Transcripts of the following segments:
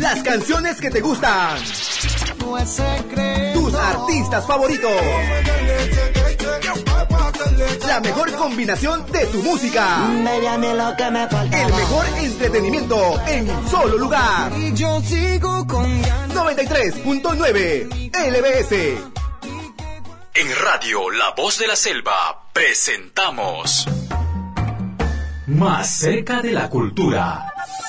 Las canciones que te gustan. Tus artistas favoritos. La mejor combinación de tu música. El mejor entretenimiento en un solo lugar. 93.9 LBS. En Radio La Voz de la Selva presentamos Más cerca de la cultura.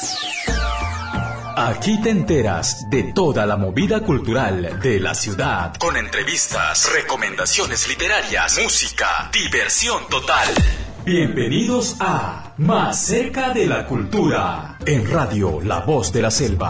Aquí te enteras de toda la movida cultural de la ciudad, con entrevistas, recomendaciones literarias, música, diversión total. Bienvenidos a Más cerca de la cultura en Radio La Voz de la Selva.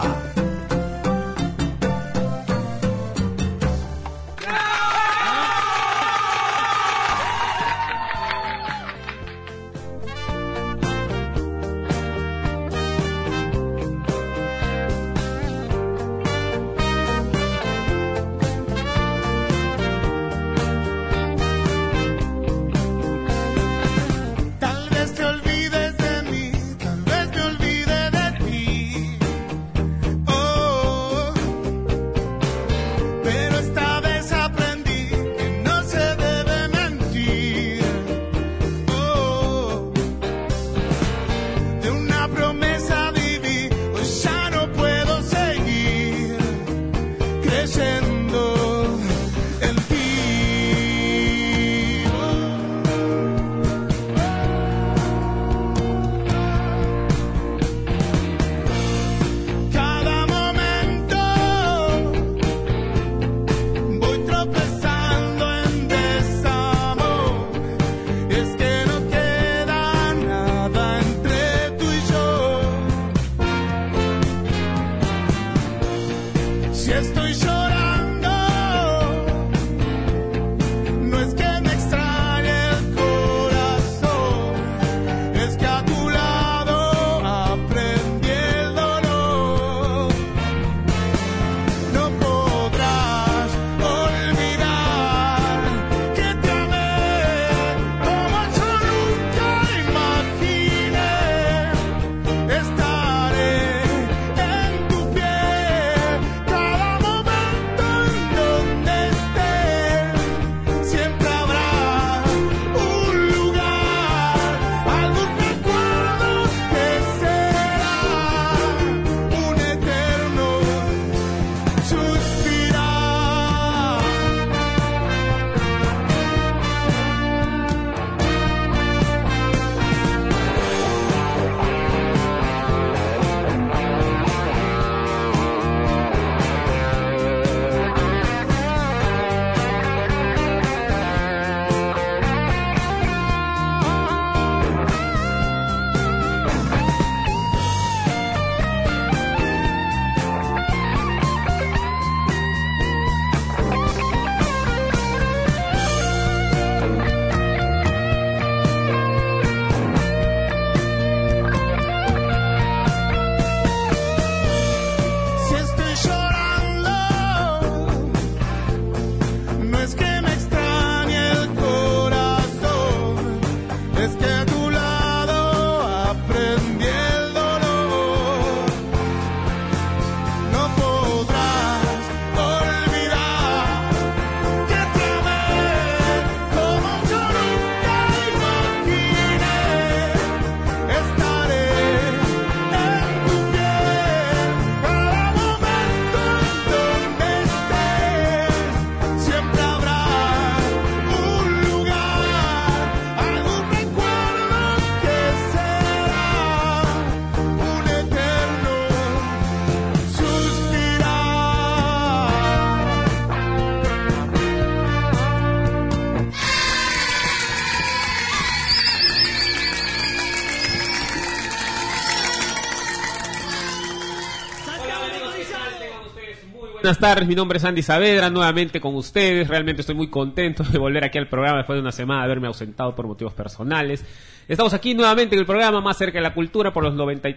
Buenas tardes, mi nombre es Andy Saavedra, nuevamente con ustedes. Realmente estoy muy contento de volver aquí al programa después de una semana de haberme ausentado por motivos personales. Estamos aquí nuevamente en el programa Más cerca de la cultura por los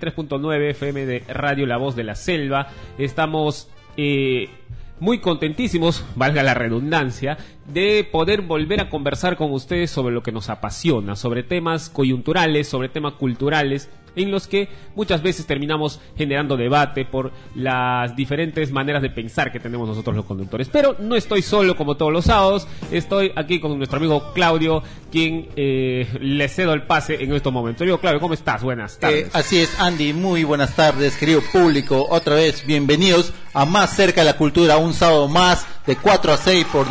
93.9 FM de Radio La Voz de la Selva. Estamos muy contentísimos, valga la redundancia, de poder volver a conversar con ustedes sobre lo que nos apasiona, sobre temas coyunturales, sobre temas culturales, en los que muchas veces terminamos generando debate por las diferentes maneras de pensar que tenemos nosotros los conductores. Pero no estoy solo como todos los sábados, estoy aquí con nuestro amigo Claudio, quien le cedo el pase en estos momentos. Amigo Claudio, ¿cómo estás? Buenas tardes. Así es, Andy, muy buenas tardes, querido público. Otra vez, bienvenidos a Más Cerca de la Cultura, un sábado más de 4 a 6 por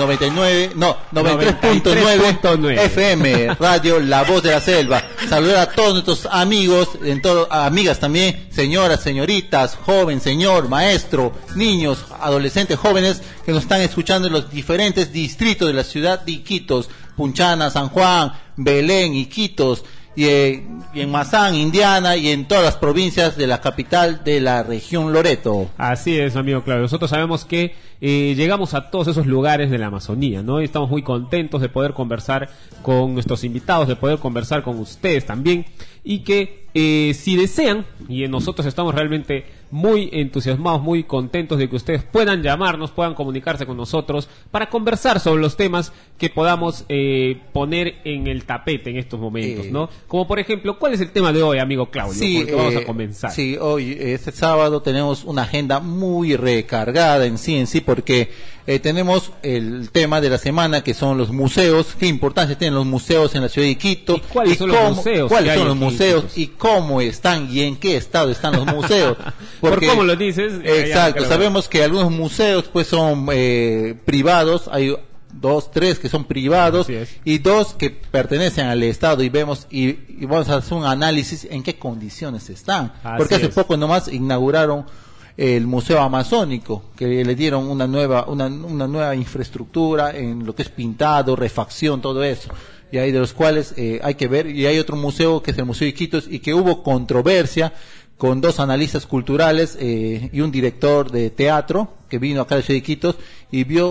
93.9 FM, Radio La Voz de la Selva. Saludar a todos nuestros amigos, amigas también, señoras, señoritas, joven, señor, maestro, niños, adolescentes, jóvenes que nos están escuchando en los diferentes distritos de la ciudad de Iquitos, Punchana, San Juan, Belén, Iquitos, y en Mazán, Indiana, y en todas las provincias de la capital de la región Loreto. Así es, amigo Claudio. Nosotros sabemos que llegamos a todos esos lugares de la Amazonía, ¿no? Y estamos muy contentos de poder conversar con nuestros invitados, de poder conversar con ustedes también, y que si desean, y nosotros estamos realmente muy entusiasmados, muy contentos de que ustedes puedan llamarnos, puedan comunicarse con nosotros para conversar sobre los temas que podamos poner en el tapete en estos momentos, ¿no? Como por ejemplo, ¿cuál es el tema de hoy, amigo Claudio? Sí, porque vamos a comenzar. Sí, hoy, este sábado, tenemos una agenda muy recargada en sí, porque tenemos el tema de la semana, que son los museos. ¿Qué importancia tienen los museos en la ciudad de Quito? ¿Y cuáles son los museos? ¿Cuáles son los museos? ¿Y cómo están? ¿Y en qué estado están los museos? Porque, ¿por cómo lo dices? Exacto, sabemos que algunos museos pues son privados, hay 2, 3 que son privados y 2 que pertenecen al Estado, y vemos y vamos a hacer un análisis en qué condiciones están. Porque hace poco nomás inauguraron el Museo Amazónico, que le dieron una nueva infraestructura en lo que es pintado, refacción, todo eso. Y hay de los cuales hay que ver, y hay otro museo que es el Museo de Iquitos, y que hubo controversia con 2 analistas culturales y un director de teatro que vino acá a la ciudad de Iquitos y vio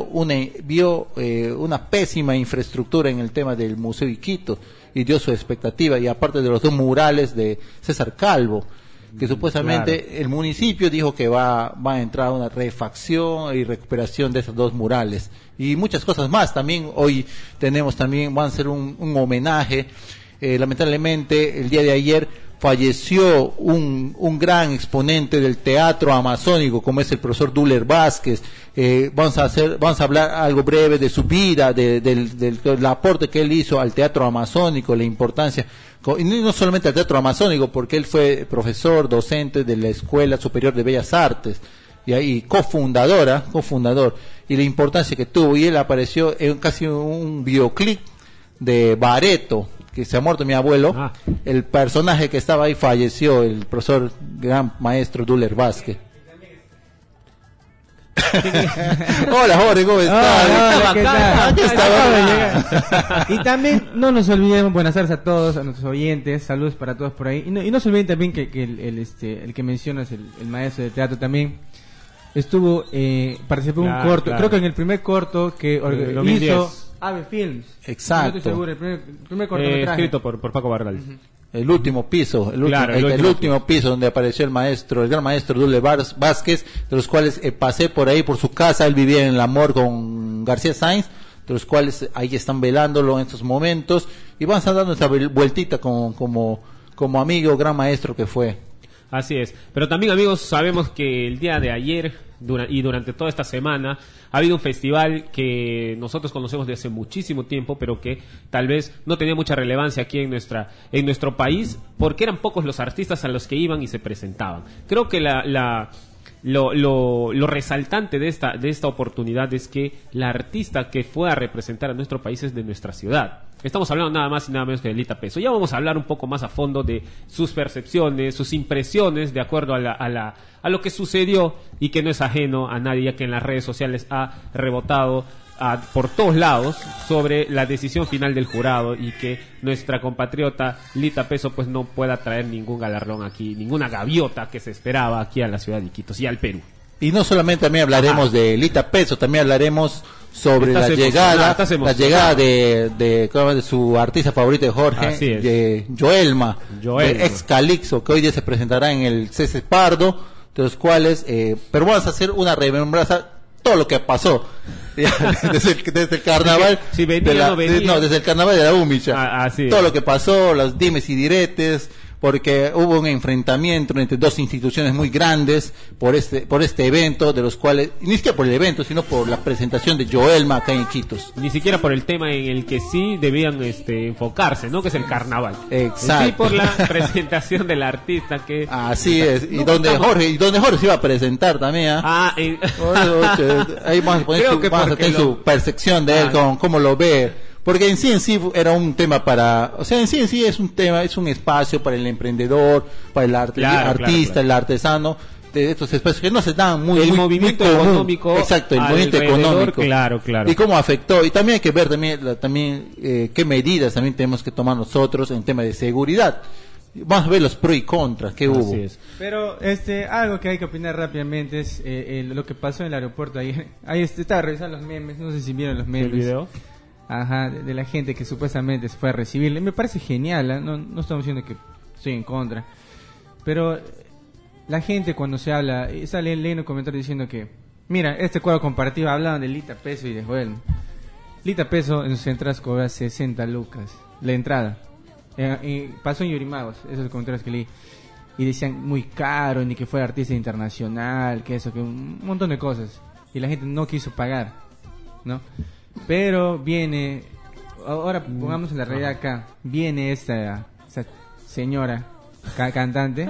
una pésima infraestructura en el tema del Museo de Iquitos, y dio su expectativa, y aparte de los 2 murales de César Calvo, que supuestamente el municipio dijo que va a entrar una refacción y recuperación de esos 2 murales y muchas cosas más. También hoy van a hacer un homenaje. Lamentablemente el día de ayer falleció un gran exponente del teatro amazónico, como es el profesor Duller Vázquez. Vamos a hablar algo breve de su vida, del aporte que él hizo al teatro amazónico, la importancia, y no solamente al teatro amazónico, porque él fue profesor, docente de la Escuela Superior de Bellas Artes, y ahí cofundador, y la importancia que tuvo. Y él apareció en casi un videoclip de Bareto, que se ha muerto mi abuelo. El personaje que estaba ahí falleció, el profesor gran maestro Duller Vázquez. Hola, Jorge, ¿cómo estás? Aquí estaba. Y también no nos olvidemos, buenas tardes a todos, a nuestros oyentes, saludos para todos por ahí. Y no se olviden también que el que mencionas, el maestro de teatro también estuvo, participó en un corto, creo que en el primer corto que hizo Ave Films. Exacto. No estoy seguro, el primer cortometraje. Escrito por Paco Barral. El último piso, el último piso donde apareció el gran maestro Dulle Vázquez, de los cuales pasé por ahí, por su casa. Él vivía en el amor con García Sáenz, de los cuales ahí están velándolo en estos momentos, y vamos a dar nuestra vueltita como amigo, gran maestro que fue. Así es, pero también, amigos, sabemos que el día de ayer y durante toda esta semana ha habido un festival que nosotros conocemos desde hace muchísimo tiempo, pero que tal vez no tenía mucha relevancia aquí en nuestro país, porque eran pocos los artistas a los que iban y se presentaban. Creo que lo resaltante de esta oportunidad es que la artista que fue a representar a nuestro país es de nuestra ciudad. Estamos hablando nada más y nada menos que de Lita Peso. Ya vamos a hablar un poco más a fondo de sus percepciones, sus impresiones, de acuerdo a lo que sucedió, y que no es ajeno a nadie, ya que en las redes sociales ha rebotado por todos lados sobre la decisión final del jurado, y que nuestra compatriota Lita Peso pues no pueda traer ningún galardón aquí, ninguna gaviota que se esperaba aquí a la ciudad de Iquitos y al Perú. Y no solamente también hablaremos de Lita Peso, también hablaremos sobre la llegada de su artista favorito de Jorge, de Joelma, de ex Calixto, que hoy día se presentará en el César Pardo, de los cuales, pero vamos a hacer una remembranza todo lo que pasó desde el carnaval, desde el carnaval de la Úmicha, todo lo que pasó, los dimes y diretes, porque hubo un enfrentamiento entre dos instituciones muy grandes por este evento, de los cuales, ni siquiera por el evento, sino por la presentación de Joelma acá en Iquitos. Ni siquiera por el tema en el que sí debían enfocarse, ¿no? Que es el carnaval. Exacto. Sí, por la presentación del artista que... Así es, y donde Jorge se iba a presentar también, ahí vamos a tener su percepción de él, con cómo lo ve. Porque en sí era un tema en sí es un tema, es un espacio para el emprendedor, para el artista, el artesano, de estos espacios que no se dan muy movimiento muy económico. Exacto, el movimiento económico. Claro. Y cómo afectó. Y también hay que ver también qué medidas también tenemos que tomar nosotros en tema de seguridad. Vamos a ver los pros y contras que hubo. Es. Pero algo que hay que opinar rápidamente es lo que pasó en el aeropuerto ayer. Ahí estaba revisando los memes, no sé si vieron los memes. ¿El video? Ajá, de la gente que supuestamente se fue a recibirle. Me parece genial, no estamos diciendo que estoy en contra. Pero la gente cuando se habla, sale leyendo comentarios diciendo que, mira, este cuadro compartido, hablaban de Lita Peso y de Joel. Lita Peso en sus entradas cobra 60 lucas, la entrada. Y pasó en Yurimagos, esos comentarios que leí. Y decían muy caro, ni que fuera artista internacional, que un montón de cosas. Y la gente no quiso pagar, ¿no? Pero viene, ahora pongamos en la realidad acá, viene esa señora cantante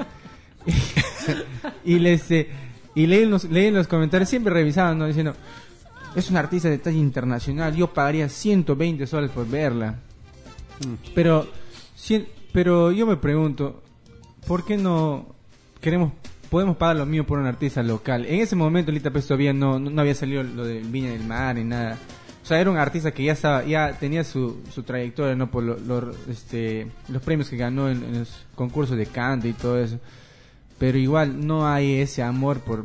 y leen los comentarios, siempre revisaban, ¿no? Diciendo, es una artista de talla internacional, yo pagaría 120 soles por verla. Pero yo me pregunto, ¿por qué no podemos pagar lo mismo por un artista local? En ese momento Lita Peso todavía no había salido lo de Viña del Mar ni nada. O sea, era un artista que ya tenía su trayectoria, ¿no? Por los premios que ganó en los concursos de canto y todo eso. Pero igual no hay ese amor por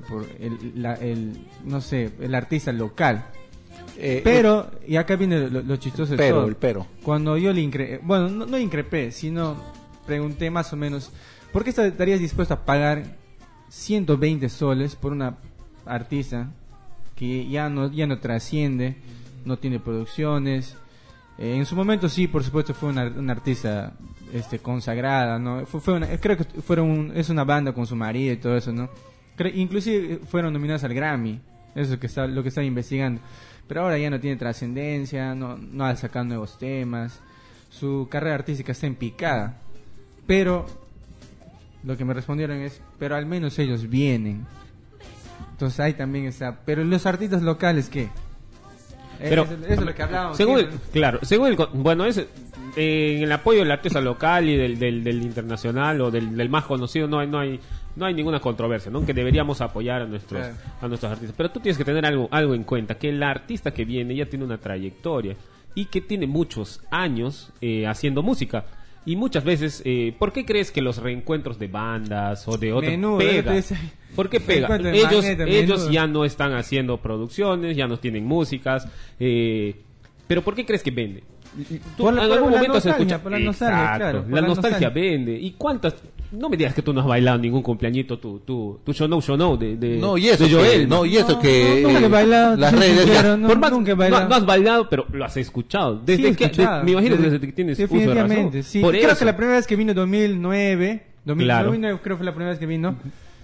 el artista local. Pero, y acá viene lo chistoso de todo. Pero. Cuando yo le increpé, bueno, no increpé, sino pregunté más o menos, ¿por qué estarías dispuesto a pagar 120 soles por una artista que ya no trasciende, no tiene producciones? En su momento sí, por supuesto fue una artista consagrada, ¿no? Creo que es una banda con su marido y todo eso, ¿no? Inclusive fueron nominados al Grammy, eso es lo que estaba investigando. Pero ahora ya no tiene trascendencia, no ha sacado nuevos temas, su carrera artística está en picada. Pero lo que me respondieron es, pero al menos ellos vienen. Entonces ahí también está. Pero los artistas locales, ¿qué? Pero eso es lo que hablábamos. Bueno, en el apoyo del artista local y del internacional o del más conocido no hay ninguna controversia, ¿no? Que deberíamos apoyar a nuestros artistas. Pero tú tienes que tener algo en cuenta, que el artista que viene ya tiene una trayectoria y que tiene muchos años haciendo música. Y muchas veces, ¿por qué crees que los reencuentros de bandas o de otros pega? ¿Por qué pega? Ellos ya no están haciendo producciones, ya no tienen músicas, pero ¿por qué crees que vende? En algún momento se escucha. Por la nostalgia, claro. La nostalgia vende. ¿Y cuántas? No me digas que tú no has bailado ningún cumpleañito, tu show no de Joel. Nunca he bailado. Las redes. Nunca he bailado. No has bailado, pero lo has escuchado. Me imagino que desde que tienes uso de razón. Sí. Creo que la primera vez que vino 2009 creo que fue la primera vez que vino.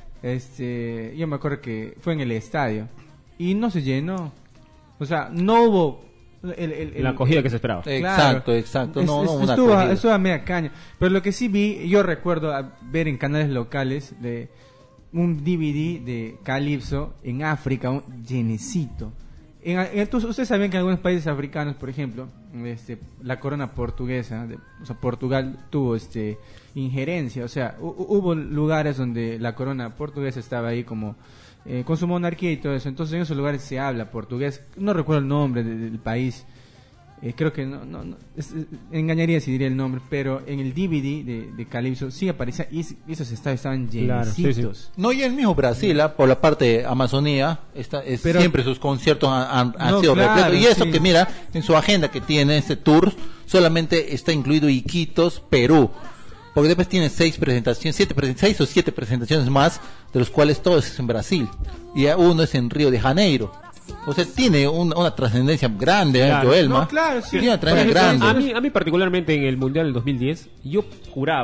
Yo me acuerdo que fue en el estadio y no se llenó. O sea, no hubo la acogida que se esperaba. Exacto. Estuvo a media caña. Pero lo que sí vi, yo recuerdo ver en canales locales de un DVD de Calypso en África, llenecito. Ustedes saben que en algunos países africanos, por ejemplo, la corona portuguesa, Portugal tuvo injerencia. O sea, hubo lugares donde la corona portuguesa estaba ahí como con su monarquía y todo eso. Entonces en esos lugares se habla portugués. No recuerdo el nombre del país. Creo que no engañaría si diría el nombre, pero en el DVD de Calypso sí aparecía y esos estadios estaban llenecitos. Sí. No, y el mismo Brasil, por la parte de Amazonía, pero siempre sus conciertos han sido repletos. Y eso que mira, en su agenda que tiene este tour, solamente está incluido Iquitos, Perú. Porque después tiene 6 o 7 presentaciones más, de los cuales todos es en Brasil. Y uno es en Río de Janeiro. O sea, tiene una trascendencia grande, claro. Joelma. No, claro, sí. Tiene una trascendencia grande. A mí particularmente en el Mundial del 2010, yo juraba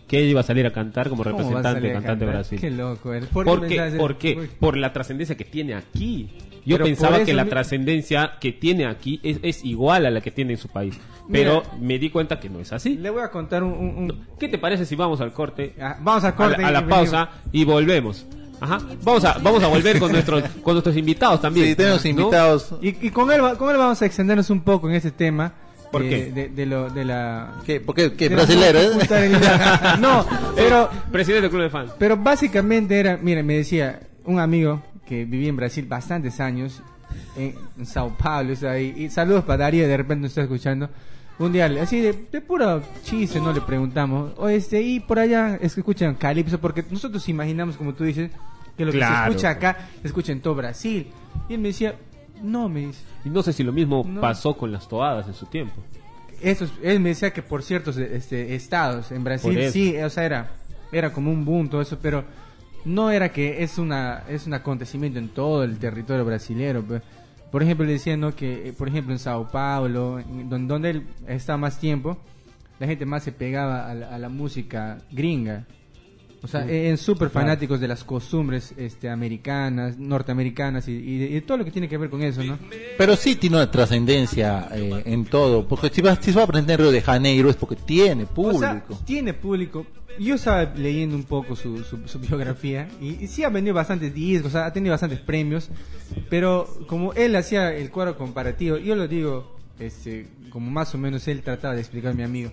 que ella iba a salir a cantar como representante cantante de Brasil. Qué loco. ¿Por qué? Por la trascendencia que tiene aquí. Yo pensaba que la trascendencia que tiene aquí es igual a la que tiene en su país. Pero me di cuenta que no es así. Le voy a contar ¿Qué te parece si vamos al corte? Vamos al corte. A la pausa y volvemos. Ajá. Vamos a volver con nuestros invitados también. Sí, tenemos invitados. Y con él vamos a extendernos un poco en este tema. ¿Por qué? De la... ¿Qué? ¿Por qué? ¿Qué brasilero? No, pero... Presidente del club de fans. Pero básicamente era... Mira, me decía un amigo que vivía en Brasil bastantes años, en Sao Paulo, o sea, y saludos para Darío, de repente nos está escuchando. Un día, así de puro chiste, no le preguntamos, y por allá es que escuchan calipso, porque nosotros imaginamos, como tú dices, que lo que se escucha acá, se escucha en todo Brasil. Y él me decía, no, me dice. Y no sé si lo mismo pasó con las toadas en su tiempo. Él me decía que por ciertos estados en Brasil, sí, o sea, era como un boom todo eso, pero no era que es un acontecimiento en todo el territorio brasilero. Por ejemplo, le decían, ¿no?, que por ejemplo en Sao Paulo, donde él está más tiempo, la gente más se pegaba a la música gringa. O sea, en súper fanáticos de las costumbres americanas, norteamericanas y de todo lo que tiene que ver con eso, ¿no? Pero sí tiene una trascendencia en todo, porque si vas a aprender Río de Janeiro es porque tiene público. O sea, tiene público. Yo estaba leyendo un poco su biografía y sí ha vendido bastantes discos, o sea, ha tenido bastantes premios, pero como él hacía el cuadro comparativo, yo lo digo, como más o menos él trataba de explicar a mi amigo,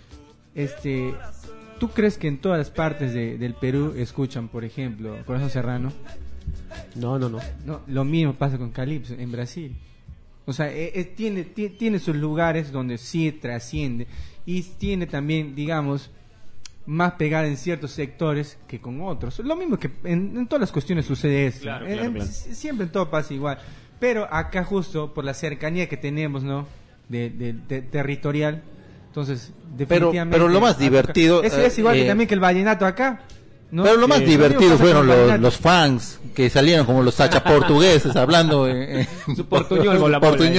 ¿tú crees que en todas las partes del Perú escuchan, por ejemplo, Corazón Serrano? No. Lo mismo pasa con Calypso en Brasil. O sea, tiene sus lugares donde sí trasciende y tiene también, digamos, más pegada en ciertos sectores que con otros. Lo mismo que en todas las cuestiones sucede eso. Claro. Siempre en todo pasa igual. Pero acá justo por la cercanía que tenemos, ¿no?, de territorial. Entonces, definitivamente, pero lo más divertido es igual que también que el vallenato acá, ¿no? Pero lo más divertido fueron los fans que salieron como los sacha portugueses hablando su portuñol,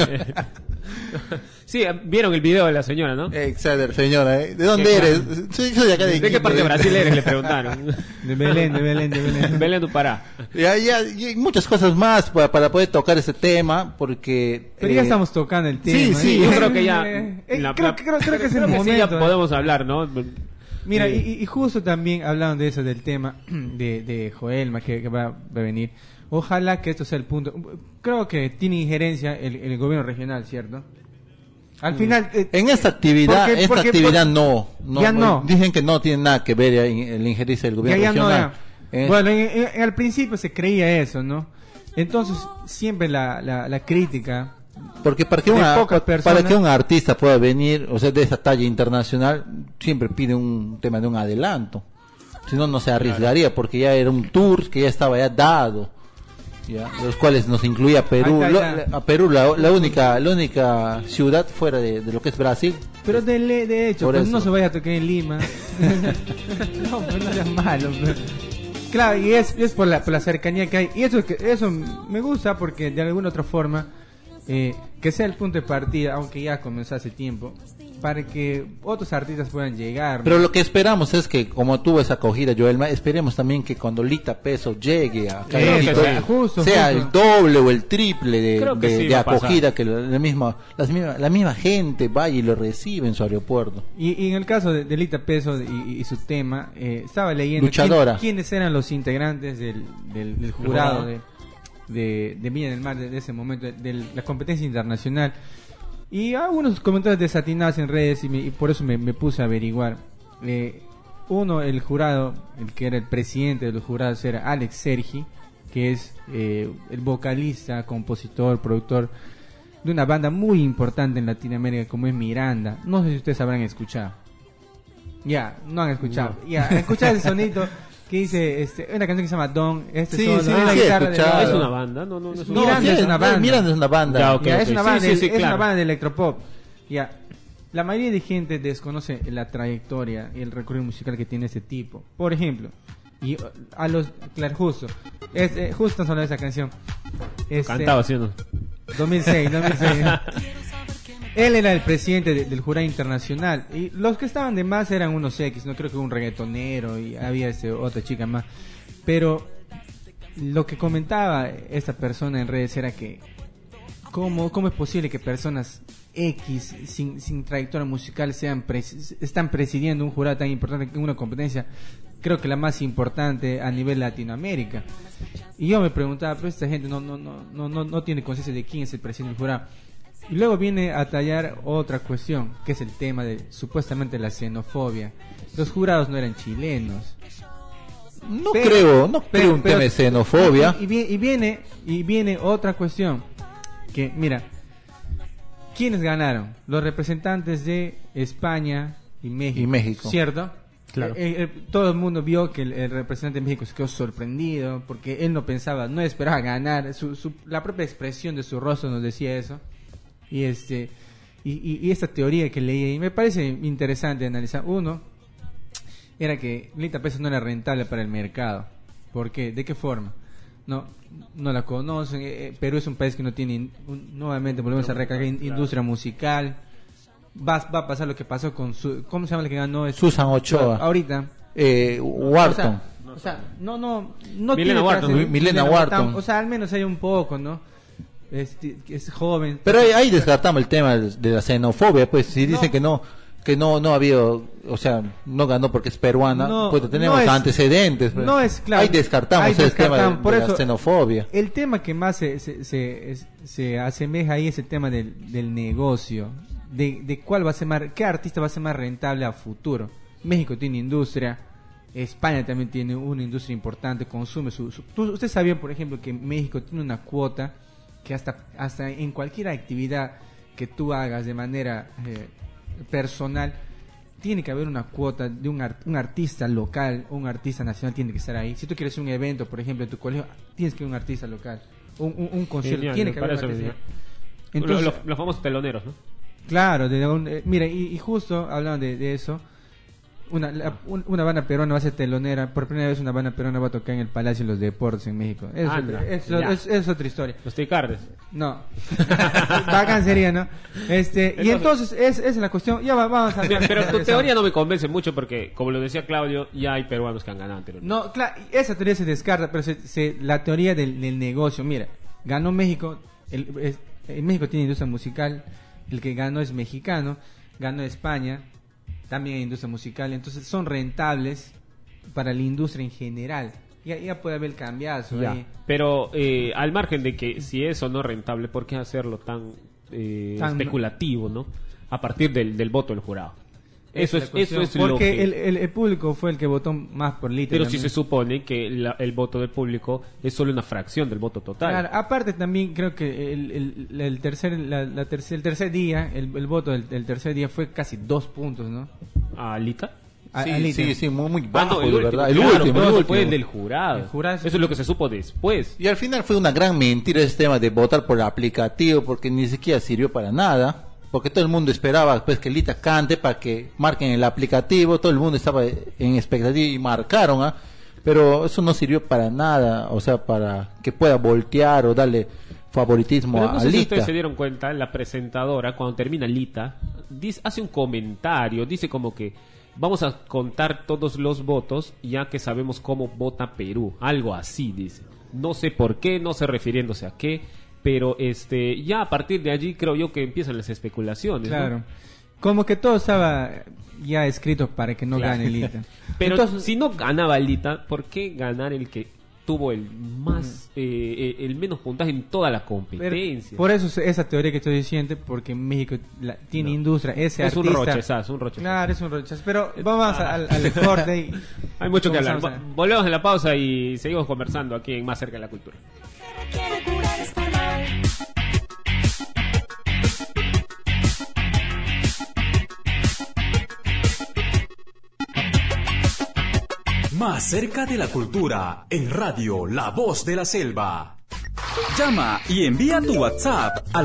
Sí, vieron el video de la señora, ¿no? Exacto, señora, ¿de dónde eres? Soy de acá ¿De qué parte de Brasil eres? Le preguntaron. De Belén. Belén do Pará. Y hay muchas cosas más para poder tocar ese tema, porque... Pero ya estamos tocando el tema. Sí, yo creo que ya... Creo que es el momento. Sí, ya podemos hablar, ¿no? Mira, y justo también hablaban de eso, del tema de Joelma, que va a venir. Ojalá que esto sea el punto. Creo que tiene injerencia el gobierno regional, ¿cierto? Al final... en esta actividad, no. Ya no. Dicen que no tiene nada que ver el injerencia del gobierno regional. Bueno, al principio se creía eso, ¿no? Entonces, siempre la crítica... Porque para que un artista pueda venir, o sea, de esa talla internacional, siempre pide un tema de un adelanto. Si no, no se arriesgaría, porque ya era un tour que ya estaba ya dado. ¿Ya? Los cuales nos incluía Perú. A Perú, la única ciudad fuera de lo que es Brasil. Pero de hecho, pues no se vaya a tocar en Lima. No, pues no sea malo. Pues. Claro, y es por la cercanía que hay. Y eso me gusta porque de alguna otra forma, que sea el punto de partida, aunque ya comenzó hace tiempo, para que otros artistas puedan llegar, ¿no? Pero lo que esperamos es que, como tuvo esa acogida Joelma, esperemos también que cuando Lita Peso llegue a sea el doble o el triple de acogida, que la misma gente vaya y lo recibe en su aeropuerto. Y en el caso de Lita Peso y su tema, estaba leyendo quiénes eran los integrantes del jurado de Viña del Mar de ese momento, de la competencia internacional. Y algunos comentarios desatinados en redes y por eso me puse a averiguar. El jurado, el que era el presidente de los jurados, era Alex Sergi, que es el vocalista, compositor, productor de una banda muy importante en Latinoamérica como es Miranda. No sé si ustedes habrán escuchado. Ya, no han escuchado. No. Ya, escuchad ese sonito que dice una canción que se llama Don. Es una banda, no es una Miranda es una banda. Miranda es una banda. Ya, okay, es una banda, es una banda de electropop. Ya. La mayoría de gente desconoce la trayectoria y el recorrido musical que tiene este tipo. Por ejemplo, y a los justo estamos hablando de esa canción. Cantaba, ¿sí o no? 2006. Él era el presidente del jurado internacional. Y los que estaban de más eran unos X, no creo que un reggaetonero y había otra chica más. Pero lo que comentaba esta persona en redes era que ¿cómo es posible que personas X sin trayectoria musical están presidiendo un jurado tan importante en una competencia, creo que la más importante a nivel Latinoamérica? Y yo me preguntaba, pero esta gente no tiene conciencia de quién es el presidente del jurado. Y luego viene a tallar otra cuestión, que es el tema de supuestamente la xenofobia. Los jurados no eran chilenos. No creo un tema de xenofobia. Y viene otra cuestión, que mira, ¿quiénes ganaron? Los representantes de España y México. ¿Cierto? Claro. Todo el mundo vio que el representante de México se quedó sorprendido porque él no esperaba ganar. La propia expresión de su rostro nos decía eso. Y esta teoría que leí, y me parece interesante analizar. Uno era que Lita Pesce no era rentable para el mercado. ¿Por qué? ¿De qué forma? No la conocen. Perú es un país que no tiene, nuevamente volvemos a recargar, industria musical. Va a pasar lo que pasó con ¿cómo se llama el que ganó? Susan Ochoa. Ahorita. Wharton. O sea, no Milena Wharton. Milena Wharton. O sea, al menos hay un poco, ¿no? Es joven. Pero ahí descartamos el tema de la xenofobia, pues si dicen que no había, o sea, no ganó porque es peruana, pues tenemos antecedentes. Pues. No es claro. Ahí descartamos el tema de la xenofobia. El tema que más se asemeja ahí es el tema del negocio, de cuál va a ser qué artista va a ser más rentable a futuro. México tiene industria, España también tiene una industria importante, consume usted sabía, por ejemplo, que México tiene una cuota que hasta en cualquier actividad que tú hagas de manera personal, tiene que haber una cuota de un artista local o un artista nacional tiene que estar ahí. Si tú quieres un evento, por ejemplo, en tu colegio, tienes que ir un artista local, un concierto, genial, tiene que haber un artista. Entonces, los famosos teloneros, ¿no? Claro, mira, y justo hablando de eso, una banda peruana va a ser telonera. Por primera vez una banda peruana va a tocar en el Palacio de los Deportes en México. Es otra historia. Los Ticardes. No. Bacán sería, ¿no? Y entonces es la cuestión. Ya vamos a ver. Pero tu teoría no me convence mucho porque, como lo decía Claudio, ya hay peruanos que han ganado anteriormente. No, claro, esa teoría se descarta, pero la teoría del negocio. Mira, ganó México. México tiene industria musical. El que ganó es mexicano. Ganó España. También hay industria musical, entonces son rentables para la industria en general. Ya puede haber cambiazo ahí. Pero al margen de que si eso no es rentable, ¿por qué hacerlo tan especulativo, no? A partir del voto del jurado. Eso es porque lo que... el público fue el que votó más por Lita. Pero si se supone que el voto del público es solo una fracción del voto total. Claro, aparte también creo que el tercer día, el voto del tercer día fue casi 2 puntos, ¿no? ¿A Lita? Sí, muy bajo, de verdad. El último fue el del jurado. Eso es lo que se supo después. Y al final fue una gran mentira ese tema de votar por el aplicativo, porque ni siquiera sirvió para nada. Porque todo el mundo esperaba pues que Lita cante para que marquen el aplicativo, todo el mundo estaba en expectativa y marcaron, pero eso no sirvió para nada, o sea, para que pueda voltear o darle favoritismo pero no a sé Lita. Si ustedes se dieron cuenta, la presentadora cuando termina Lita hace un comentario, dice como que vamos a contar todos los votos ya que sabemos cómo vota Perú, algo así dice. No sé por qué, no sé refiriéndose a qué. Pero ya a partir de allí creo yo que empiezan las especulaciones. Claro. ¿No? Como que todo estaba ya escrito para que no gane Lita. Pero entonces, si no ganaba Lita, ¿por qué ganar el que tuvo el más el menos puntaje en toda la competencia? Por eso esa teoría que estoy diciendo, porque México tiene industria, es artista. Un rochezazo. Claro, es un rochezazo. Pero vamos al corte. Hay mucho que hablar. Volvemos a la pausa y seguimos conversando aquí en Más Cerca de la Cultura. Más cerca de la cultura, en Radio La Voz de la Selva. Llama y envía tu WhatsApp al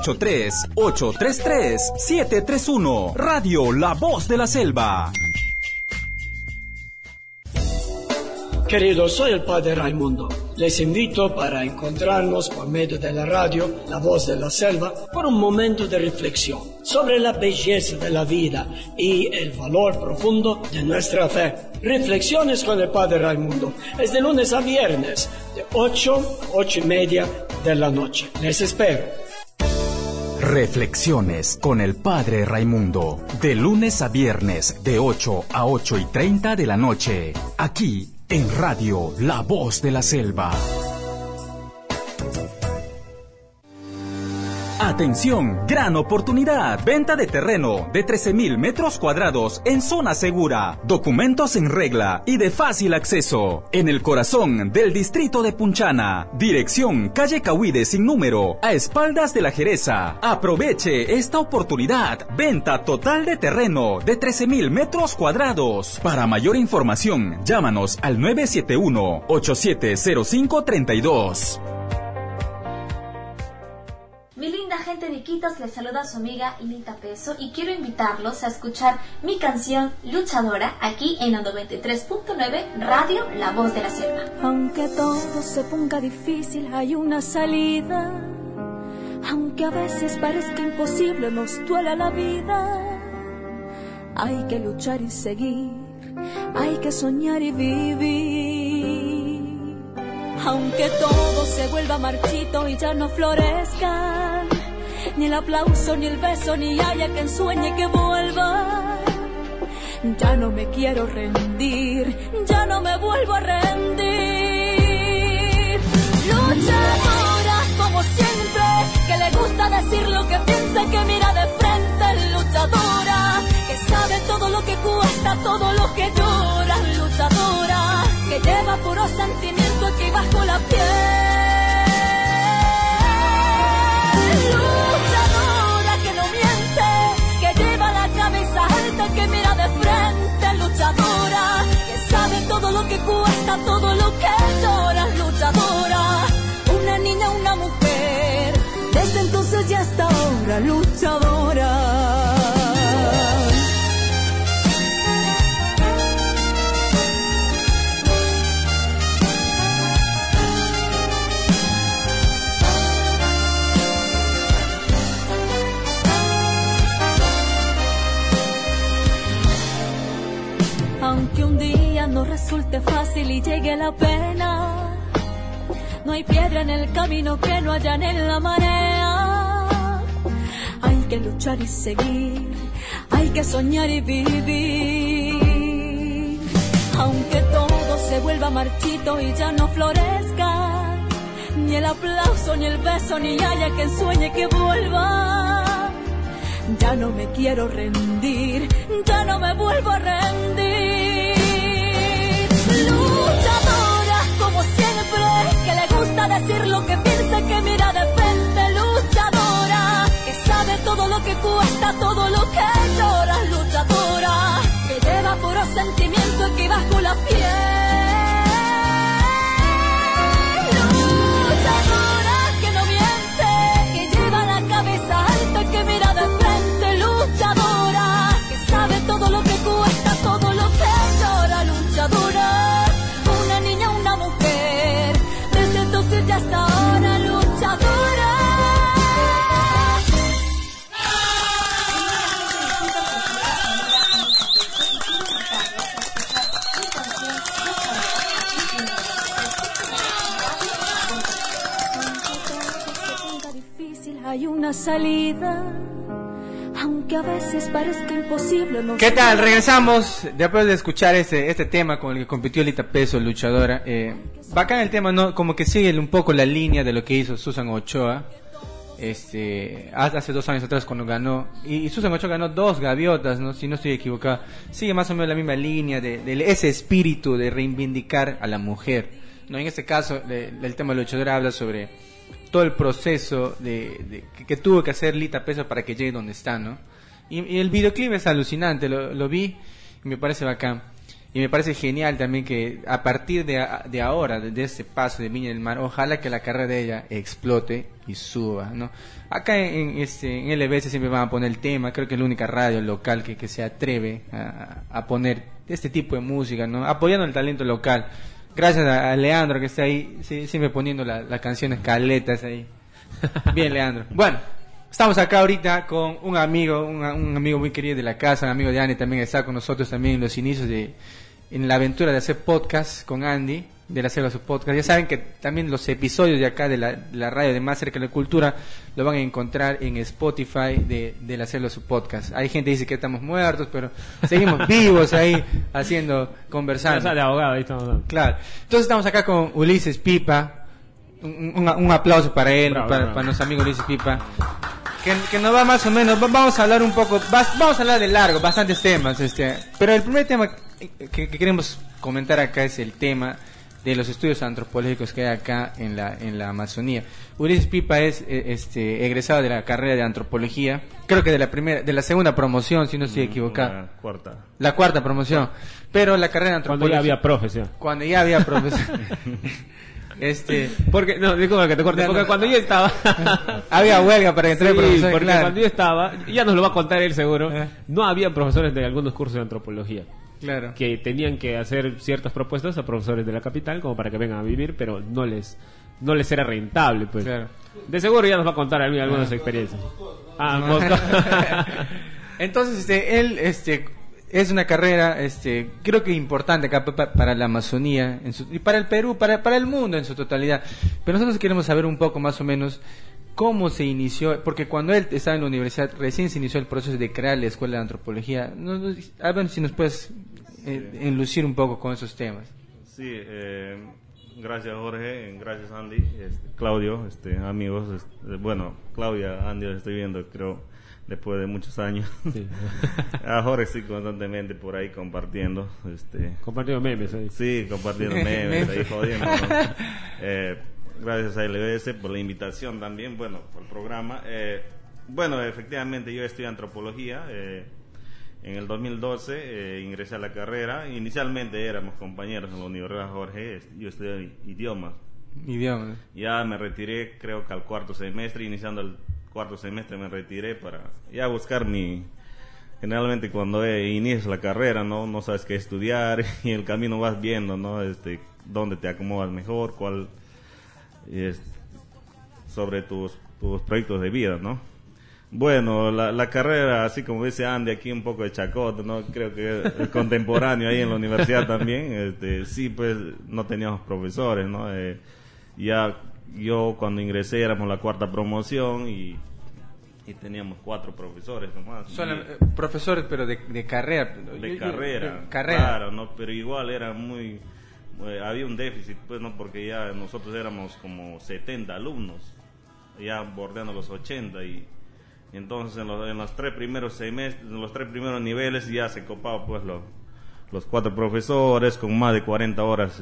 983-833-731. Radio La Voz de la Selva. Querido, soy el padre Raimundo. Les invito para encontrarnos por medio de la radio, La Voz de la Selva, por un momento de reflexión sobre la belleza de la vida y el valor profundo de nuestra fe. Reflexiones con el Padre Raimundo es de lunes a viernes, de 8 a 8:30 de la noche. Les espero. Reflexiones con el Padre Raimundo, de lunes a viernes, de 8 a 8:30 de la noche, aquí en Radio La Voz de la Selva. Atención, gran oportunidad. Venta de terreno de 13,000 metros cuadrados en zona segura, documentos en regla y de fácil acceso. En el corazón del distrito de Punchana. Dirección calle Cahuide sin número, a espaldas de la Jereza. Aproveche esta oportunidad. Venta total de terreno de 13,000 metros cuadrados. Para mayor información, llámanos al 971-870532. Mi linda gente de Iquitos, les saluda su amiga Lita Peso y quiero invitarlos a escuchar mi canción Luchadora aquí en la 93.9 Radio La Voz de la Selva. Aunque todo se ponga difícil, hay una salida. Aunque a veces parezca imposible, nos duela la vida. Hay que luchar y seguir, hay que soñar y vivir. Aunque todo se vuelva marchito y ya no florezca, ni el aplauso, ni el beso, ni haya quien sueñe que vuelva. Ya no me quiero rendir, ya no me vuelvo a rendir. Luchadora como siempre, que le gusta decir lo que piensa, que mira de frente. Luchadora, que sabe todo lo que cuesta, todo lo que llora. Luchadora, que lleva puro sentimiento aquí bajo la piel. Luchadora que no miente, que lleva la cabeza alta, que mira de frente. Luchadora, que sabe todo lo que cuesta, todo lo que llora. Luchadora, una niña, una mujer, desde entonces y hasta ahora. Luchadora. Aunque un día no resulte fácil y llegue la pena, no hay piedra en el camino que no hayan en la marea. Hay que luchar y seguir, hay que soñar y vivir. Aunque todo se vuelva marchito y ya no florezca, ni el aplauso, ni el beso, ni haya quien sueñe que vuelva. Ya no me quiero rendir, ya no me vuelvo a rendir. Luchadora como siempre, que le gusta decir lo que piensa, que mira de frente. Luchadora, que sabe todo lo que cuesta, todo lo que llora. Luchadora, que lleva puro sentimiento aquí bajo la piel. Luchadora que no miente, que lleva la cabeza alta, que mira de frente. Luchadora, que sabe todo lo que cuesta, todo lo que llora. Luchadora, una niña, una mujer, desde entonces y hasta ahora. Luchadora. Hay una salida, aunque a veces parezca imposible. No. ¿Qué tal? Regresamos después de escuchar este tema con el que compitió Lita Peso, Luchadora. Bacán el tema, ¿no? Como que sigue un poco la línea de lo que hizo Susan Ochoa. Hace 2 años atrás cuando ganó. Y Susan Ochoa ganó 2 gaviotas, ¿no? Si no estoy equivocado. Sigue más o menos la misma línea de ese espíritu de reivindicar a la mujer, ¿no? En este caso, el tema de Luchadora habla sobre todo el proceso que tuvo que hacer Lita Peso para que llegue donde está, ¿no? Y el videoclip es alucinante, lo vi y me parece bacán. Y me parece genial también que a partir de ahora, de este paso de Viña del Mar, ojalá que la carrera de ella explote y suba, ¿no? Acá en LBS siempre van a poner el tema, creo que es la única radio local que se atreve a poner este tipo de música, ¿no? Apoyando el talento local. Gracias a Leandro que está ahí, siempre poniendo las canciones caletas ahí. Bien, Leandro. Bueno, estamos acá ahorita con un amigo, un amigo muy querido de la casa, un amigo de Andy también está con nosotros también en los inicios en la aventura de hacer podcast con Andy, de la Selva su podcast. Ya saben que también los episodios de acá de la radio de Más Cerca de la Cultura lo van a encontrar en Spotify de la Selva su podcast. Hay gente que dice que estamos muertos, pero seguimos vivos ahí conversando. De abogado, ahí estamos. Claro. Entonces estamos acá con Ulises Pipa. Un aplauso para él, bravo, para nuestro amigo Ulises Pipa. Que nos va más o menos, vamos a hablar un poco, vamos a hablar de largo, bastantes temas, pero el primer tema que queremos comentar acá es el tema de los estudios antropológicos que hay acá en la Amazonía. Ulises Pipa es egresado de la carrera de antropología, creo que de la segunda promoción, si no estoy equivocado. La cuarta promoción, pero la carrera de antropología. Cuando ya había profesión. Porque, no, disculpa que te corte, porque cuando yo estaba había huelga para entrar profesor, porque claro. Cuando yo estaba, ya nos lo va a contar él seguro, no había profesores de algunos cursos de antropología. Claro. Que tenían que hacer ciertas propuestas a profesores de la capital como para que vengan a vivir, pero no les era rentable, pues. Claro. De seguro ya nos va a contar algunas experiencias. Entonces, él es una carrera, creo que importante acá para la Amazonía y para el Perú, para el mundo en su totalidad. Pero nosotros queremos saber un poco más o menos cómo se inició, porque cuando él estaba en la universidad recién se inició el proceso de crear la Escuela de Antropología. A ver si nos puedes enlucir un poco con esos temas. Sí, gracias Jorge, gracias Andy, Claudio, amigos, bueno, Claudia, Andy, los estoy viendo, creo, después de muchos años. Sí. A Jorge estoy constantemente por ahí compartiendo. Compartiendo memes ahí. Sí, compartiendo memes, ahí jodiendo, ¿no? Gracias a LBS por la invitación también, bueno, por el programa. Bueno, efectivamente yo estudié antropología. En el 2012 ingresé a la carrera. Inicialmente éramos compañeros en la Universidad Jorge. Yo estudié idiomas. Ya me retiré, creo que al cuarto semestre. Iniciando el cuarto semestre me retiré para ya buscar generalmente cuando inicias la carrera no sabes qué estudiar y en el camino vas viendo, ¿no? Dónde te acomodas mejor, cuál sobre tus proyectos de vida, ¿no? Bueno, la carrera, así como dice Andy, aquí un poco de chacota, ¿no? Creo que el contemporáneo ahí en la universidad también, sí, pues no teníamos profesores, ¿no? Ya yo cuando ingresé éramos la cuarta promoción y teníamos 4 profesores nomás. Profesores, pero de carrera. De carrera, claro, ¿no? Pero igual era había un déficit, pues, ¿no? Porque ya nosotros éramos como 70 alumnos, ya bordeando los 80 y entonces en los 3 primeros semestres, en los 3 primeros niveles ya se copaba pues los 4 profesores con más de 40 horas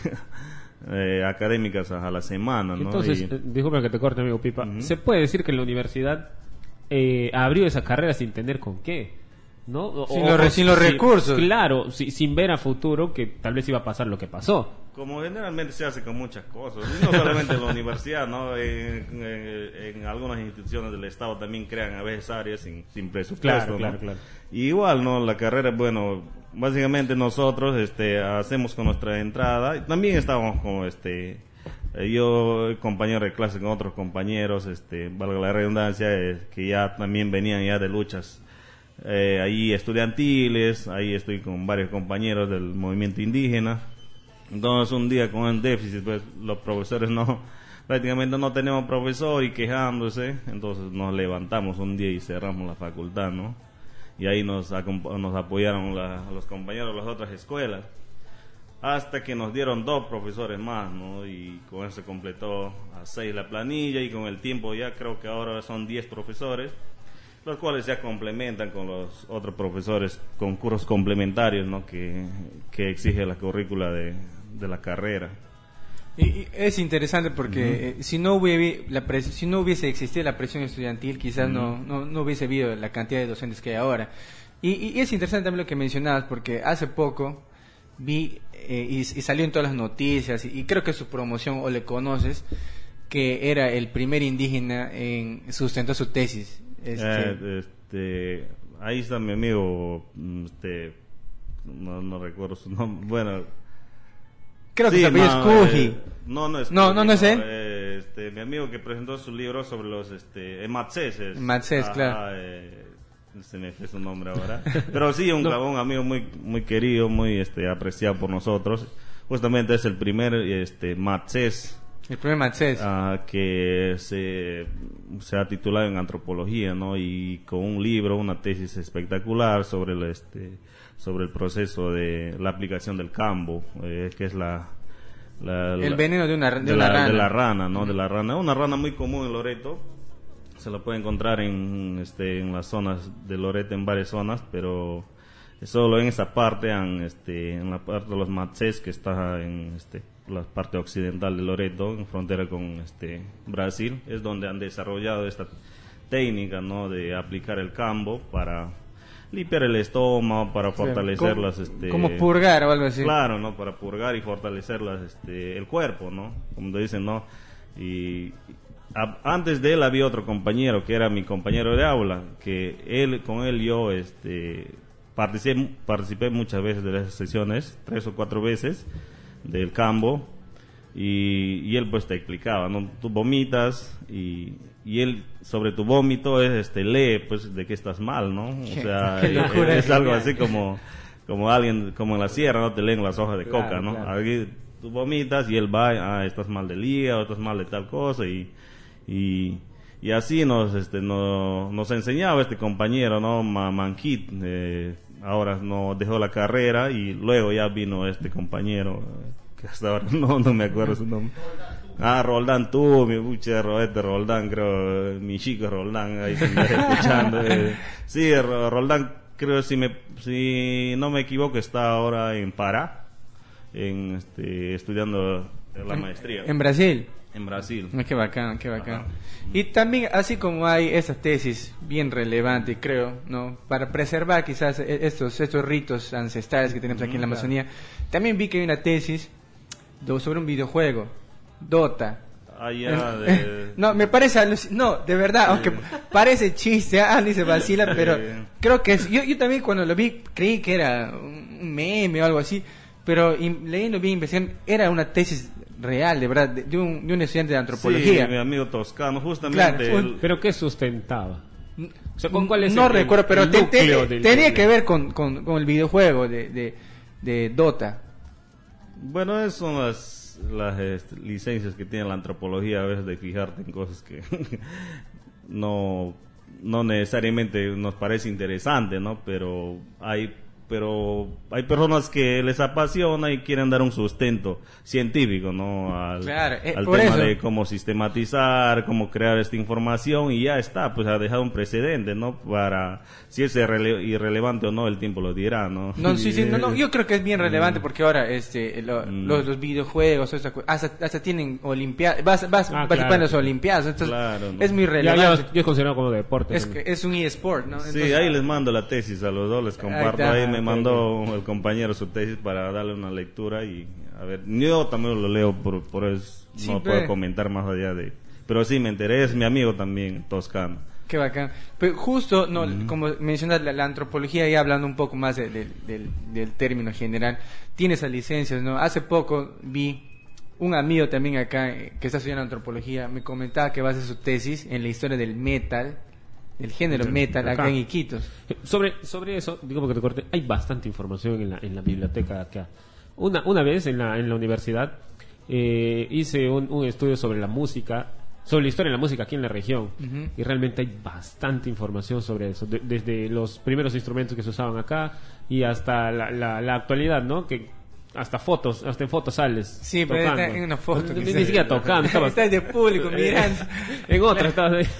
académicas a la semana, ¿no? Entonces, disculpa que te corte, amigo Pipa, ¿se puede decir que la universidad abrió esa carrera sin tener con qué? ¿No? Sin los recursos. Claro, sin ver a futuro que tal vez iba a pasar lo que pasó. Como generalmente se hace con muchas cosas, y no solamente en la universidad, ¿no? En algunas instituciones del Estado también crean a veces áreas sin presupuesto, claro. Y igual, ¿no? La carrera, bueno, básicamente nosotros hacemos con nuestra entrada, y también estábamos como yo compañero de clase con otros compañeros, valga la redundancia, que ya también venían ya de luchas ahí estudiantiles, ahí estoy con varios compañeros del movimiento indígena. Entonces un día con el déficit, pues los profesores prácticamente no tenemos profesor y quejándose, entonces nos levantamos un día y cerramos la facultad, ¿no? Y ahí nos apoyaron los compañeros de las otras escuelas, hasta que nos dieron 2 profesores más, ¿no? Y con eso se completó a 6 la planilla y con el tiempo ya creo que ahora son 10 profesores, los cuales ya complementan con los otros profesores con cursos complementarios, ¿no? que exige la currícula de la carrera. Y es interesante porque si no hubiese existido la presión estudiantil, quizás no hubiese habido la cantidad de docentes que hay ahora. Y es interesante también lo que mencionabas, porque hace poco vi y salió en todas las noticias, y creo que su promoción, o le conoces, que era el primer indígena en sustentar su tesis. Ahí está mi amigo, no recuerdo su nombre, bueno, Creo que se apellido es Cuji. No es no es él. Mi amigo que presentó su libro sobre los Matsés. Matsés, claro. Se me fue su nombre ahora. Pero sí, un amigo muy muy querido, muy apreciado por nosotros. Justamente es el primer Matsés. El primer Matsés. Que se ha titulado en antropología, ¿no? Y con un libro, una tesis espectacular sobre el proceso de la aplicación del cambo, que es el veneno de una rana. De la rana, ¿no? De la rana. Es una rana muy común en Loreto. Se la puede encontrar en las zonas de Loreto, en varias zonas, pero solo en esa parte, en la parte de los Matsés, que está en la parte occidental de Loreto, en frontera con Brasil, es donde han desarrollado esta técnica, ¿no? De aplicar el cambo para limpiar el estómago, para fortalecer como purgar o algo así. Claro, ¿no? Para purgar y fortalecer el cuerpo, ¿no? Como dicen, ¿no? Y antes de él había otro compañero que era mi compañero de aula, que con él yo participé muchas veces de las sesiones, 3 o 4 veces del cambo, y él pues te explicaba, ¿no? Tú vomitas y él sobre tu vómito lee pues de que estás mal, ¿no? O sea, es algo así como alguien, como en la sierra, ¿no? Te leen las hojas de coca, ¿no? Claro. Aquí tú vomitas y él va, estás mal del hígado, estás mal de tal cosa, y así nos enseñaba este compañero, ¿no? Manquit, ahora no dejó la carrera y luego ya vino este compañero, que hasta ahora no me acuerdo su nombre. Roldán, tú, mi buche, Roldán, creo, mi chico Roldán, ahí se me está escuchando. Sí, Roldán, creo, si no me equivoco, está ahora en Pará, estudiando la maestría. ¿En Brasil? En Brasil. Qué bacán, qué bacán. Y también, así como hay esa tesis bien relevante, creo, ¿no? Para preservar quizás estos ritos ancestrales que tenemos aquí en la Amazonía, también vi que hay una tesis sobre un videojuego, Dota. No, me parece no, de verdad, aunque parece chiste, ni se vacila, pero creo que yo también cuando lo vi creí que era un meme o algo así, pero leyendo bien, investigando, era una tesis real, de verdad, de un estudiante de antropología. Sí, mi amigo toscano, justamente. Claro, ¿pero qué sustentaba? O sea, ¿cuál es no recuerdo, pero tenía que ver con el videojuego de Dota. Bueno, esas son las licencias que tiene la antropología a veces de fijarte en cosas que no necesariamente nos parece interesante, ¿no? Pero hay personas que les apasiona y quieren dar un sustento científico, ¿no? Al tema de cómo sistematizar, cómo crear esta información, y ya está, pues ha dejado un precedente, ¿no? Para si es irrelevante o no, el tiempo lo dirá, ¿no? No, yo creo que es bien relevante porque ahora los videojuegos hasta tienen olimpiadas, vas participando en las olimpiadas, entonces claro, ¿no? es muy relevante. Yo es considerado como deporte. Es un eSport, ¿no? Entonces, sí, ahí les mando la tesis a los dos, les comparto, ahí me mandó el compañero su tesis para darle una lectura y a ver, yo también lo leo por eso no puedo comentar más allá de, pero sí me enteré, es mi amigo también toscano. Qué bacán. Pero justo, como mencionas, la antropología, ya hablando un poco más del término general, tiene esas licencias, ¿no? Hace poco vi un amigo también acá que está estudiando antropología, me comentaba que va a hacer su tesis en la historia del metal, el género metal acá en Iquitos. Sobre eso, digo porque te corté, hay bastante información en la biblioteca acá. Una vez en la universidad hice un estudio sobre la música, sobre la historia de la música aquí en la región, y realmente hay bastante información sobre eso, desde los primeros instrumentos que se usaban acá y hasta la actualidad, ¿no? Que hasta en fotos sales. Sí, pero está en una foto. Ni siquiera tocando. Estás de público, mirando. En otra estabas ahí.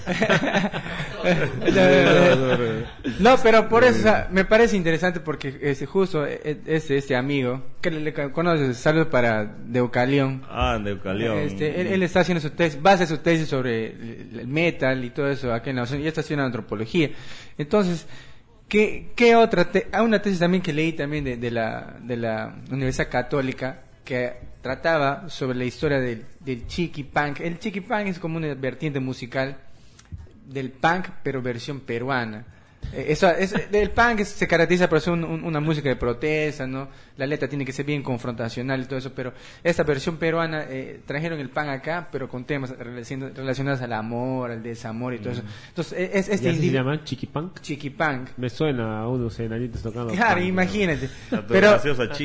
No, pero por eso, o sea, me parece interesante porque justo este amigo, que le conoces, saludos para Deucalión. Deucalión. Él está haciendo su tesis, va a hacer su tesis sobre el metal y todo eso acá en la zona, y está haciendo antropología. Entonces, ¿Qué otra? Una tesis también que leí también de la Universidad Católica que trataba sobre la historia del chiqui punk. El chiqui punk es como una vertiente musical del punk, pero versión peruana. El punk se caracteriza por ser una música de protesta, ¿no? La letra tiene que ser bien confrontacional y todo eso, pero esta versión peruana trajeron el punk acá, pero con temas relacionados al amor, al desamor y todo eso. Entonces, ¿se llama Chiquipunk? Chiquipunk. Me suena a unos enanitos tocando. Claro, punk, imagínate. Pero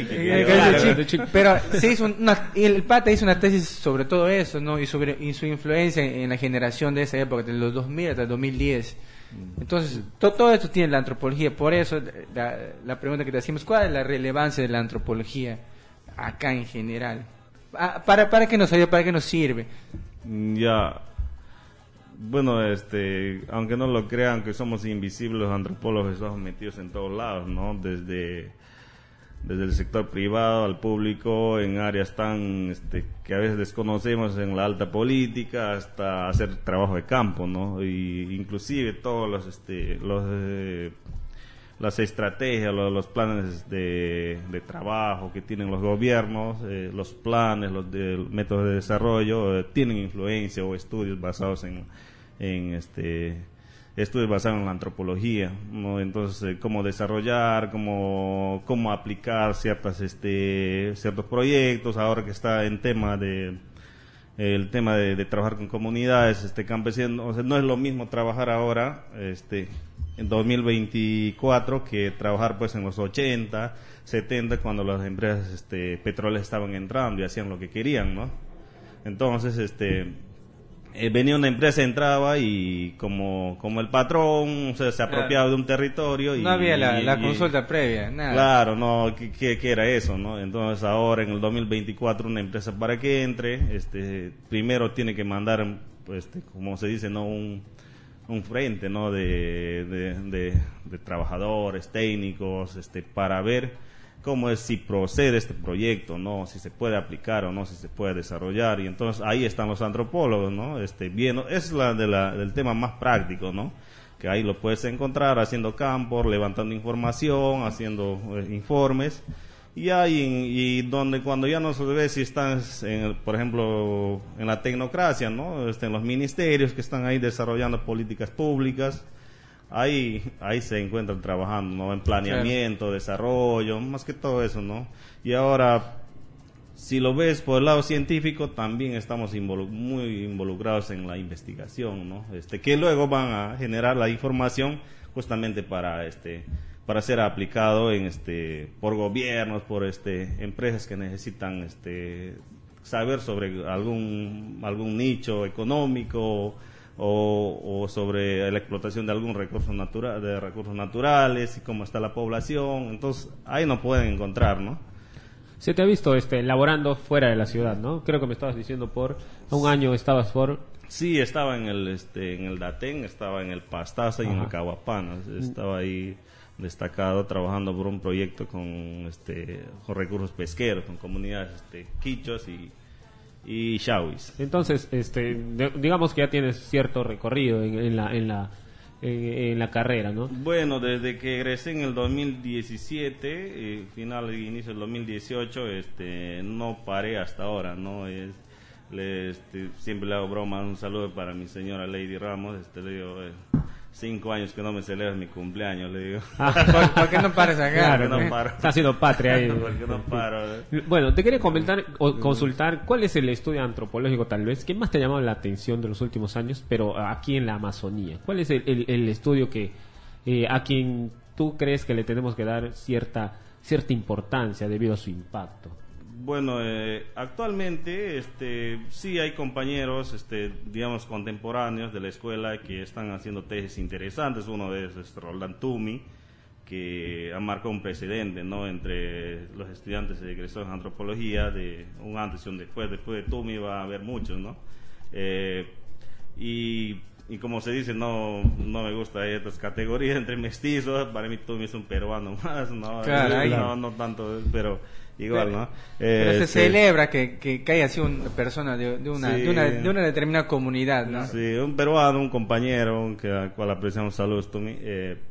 se hizo el pata hizo una tesis sobre todo eso, ¿no? Y su influencia en la generación de esa época, de los 2000 hasta el 2010. Entonces, todo esto tiene la antropología. Por eso, la pregunta que te hacemos, ¿cuál es la relevancia de la antropología acá en general? ¿Para qué nos ayuda? ¿Para qué nos sirve? Ya. Bueno, aunque no lo crean, que somos invisibles, los antropólogos estamos metidos en todos lados, ¿no? Desde el sector privado al público, en áreas tan que a veces desconocemos, en la alta política, hasta hacer trabajo de campo, ¿no? Y inclusive todos las estrategias, los planes de trabajo que tienen los gobiernos, los planes, los métodos de desarrollo, tienen influencia o estudios basados en estudios basados en la antropología, ¿no? Entonces, cómo desarrollar, cómo aplicar ciertos proyectos, ahora que está en el tema de trabajar con comunidades campesinas. O sea, no es lo mismo trabajar ahora en 2024 que trabajar pues en los 80, 70, cuando las empresas petroleras estaban entrando y hacían lo que querían, ¿no? Entonces, venía una empresa, entraba y como el patrón, o sea, se apropiaba de un territorio y no había la consulta previa, nada. Claro, no, ¿qué era eso, no? Entonces ahora en el 2024 una empresa, para que entre, primero tiene que mandar, como se dice, no, un frente, no, de trabajadores técnicos, para ver cómo es, si procede este proyecto, no, si se puede aplicar o no, si se puede desarrollar. Y entonces ahí están los antropólogos, no, viendo, es del tema más práctico, no, que ahí lo puedes encontrar haciendo campos, levantando información, haciendo informes. Y ahí cuando ya no se ve si están, por ejemplo, en la tecnocracia, no, en los ministerios que están ahí desarrollando políticas públicas, ahí se encuentran trabajando, ¿no? En planeamiento, claro, desarrollo, más que todo eso, ¿no? Y ahora, si lo ves por el lado científico, también estamos muy involucrados en la investigación, ¿no? Que luego van a generar la información justamente para ser aplicado por gobiernos, por empresas que necesitan saber sobre algún nicho económico, o sobre la explotación de algún recursos naturales y cómo está la población. Entonces ahí no pueden encontrar, ¿no? Se te ha visto laborando fuera de la ciudad, ¿no? Creo que me estabas diciendo un año estabas por... Sí, estaba en el Datén, estaba en el Pastaza y en el Caguapana. Estaba ahí destacado trabajando por un proyecto con recursos pesqueros, con comunidades quichuas y Shawis. Entonces, digamos que ya tienes cierto recorrido en la carrera, ¿no? Bueno, desde que egresé en el 2017, final e inicio del 2018, no paré hasta ahora, ¿no? Siempre le hago broma, un saludo para mi señora Lady Ramos, le digo, 5 años que no me celebras mi cumpleaños, le digo. ¿Por qué no paras acá? Claro, no paro. Está haciendo patria ahí. Porque no paro. Bueno, te quería comentar o consultar cuál es el estudio antropológico, tal vez, que más te ha llamado la atención de los últimos años, pero aquí en la Amazonía. ¿Cuál es el estudio que a quien tú crees que le tenemos que dar cierta importancia debido a su impacto? Bueno, actualmente sí hay compañeros, digamos, contemporáneos de la escuela que están haciendo tesis interesantes. Uno de ellos es Roland Tumi, que ha marcado un precedente, ¿no?, entre los estudiantes de egresados en antropología, de un antes y un después. Después de Tumi va a haber muchos, ¿no? Y como se dice, no me gusta estas categorías entre mestizos. Para mí Tumi es un peruano más, ¿no? Claro, no tanto, pero igual, ¿no? Pero se celebra que haya sido una persona de una determinada comunidad, ¿no? Sí, un peruano, un compañero, al cual apreciamos. Saludos, Tumi.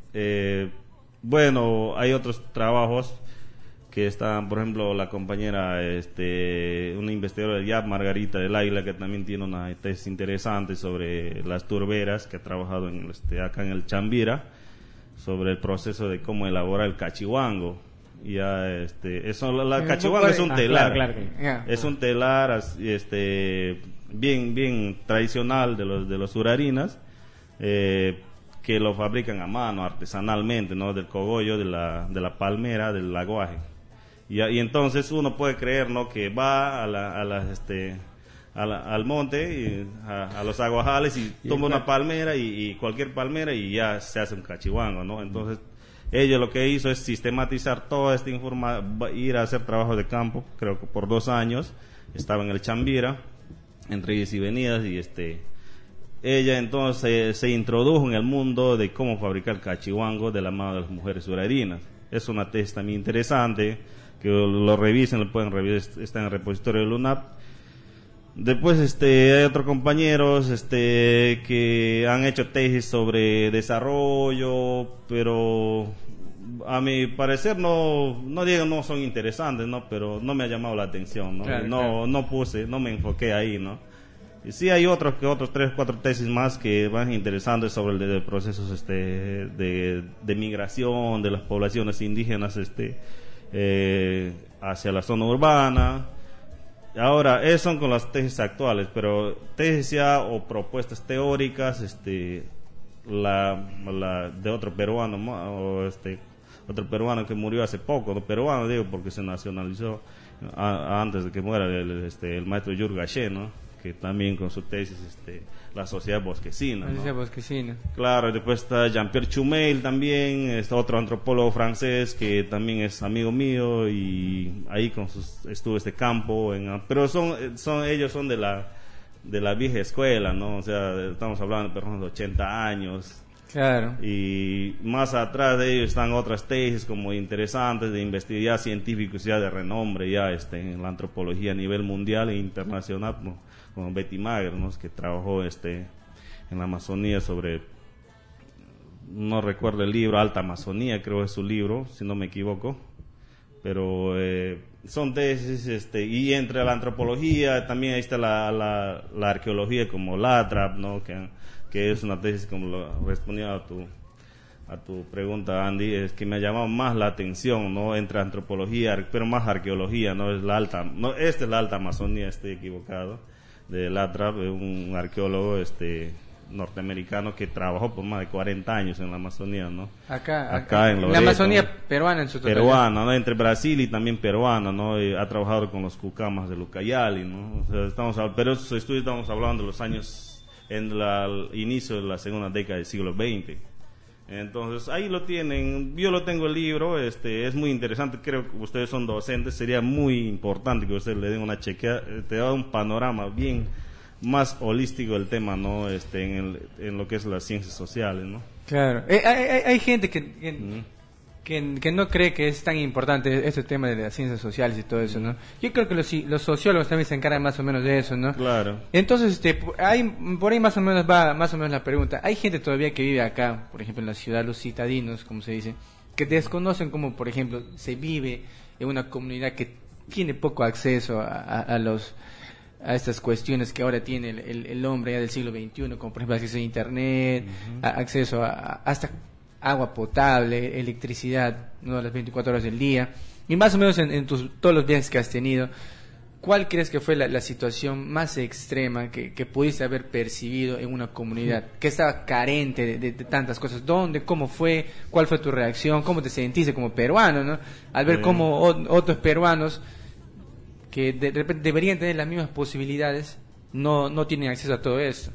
Bueno, hay otros trabajos que están, por ejemplo, la compañera, una investigadora ya, Margarita del Águila, que también tiene una tesis interesante sobre las turberas, que ha trabajado acá en el Chambira. sobre el proceso de cómo elaborar el cachiwango. Ya la cachiwango es un telar, es un telar bien tradicional de los urarinas, que lo fabrican a mano artesanalmente, ¿no? Del cogollo de la palmera, del aguaje. Y entonces uno puede creer, ¿no? Que va al monte, a los aguajales, y toma una palmera y cualquier palmera y ya se hace un cachiwango, ¿no? Entonces ella lo que hizo es sistematizar toda esta información, ir a hacer trabajo de campo, creo que por 2 años, estaba en el Chambira, entre idas y venidas, y ella entonces se introdujo en el mundo de cómo fabricar cachiwango de la mano de las mujeres urarinas. Es una tesis también interesante, que lo revisen, lo pueden revisar, está en el repositorio de LUNAP. Después hay otros compañeros que han hecho tesis sobre desarrollo, pero a mi parecer no digo no son interesantes, ¿no? Pero no me ha llamado la atención, ¿no? Claro, No me enfoqué ahí, ¿no? Y sí hay otros 3, 4 tesis más que van interesantes sobre el de procesos de migración de las poblaciones indígenas hacia la zona urbana. Ahora, esas son con las tesis actuales, pero tesis ya o propuestas teóricas, de otro peruano, o otro peruano que murió hace poco, no peruano digo porque se nacionalizó antes de que muera el maestro Yurgaché, ¿no? Que también con su tesis, la sociedad bosquecina, ¿no? La sociedad bosquecina. Claro, después está Jean-Pierre Chumel también, está otro antropólogo francés que también es amigo mío, y ahí estuvo campo, pero ellos son de la vieja escuela, ¿no? O sea, estamos hablando de personas de 80 años. Claro. Y más atrás de ellos están otras tesis como interesantes de investigación, científicos ya de renombre ya en la antropología a nivel mundial e internacional, ¿no? Como Betty Mager, ¿no? Que trabajó en la Amazonía sobre, no recuerdo el libro, Alta Amazonía creo es su libro, si no me equivoco, pero son tesis, y entre la antropología también ahí está la arqueología como LATRAP, ¿no? Que es una tesis, como respondía a tu pregunta, Andy, es que me ha llamado más la atención, ¿no? Entre antropología, pero más arqueología, ¿no? Es la Alta Amazonía, estoy equivocado, de LATRAP, un arqueólogo norteamericano que trabajó por más de 40 años en la Amazonía, ¿no? Acá en Loreto, la Amazonía, ¿no? Peruana en su totalidad. Peruana, ¿no? Entre Brasil y también peruana, ¿no? Y ha trabajado con los cucamas de Lucayali, ¿no? O sea, pero esos estudios estamos hablando de los años en el inicio de la segunda década del siglo XX. Entonces ahí lo tienen, yo lo tengo el libro, es muy interesante, creo que ustedes son docentes, sería muy importante que ustedes le den una chequeada, te da un panorama bien más holístico del tema, ¿no? En lo que es las ciencias sociales, ¿no? Claro, hay gente que no cree que es tan importante este tema de las ciencias sociales y todo eso, ¿no? Yo creo que los sociólogos también se encargan más o menos de eso, ¿no? Claro. Entonces, por ahí más o menos va más o menos la pregunta. Hay gente todavía que vive acá, por ejemplo en la ciudad, los citadinos, como se dice, que desconocen cómo, por ejemplo, se vive en una comunidad que tiene poco acceso a estas cuestiones que ahora tiene el hombre ya del siglo XXI, como por ejemplo acceso a internet, acceso hasta agua potable, electricidad, ¿no? Las 24 horas del día. Y más o menos en todos los viajes que has tenido, ¿cuál crees que fue la situación más extrema que pudiste haber percibido en una comunidad que estaba carente de tantas cosas? ¿Dónde? ¿Cómo fue? ¿Cuál fue tu reacción? ¿Cómo te sentiste como peruano, ¿no? Al ver cómo otros peruanos que de repente deberían tener las mismas posibilidades no tienen acceso a todo eso.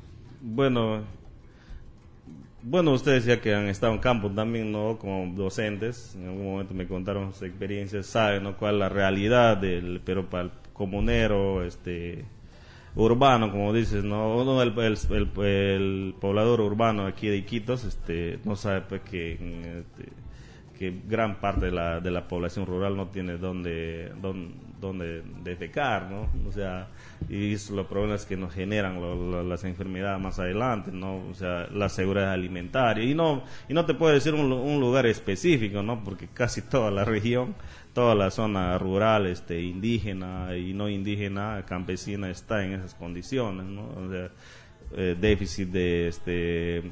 Bueno, ustedes ya que han estado en campo también, ¿no? Como docentes, en algún momento me contaron sus experiencias, saben, ¿no? Cuál es la realidad pero para el comunero, urbano, como dices, ¿no? El poblador urbano aquí de Iquitos, no sabe pues que gran parte de la población rural no tiene donde defecar, ¿no? O sea, y los problemas que nos generan las enfermedades más adelante, ¿no? O sea, la seguridad alimentaria, y no te puedo decir un lugar específico, ¿no? Porque casi toda la región, toda la zona rural, indígena y no indígena, campesina, está en esas condiciones, ¿no? O sea, déficit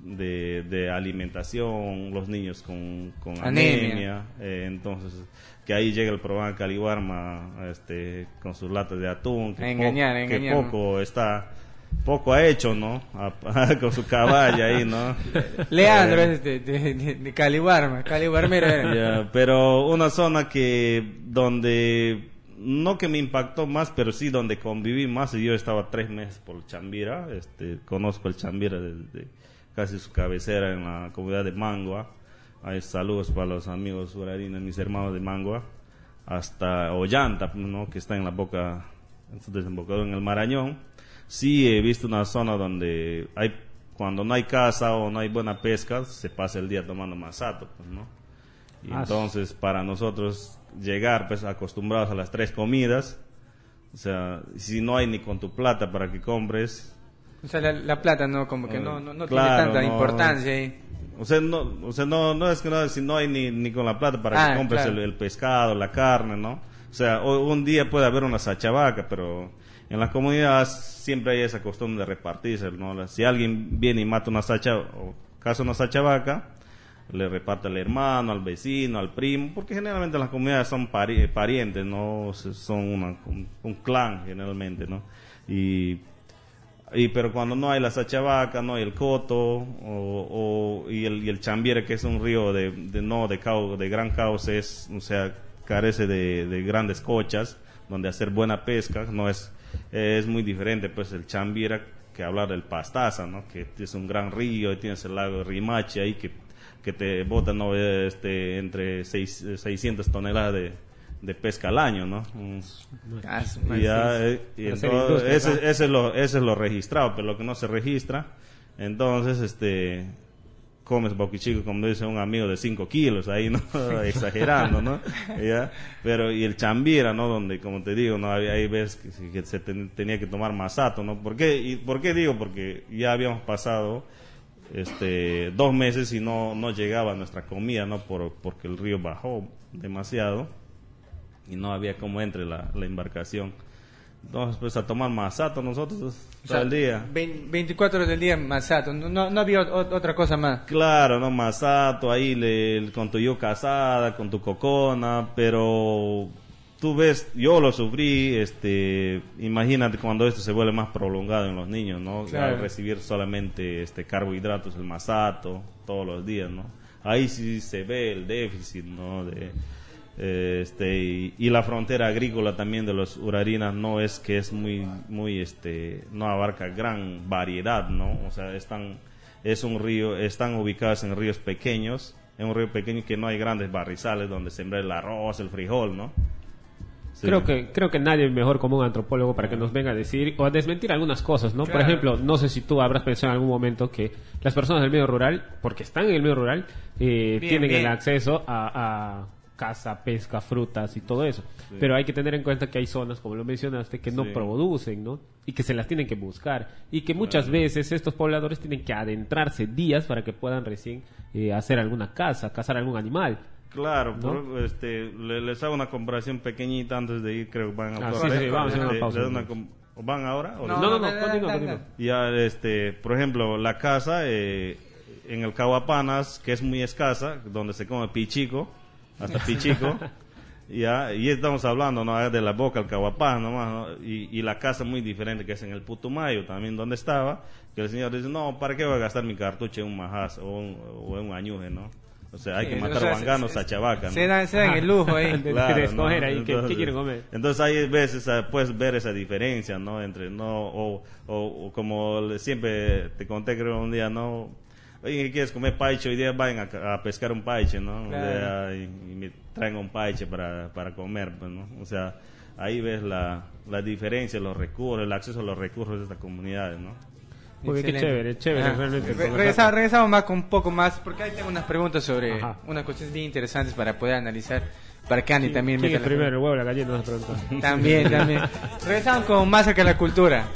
de alimentación, los niños con anemia. Entonces, que ahí llega el programa Caliwarma con sus latas de atún, que poco ha hecho, ¿no? Con su caballa ahí, ¿no? Leandro es de Caliwarmero era. Pero una zona donde no que me impactó más, pero sí donde conviví más. Yo estaba 3 meses por Chambira. Conozco el Chambira desde casi su cabecera en la comunidad de Mangua. Hay saludos para los amigos urarinos, mis hermanos de Mangua, hasta Ollanta, ¿no? Que está en la boca, en su desembocadura en el Marañón. Sí he visto una zona donde cuando no hay caza o no hay buena pesca, se pasa el día tomando masato, pues, ¿no? Y entonces para nosotros llegar, pues, acostumbrados a las 3 comidas, o sea, si no hay ni con tu plata para que compres. O sea, la plata no, como que no tiene tanta importancia ahí. O sea, no es que si no hay ni con la plata para que compres el pescado, la carne, ¿no? O sea, un día puede haber una sachavaca, pero en las comunidades siempre hay esa costumbre de repartirse, ¿no? Si alguien viene y mata una sachavaca, le reparte al hermano, al vecino, al primo, porque generalmente las comunidades son parientes, ¿no? Son un clan generalmente, ¿no? Pero cuando no hay la sachavaca, no hay el coto y el Chambira, que es un río de gran cauce, o sea, carece de grandes cochas donde hacer buena pesca, no es muy diferente, pues, el Chambira que hablar del Pastaza, ¿no? Que es un gran río y tienes el lago de Rimachi ahí que te bota, ¿no? Entre 600 toneladas de pesca al año, ¿no? Y entonces ese es lo registrado, pero lo que no se registra, entonces comes boquichico, como dice un amigo, de 5 kilos ahí, ¿no? Exagerando, ¿no? ¿Ya? Pero y el Chambira, ¿no? Donde, como te digo, no había, ahí ves que se tenía que tomar masato, ¿no? ¿Por qué digo? Porque ya habíamos pasado 2 meses y no llegaba nuestra comida, ¿no? Porque el río bajó demasiado y no había como entre la embarcación. Entonces, pues, a tomar masato nosotros todo el día. 24 horas del día masato, no había otra cosa más. Claro, no, masato, ahí con tu yuca asada, con tu cocona, pero tú ves, yo lo sufrí, imagínate cuando esto se vuelve más prolongado en los niños, ¿no? Claro. Al recibir solamente carbohidratos, el masato, todos los días, ¿no? Ahí sí se ve el déficit, ¿no? Y la frontera agrícola también de los urarinas no es que es muy no abarca gran variedad, ¿no? O sea, están ubicados en ríos pequeños, en un río pequeño que no hay grandes barrizales donde sembrar el arroz, el frijol, ¿no? Sí. Creo que nadie mejor como un antropólogo para que nos venga a decir o a desmentir algunas cosas, ¿no? Claro. Por ejemplo, no sé si tú habrás pensado en algún momento que las personas del medio rural, porque están en el medio rural, tienen el acceso a caza, pesca, frutas y todo eso. Sí. Pero hay que tener en cuenta que hay zonas, como lo mencionaste, que no producen, ¿no? Y que se las tienen que buscar. Y que muchas veces estos pobladores tienen que adentrarse días para que puedan recién hacer alguna caza, cazar algún animal. Claro, ¿no? Les hago una comparación pequeñita antes de ir, creo que van a vamos a hacer una pausa. ¿Van ahora? ¿O no, continúa. Ya, por ejemplo, la caza en el Caguapanas, que es muy escasa, donde se come pichico, hasta pichico, ya, y estamos hablando, ¿no? De la boca al Caguapán nomás, ¿no? Y la casa muy diferente que es en el Putumayo también, donde estaba, que el señor dice, no, ¿para qué voy a gastar mi cartucho en un majaz o en un añuje, ¿no? O sea, hay que matar guanganos a chavaca, ¿no? Se dan el lujo ahí de escoger ahí, ¿qué quieren comer? Entonces hay veces, puedes ver esa diferencia, ¿no? Entre, o como siempre te conté, creo, un día, ¿no? Oye, ¿qué quieres comer paiche? Hoy día vayan a pescar un paiche, ¿no? Claro. Y me traen un paiche para comer, pues, ¿no? O sea, ahí ves la diferencia, los recursos, el acceso a los recursos de estas comunidades, ¿no? Muy bien, qué chévere, realmente. Regresamos más con un poco más, porque ahí tengo unas preguntas sobre unas cuestiones bien interesantes para poder analizar, para que Andy también meta primero, el huevo o la gallina, nos preguntan. También. Regresamos con más cerca de la cultura.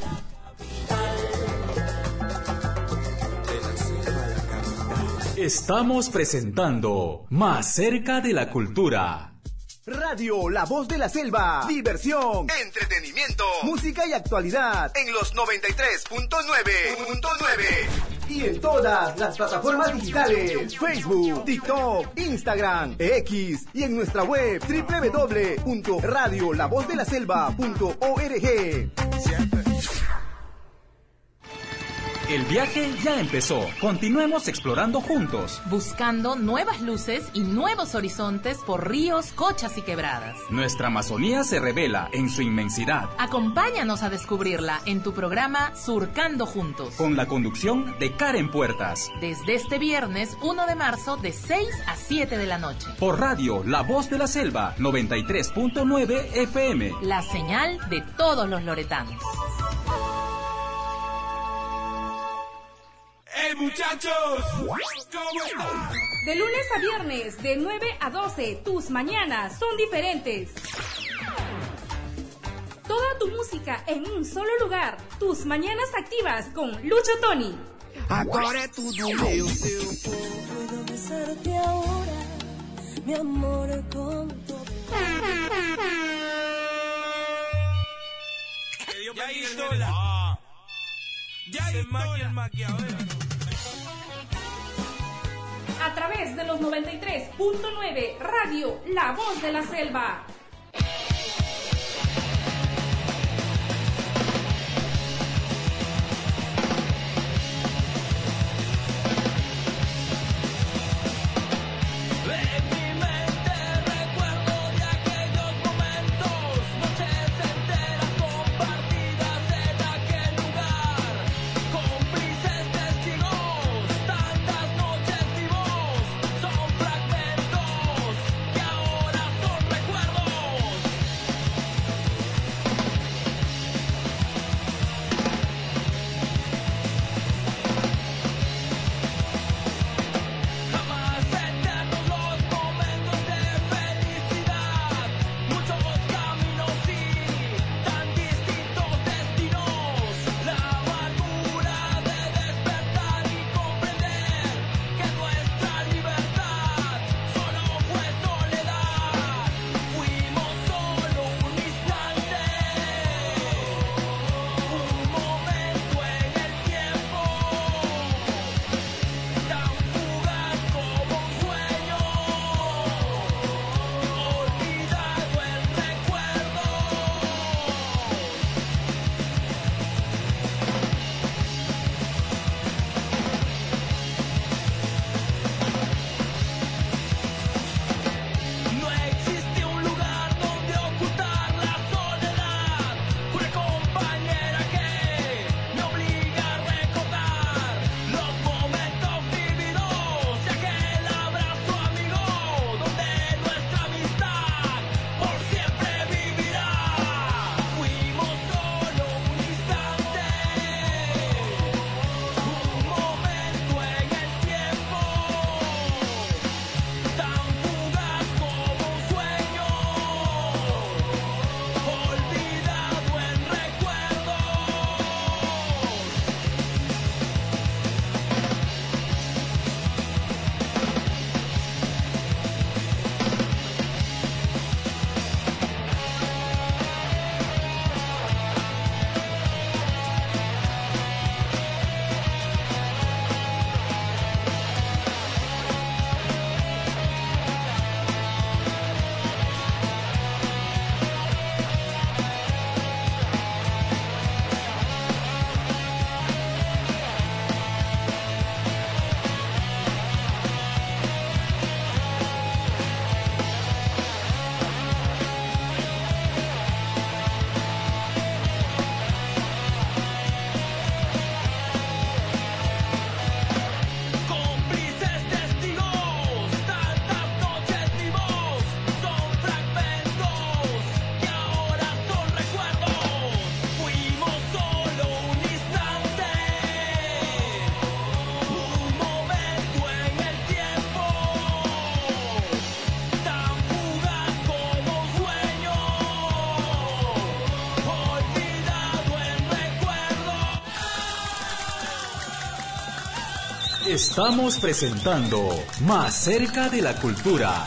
Estamos presentando Más cerca de la cultura. Radio La Voz de la Selva. Diversión, entretenimiento, música y actualidad en los 93.9. y en todas las plataformas digitales: Facebook, TikTok, Instagram, X y en nuestra web www.radiolavozdelaselva.org. El viaje ya empezó. Continuemos explorando juntos. Buscando nuevas luces y nuevos horizontes por ríos, cochas y quebradas. Nuestra Amazonía se revela en su inmensidad. Acompáñanos a descubrirla en tu programa Surcando Juntos. Con la conducción de Karen Puertas. Desde este viernes 1 de marzo de 6 a 7 de la noche. Por radio La Voz de la Selva 93.9 FM. La señal de todos los loretanos. ¡Hey muchachos! ¿Cómo están? De lunes a viernes, de 9 a 12, tus mañanas son diferentes. Toda tu música en un solo lugar. Tus mañanas activas con Lucho Tony. Agora é tudo meu. Puedo besarte ahora, mi amor, con todo. Ya hizo la... Ya hizo el maquiavelo. A través de los 93.9 Radio La Voz de la Selva. Estamos presentando Más cerca de la cultura.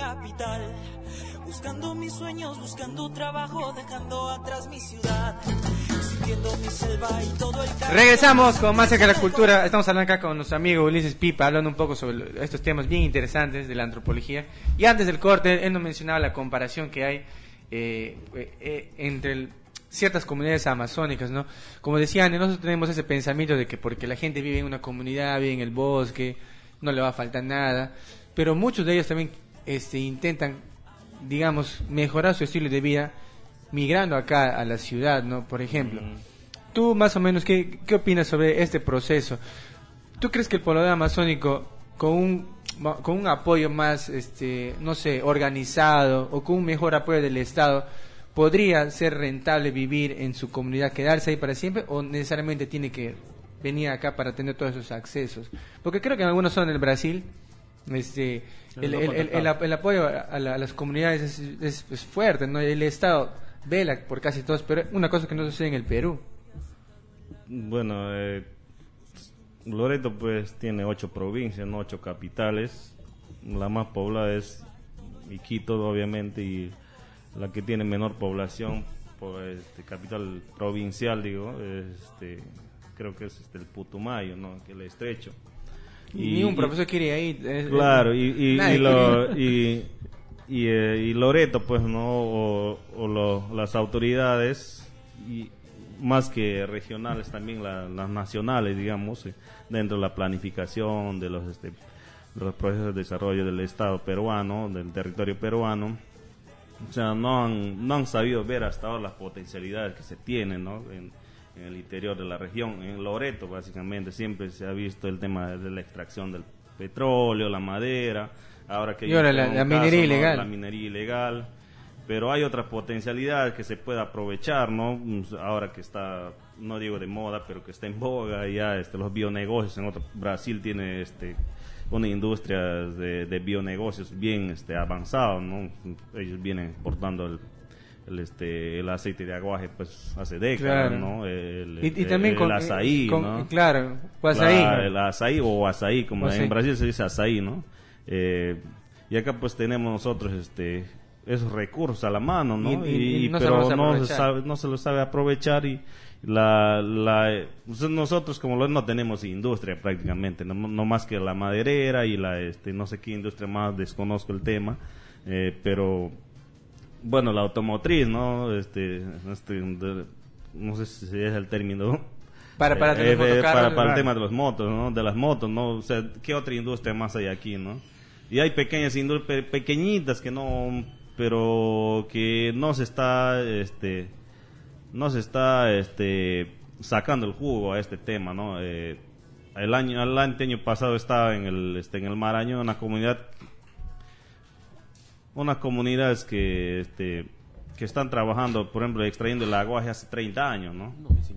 capital, buscando mis sueños, buscando trabajo, dejando atrás mi ciudad, sintiendo mi selva y todo el camino. Regresamos con más cerca de la cultura. Estamos hablando acá con nuestro amigo Ulises Pipa, hablando un poco sobre estos temas bien interesantes de la antropología. Y antes del corte, él nos mencionaba la comparación que hay entre ciertas comunidades amazónicas, ¿no? Como decían, nosotros tenemos ese pensamiento de que porque la gente vive en una comunidad, vive en el bosque, no le va a faltar nada, pero muchos de ellos también intentan, digamos, mejorar su estilo de vida migrando acá a la ciudad, ¿no? Por ejemplo, tú más o menos, ¿qué opinas sobre este proceso? ¿Tú crees que el poblador amazónico con un apoyo más, no sé, organizado o con un mejor apoyo del Estado podría ser rentable vivir en su comunidad, quedarse ahí para siempre, o necesariamente tiene que venir acá para tener todos esos accesos? Porque creo que en algunas zonas del Brasil el apoyo a las comunidades es fuerte, ¿no? El Estado vela por casi todos, pero una cosa que no sucede en el Perú. Bueno, Loreto pues tiene 8 provincias, no 8 capitales. La más poblada es Iquitos, obviamente, y la que tiene menor población, pues, capital provincial, digo, creo que es el Putumayo, ¿no? Que el Estrecho. Y un profesor quiere ahí. Claro, y Loreto, pues, ¿no? Las autoridades, y más que regionales, también las nacionales, digamos, dentro de la planificación de los procesos de desarrollo del Estado peruano, del territorio peruano. O sea, no han sabido ver hasta ahora las potencialidades que se tienen, ¿no? En el interior de la región. En Loreto, básicamente, siempre se ha visto el tema de la extracción del petróleo, la madera. Ahora que la minería ilegal. La minería ilegal. Pero hay otras potencialidades que se puede aprovechar, ¿no? Ahora que está, no digo de moda, pero que está en boga ya, los bionegocios. Brasil tiene una industria de bionegocios bien avanzado, ¿no? Ellos vienen exportando el aceite de aguaje pues hace décadas, claro, ¿no? Y también el azaí, ¿no? Claro, o azaí. El azaí o azaí, como en Brasil se dice azaí, ¿no? Y acá pues tenemos nosotros esos recursos a la mano, ¿no? Pero no se lo sabe aprovechar, y nosotros como no tenemos industria prácticamente, no más que la maderera y no sé qué industria más, desconozco el tema, pero bueno, la automotriz, ¿no? No sé si es el término para el tema de los motos, ¿no? De las motos, ¿no? O sea, ¿qué otra industria más hay aquí, no? Y hay pequeñas industrias pequeñitas pero que no se está sacando el jugo a este tema, ¿no? El año pasado estaba en el Marañón unas comunidades que están trabajando, por ejemplo, extrayendo el aguaje hace 30 años, ¿no?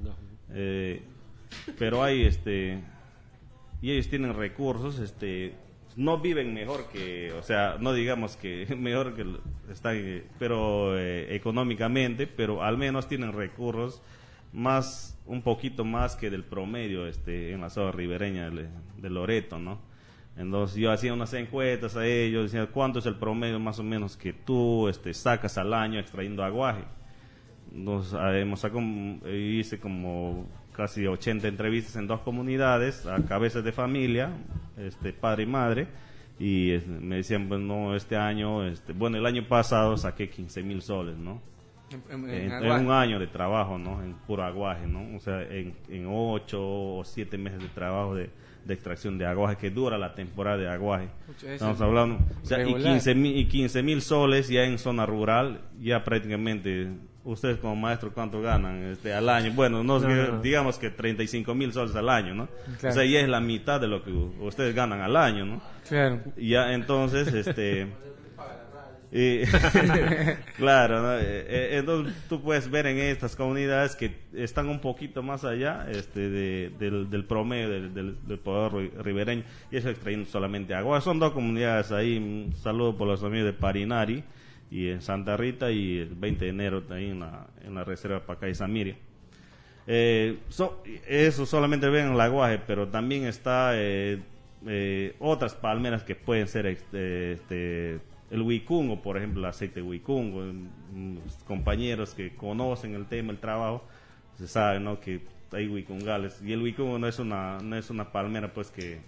Pero hay y ellos tienen recursos, no viven mejor que, o sea, no digamos que mejor que están, pero económicamente, pero al menos tienen recursos un poquito más que del promedio en la zona ribereña de Loreto, ¿no? Entonces yo hacía unas encuestas a ellos, decía, ¿cuánto es el promedio más o menos que tú sacas al año extrayendo aguaje? Entonces hice como casi 80 entrevistas en 2 comunidades, a cabezas de familia, padre y madre, y me decían, pues no, este año, bueno, el año pasado saqué 15,000 soles, ¿no? En un año de trabajo, ¿no? En puro aguaje, ¿no? O sea, en 8 o 7 meses de trabajo de extracción de aguaje, que dura la temporada de aguaje. Estamos hablando, o sea, y 15,000 soles ya en zona rural, ya prácticamente, ustedes como maestros, ¿cuánto ganan al año? Bueno, digamos que 35,000 soles al año, ¿no? Claro. O sea, ya es la mitad de lo que ustedes ganan al año, ¿no? Claro. Ya, entonces, claro, ¿no? Entonces tú puedes ver en estas comunidades que están un poquito más allá del promedio del poder ribereño, y eso extrayendo solamente agua. Son 2 comunidades ahí. Un saludo por los amigos de Parinari y en Santa Rita, y el 20 de enero ahí en la reserva Pacay Samiria. Eso solamente ven el aguaje, pero también está otras palmeras que pueden ser el huicungo, por ejemplo, el aceite huicungo, compañeros que conocen el tema, el trabajo, se sabe, ¿no?, que hay huicungales, y el huicungo no es una palmera, pues, que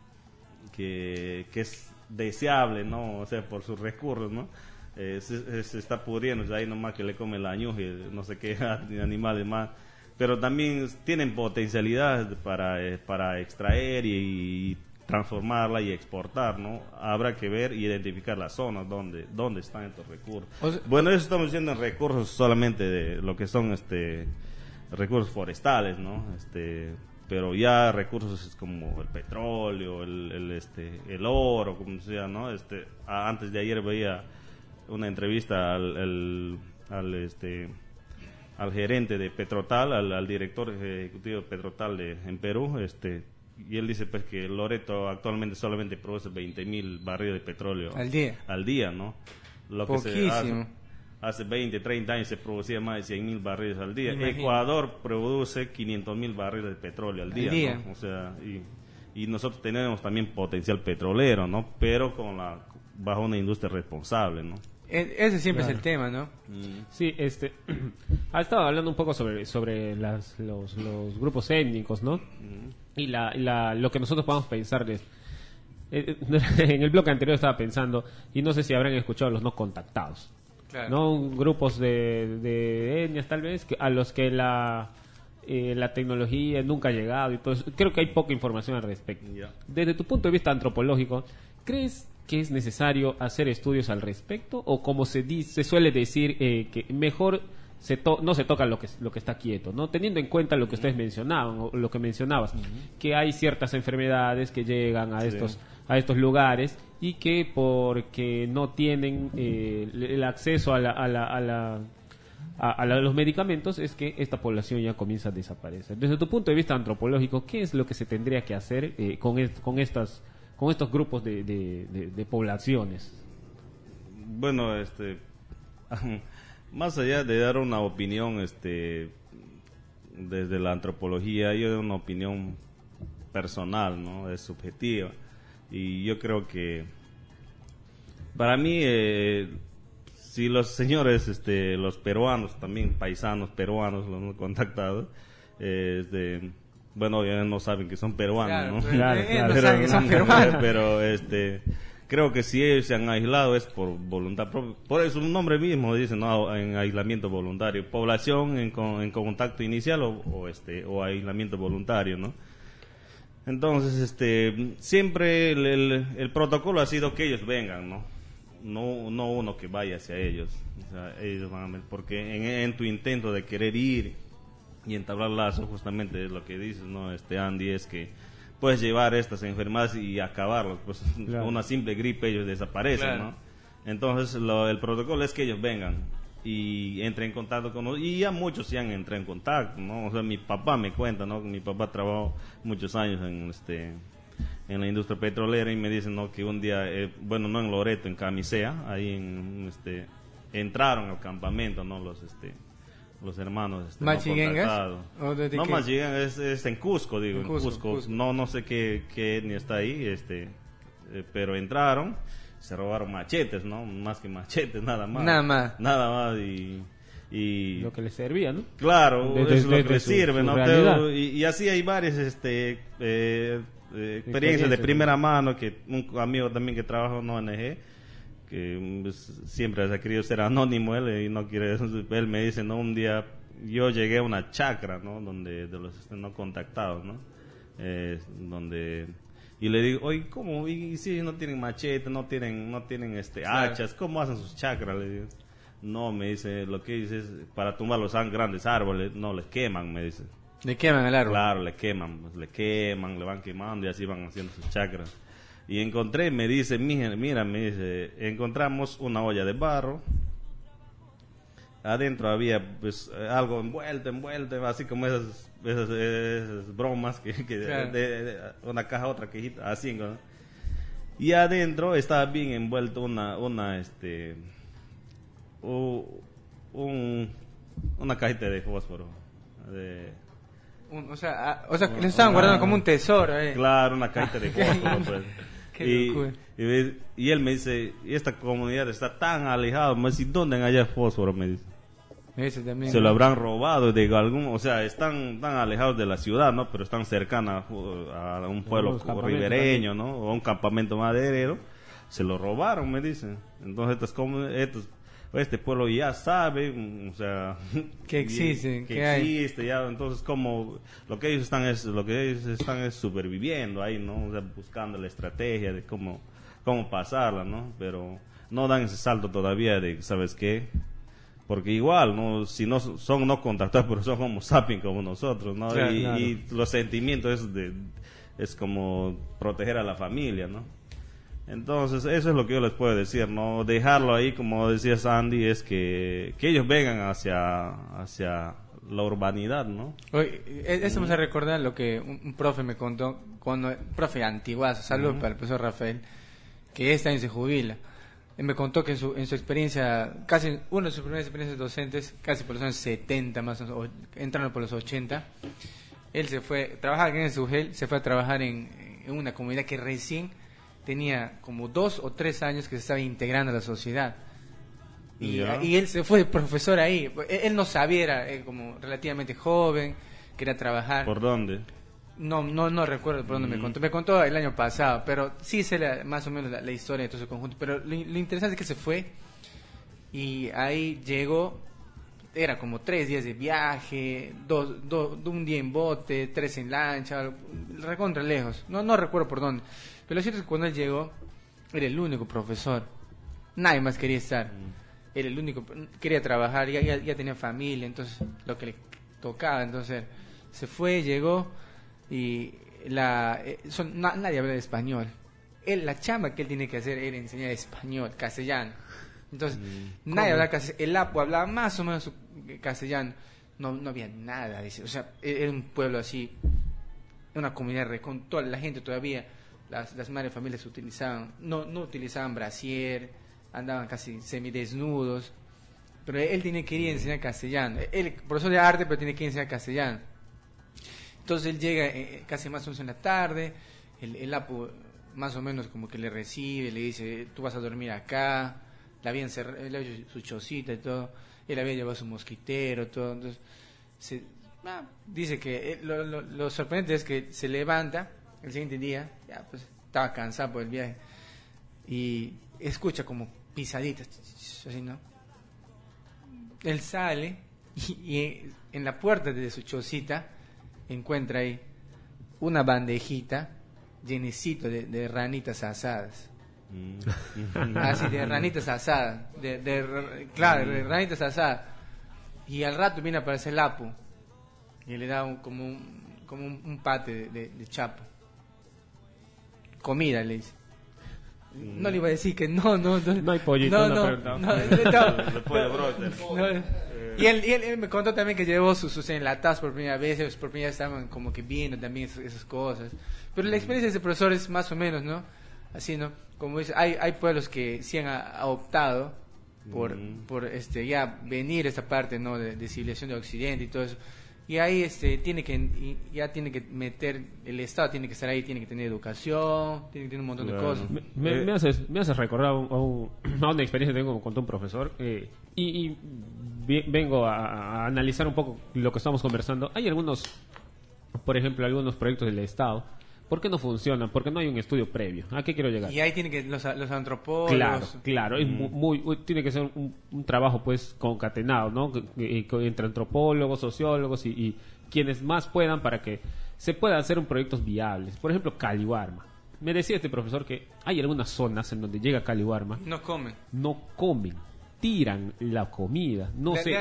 es deseable, ¿no?, o sea, por sus recursos, ¿no? Se está pudriendo, ya ahí nomás que le come el añuje, no sé qué animales más, pero también tienen potencialidad para extraer y transformarla y exportar, ¿no? Habrá que ver y identificar las zonas donde están estos recursos. Bueno, eso estamos diciendo en recursos solamente de lo que son recursos forestales, ¿no? Pero ya recursos como el petróleo, el oro, como sea, ¿no? Antes de ayer veía una entrevista al gerente de Petrotal, al director ejecutivo de Petrotal en Perú, y él dice, pues, que Loreto actualmente solamente produce 20,000 barriles de petróleo al día, ¿no? Lo poquísimo. Que hace 20, 30 años se producía más de 100,000 barriles al día. Ecuador produce 500,000 barriles de petróleo al día. ¿No? O sea, y nosotros tenemos también potencial petrolero, ¿no? Pero bajo una industria responsable, ¿no? Ese siempre es el tema, ¿no? Sí, ha estado hablando un poco sobre los grupos étnicos, ¿no? Y lo que nosotros podemos pensar en el bloque anterior estaba pensando, y no sé si habrán escuchado los no contactados, claro, ¿no? Grupos de etnias tal vez a los que la tecnología nunca ha llegado y todo eso. Creo que hay poca información al respecto. Desde tu punto de vista antropológico, ¿crees que es necesario hacer estudios al respecto, o como se suele decir, que mejor no se toca lo que está quieto, ¿no? Teniendo en cuenta lo que ustedes mencionaban, o lo que mencionabas, que hay ciertas enfermedades que llegan a estos lugares, y que porque no tienen el acceso a los medicamentos, es que esta población ya comienza a desaparecer. Desde tu punto de vista antropológico, ¿qué es lo que se tendría que hacer con estos grupos de poblaciones? Bueno, más allá de dar una opinión desde la antropología, yo doy una opinión personal, ¿no? Es subjetiva, y yo creo que para mí, si los señores, los peruanos, también paisanos peruanos, los no contactados, bueno, ya no saben que son peruanos, claro, ¿no? No saben que son peruanos. Pero creo que si ellos se han aislado es por voluntad propia. Por eso un nombre mismo dice, ¿no?, en aislamiento voluntario. Población en contacto inicial o aislamiento voluntario, ¿no? Entonces, siempre el protocolo ha sido que ellos vengan, ¿no? No uno que vaya hacia ellos. O sea, ellos van a ver, porque en tu intento de querer ir y entablar lazos, justamente es lo que dices, ¿no? Andy, es que puedes llevar estas enfermedades y acabarlos, pues, claro, una simple gripe ellos desaparecen, claro, ¿no? Entonces el protocolo es que ellos vengan y entren en contacto con nosotros, y ya muchos se han entrado en contacto, ¿no? O sea, mi papá me cuenta, ¿no? Mi papá trabajó muchos años en la industria petrolera, y me dicen, ¿no?, que un día, bueno, no en Loreto, en Camisea, ahí entraron al campamento, ¿no? Los hermanos ¿Machiguengas? No, Machiguengas es en Cusco, digo, en Cusco. No sé qué etnia está ahí, pero entraron, se robaron machetes, ¿no? Más que machetes, nada más y lo que les servía, ¿no? Claro, es lo que les sirve, ¿no? Y así hay varias experiencias de primera mano, que un amigo también que trabaja en ONG, que siempre ha querido ser anónimo él, y no quiere, él me dice, ¿no?, un día yo llegué a una chacra, ¿no?, donde de los no contactados, ¿no? Y le digo, oye, ¿cómo? Y si no tienen machete, no tienen hachas, ¿cómo hacen sus chacras? Le digo, no, me dice, lo que dice es, para tumbar los grandes árboles, no, les queman, me dice. ¿Le queman el árbol? Claro, le van quemando, y así van haciendo sus chacras. Y encontré, me dice, mira, me dice, encontramos una olla de barro. Adentro había, pues, algo envuelto, así como esas bromas claro, de una caja, otra cajita, así, ¿no? Y adentro estaba bien envuelto una cajita de fósforo. O sea, le estaban guardando como un tesoro, Claro, una cajita de fósforo, pues. y él me dice, esta comunidad está tan alejada, me dice, ¿dónde en allá fósforo? Me dice. Ese también, se lo habrán robado de algún, o sea, están tan alejados de la ciudad, ¿no? Pero están cercanos a un pueblo ribereño, ¿no? O a un campamento maderero. Se lo robaron, me dicen. Entonces este pueblo ya sabe, o sea, que existe, que existe, ya. Entonces, como lo que ellos están es superviviendo ahí, ¿no? O sea, buscando la estrategia de cómo pasarla, ¿no? Pero no dan ese salto todavía de, ¿sabes qué? Porque igual, ¿no? Si no son no contactados, pero son homo sapiens como nosotros, ¿no? Claro, y los sentimientos es como proteger a la familia, ¿no? Entonces, eso es lo que yo les puedo decir, ¿no? Dejarlo ahí, como decía Sandy, es que ellos vengan hacia la urbanidad, ¿no? Oye, eso me hace recordar lo que un profe me contó, profe antiguazo, saludos para el profesor Rafael, que este año se jubila. Él me contó que en su experiencia, casi una de sus primeras experiencias docentes, casi por los años 70, más o menos, entrando por los 80, él se fue, trabajaba aquí en el Sugel, se fue a trabajar en una comunidad que recién tenía como 2 o 3 años que se estaba integrando a la sociedad. Y él se fue de profesor ahí. Él no sabía, era como relativamente joven, quería trabajar. ¿Por dónde? No recuerdo por dónde me contó. Me contó el año pasado, pero sí sé más o menos la historia de todo ese conjunto. Pero lo interesante es que se fue y ahí llegó, era como 3 días de viaje, un día en bote, 3 en lancha, recontra lejos. No recuerdo por dónde. Pero lo cierto es que cuando él llegó, era el único profesor. Nadie más quería estar. Era el único, quería trabajar, ya tenía familia, entonces lo que le tocaba. Entonces se fue, llegó y nadie habla de español. La chamba que él tiene que hacer era enseñar español, castellano. Entonces nadie hablaba castellano. El Apo hablaba más o menos castellano. No había nada, dice. O sea, era un pueblo así, una comunidad con toda la gente todavía. Las madres de familia se utilizaban, no utilizaban brasier, andaban casi semidesnudos, pero él tiene que ir a enseñar castellano. Él, profesor de arte, pero tiene que enseñar castellano. Entonces él llega casi más o menos en la tarde, el Apo más o menos como que le recibe, le dice, tú vas a dormir acá, le había hecho su chocita y todo, él había llevado su mosquitero, todo. Entonces dice que lo sorprendente es que se levanta el siguiente día, ya pues estaba cansado por el viaje y escucha como pisaditas así, ¿no? Él sale y en la puerta de su chocita encuentra ahí una bandejita llenecito de ranitas asadas. Así, de ranitas asadas, de ranitas asadas. Y al rato viene a aparecer el Apo y le da como un pate de chapo. Comida, le dice. No le iba a decir que no hay pollito, y él me contó también que llevó sus enlatados por primera vez, por primera vez estaban como que viendo también esas cosas. Pero la experiencia de ese profesor es más o menos, ¿no? Así, ¿no? Como dice, hay pueblos que sí han optado por ya venir esta parte, ¿no? De civilización de Occidente y todo eso. Y ahí tiene que meter, el Estado tiene que estar ahí, tiene que tener educación, tiene que tener un montón de cosas. Me haces recordar a una experiencia que tengo con un profesor y vengo a analizar un poco lo que estamos conversando. Hay algunos proyectos del Estado. ¿Por qué no funcionan? Porque no hay un estudio previo. ¿A qué quiero llegar? Y ahí tienen que los antropólogos. Claro. Es tiene que ser un trabajo pues concatenado, ¿no? Entre antropólogos, sociólogos y quienes más puedan para que se puedan hacer proyectos viables. Por ejemplo, Caliwarma. Me decía este profesor que hay algunas zonas en donde llega Caliwarma. No comen. Tiran la comida. No sé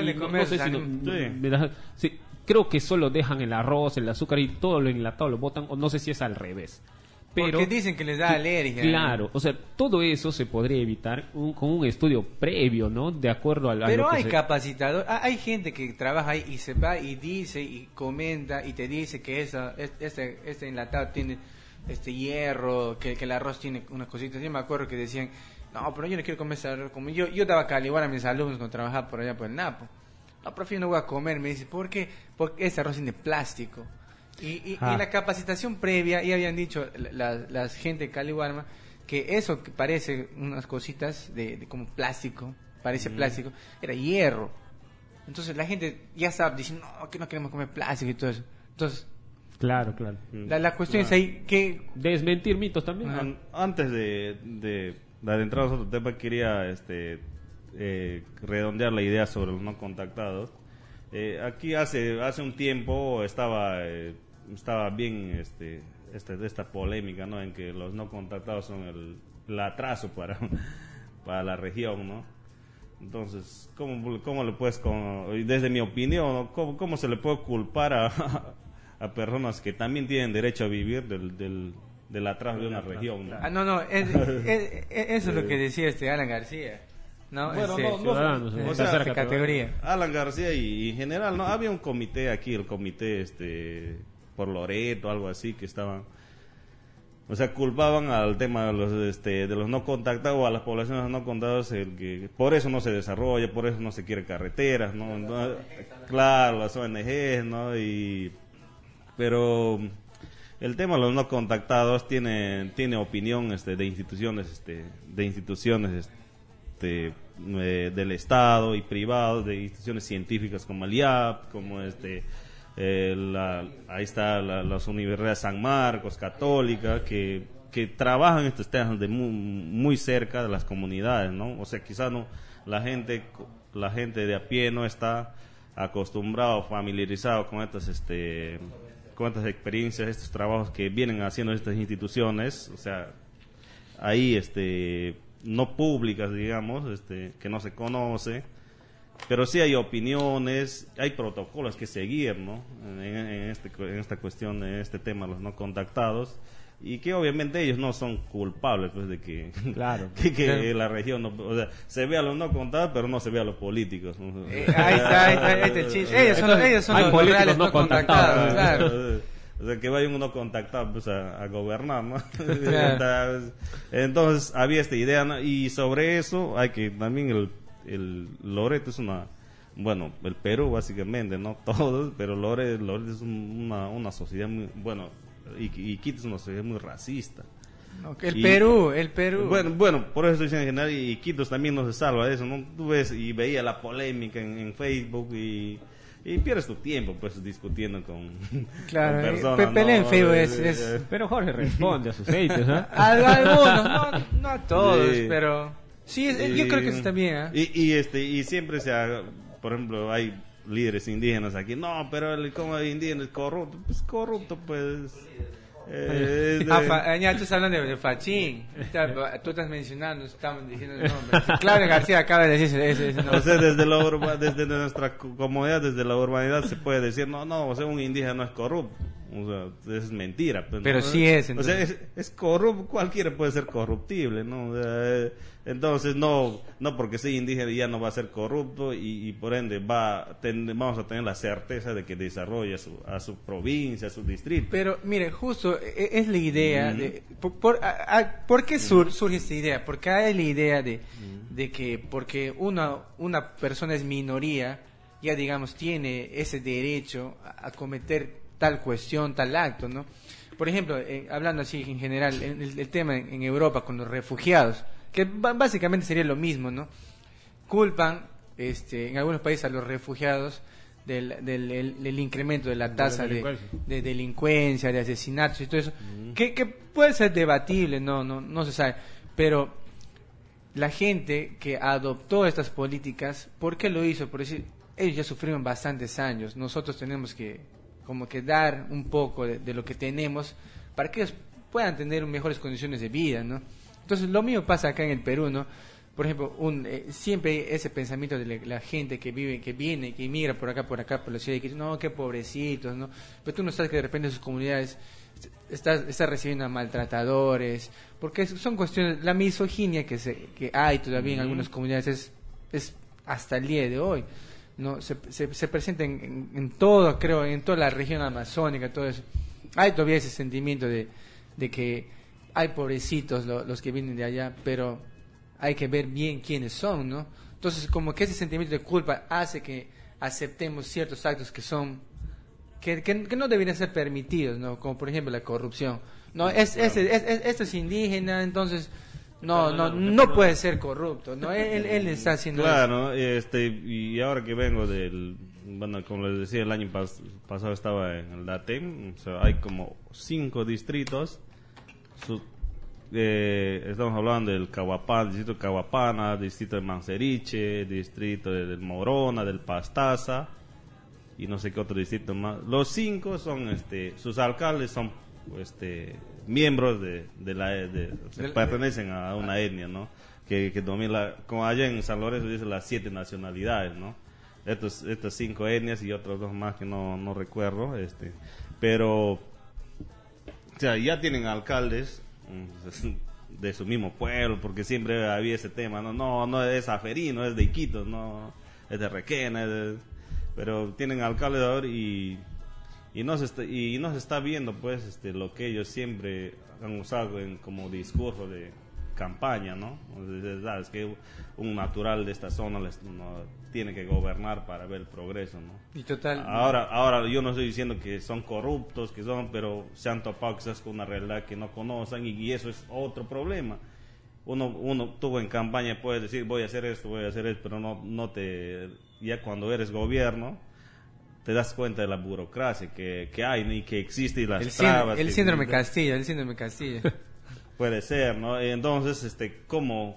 si creo que solo dejan el arroz, el azúcar y todo lo enlatado lo botan, o no sé si es al revés. Pero porque dicen que les da alergia. Claro, o sea, todo eso se podría evitar con un estudio previo, ¿no? De acuerdo a lo Pero que hay capacitador, hay gente que trabaja ahí y se va y dice y comenta y te dice que este enlatado tiene hierro, que el arroz tiene unas cositas. Yo me acuerdo que decían, no, pero yo no quiero comer ese arroz. Como yo daba Caliwarma a mis alumnos cuando trabajaba por allá por el Napo. No, profe, yo no voy a comer. Me dice, ¿por qué? Porque ese arroz tiene plástico. Y la capacitación previa, y habían dicho la gente de Caliwarma, que eso que parece unas cositas de como plástico, parece plástico, era hierro. Entonces la gente ya estaba diciendo, no, que no queremos comer plástico y todo eso. Entonces, claro. La cuestión es ahí que... Desmentir mitos también. Antes de dar entrada a otro tema, quería redondear la idea sobre los no contactados. Aquí hace un tiempo estaba bien esta polémica, ¿no? En que los no contactados son el atraso para la región, ¿no? Entonces, ¿cómo le puedes, desde mi opinión, ¿no? ¿Cómo se le puede culpar a personas que también tienen derecho a vivir del atraso de una región, ¿no? Eso es lo que decía Alan García. No, esa categoría. Alan García y en general, ¿no? Había un comité aquí, el comité por Loreto, algo así, que estaban, o sea, culpaban al tema de los no contactados, a las poblaciones no contactadas, que por eso no se desarrolla, por eso no se quiere carreteras, ¿no? Entonces, claro, las ONGs, ¿no? Pero el tema de los no contactados tiene opinión de instituciones del Estado y privados, de instituciones científicas como el IAP, como ahí está las universidades San Marcos, Católica, que trabajan estos temas muy cerca de las comunidades, ¿no? O sea, quizás no la gente de a pie no está acostumbrado, familiarizado con estas experiencias, estos trabajos que vienen haciendo estas instituciones, o sea, ahí no públicas, digamos, que no se conoce, pero sí hay opiniones, hay protocolos que seguir, ¿no? En esta cuestión, en este tema, los no contactados, y que obviamente ellos no son culpables, pues, de que, claro. que la región, no, o sea, se ve a los no contados, pero no se ve a los políticos. Ahí está el chiste. Ellos son los reales no contactados, claro. O sea, que vaya uno contactado, pues, a gobernar, ¿no? Claro. Entonces, había esta idea, ¿no? Y sobre eso, hay que también el Loreto es bueno, el Perú, básicamente, ¿no? Todos, pero Loreto es una sociedad muy, bueno, y Quito es una sociedad muy racista. El Perú. Bueno, por eso estoy diciendo en general, y Quito también no se salva de eso, ¿no? Tú ves y veía la polémica en Facebook y pierdes tu tiempo, pues, discutiendo con personas. Pelea en Facebook Pero Jorge responde a sus haters, ¿no? Algunos, no a todos, pero sí, yo creo que eso está bien, ¿eh? Y siempre por ejemplo, hay líderes indígenas aquí, no, pero como el indígena es corrupto, pues... ya tú estás hablando de Fachín, tú estás mencionando, estamos diciendo el nombre. Claudio García acaba de decir ese nombre. O sea, desde nuestra comunidad, desde la urbanidad se puede decir, no, o sea, un indígena no es corrupto. O sea, es mentira. Pero ¿no? Sí es. Entonces. O sea, es corrupto, cualquiera puede ser corruptible, ¿no? Entonces, no porque sea indígena ya no va a ser corrupto y por ende vamos a tener la certeza de que desarrolla a su provincia, a su distrito. Pero, mire, justo es la idea de... ¿Por qué surge esta idea? Porque hay la idea de que porque una persona es minoría, ya digamos, tiene ese derecho a cometer tal cuestión, tal acto, ¿no? Por ejemplo, hablando así en general, el tema en Europa con los refugiados, que básicamente sería lo mismo, ¿no? Culpan en algunos países a los refugiados del incremento de la tasa de delincuencia, de asesinatos y todo eso, que puede ser debatible, no se sabe, pero la gente que adoptó estas políticas, ¿por qué lo hizo? Por decir, ellos ya sufrieron bastantes años, nosotros tenemos que como que dar un poco de lo que tenemos para que ellos puedan tener mejores condiciones de vida, ¿no? Entonces lo mismo pasa acá en el Perú, ¿no? Por ejemplo, siempre ese pensamiento de la gente que viene, que migra por acá, por la ciudad, y que dice, no, qué pobrecitos, ¿no? Pero tú no sabes que de repente en sus comunidades está recibiendo a maltratadores, porque son cuestiones, la misoginia que hay todavía en algunas comunidades es hasta el día de hoy, ¿no? Se presenta en todo, creo, en toda la región amazónica, todo eso. Hay todavía ese sentimiento de que hay pobrecitos los que vienen de allá, pero hay que ver bien quiénes son, ¿no? Entonces, como que ese sentimiento de culpa hace que aceptemos ciertos actos que no deberían ser permitidos, ¿no? Como por ejemplo la corrupción. no, esto es indígena, entonces no puede ser corrupto, no, él está haciendo claro, y ahora que vengo bueno, como les decía, el año pasado estaba en el DATEM, o sea, hay como 5 distritos, estamos hablando del Caguapán, distrito de Caguapana, distrito de Manseriche, distrito del Morona, del Pastaza, y no sé qué otro distrito más. Los 5 son, sus alcaldes son, miembros pertenecen a una etnia, ¿no? Que domina, como allá en San Lorenzo dice las 7 nacionalidades, ¿no? Estas 5 etnias y otros 2 más que no recuerdo, pero, o sea, ya tienen alcaldes de su mismo pueblo, porque siempre había ese tema, no es aferino, es de Iquitos, no es de Requena, pero tienen alcaldes ahora y no se está viendo pues lo que ellos siempre han usado como discurso de campaña, ¿no? Es que un natural de esta zona tiene que gobernar para ver el progreso, ¿no? Y total. Ahora yo no estoy diciendo que son corruptos, pero se han topado quizás con una realidad que no conocen y eso es otro problema. Uno tuvo en campaña, puede decir voy a hacer esto, pero ya cuando eres gobierno te das cuenta de la burocracia que hay y que existe y las trabas. El síndrome Castilla. Puede ser, ¿no? Entonces, ¿cómo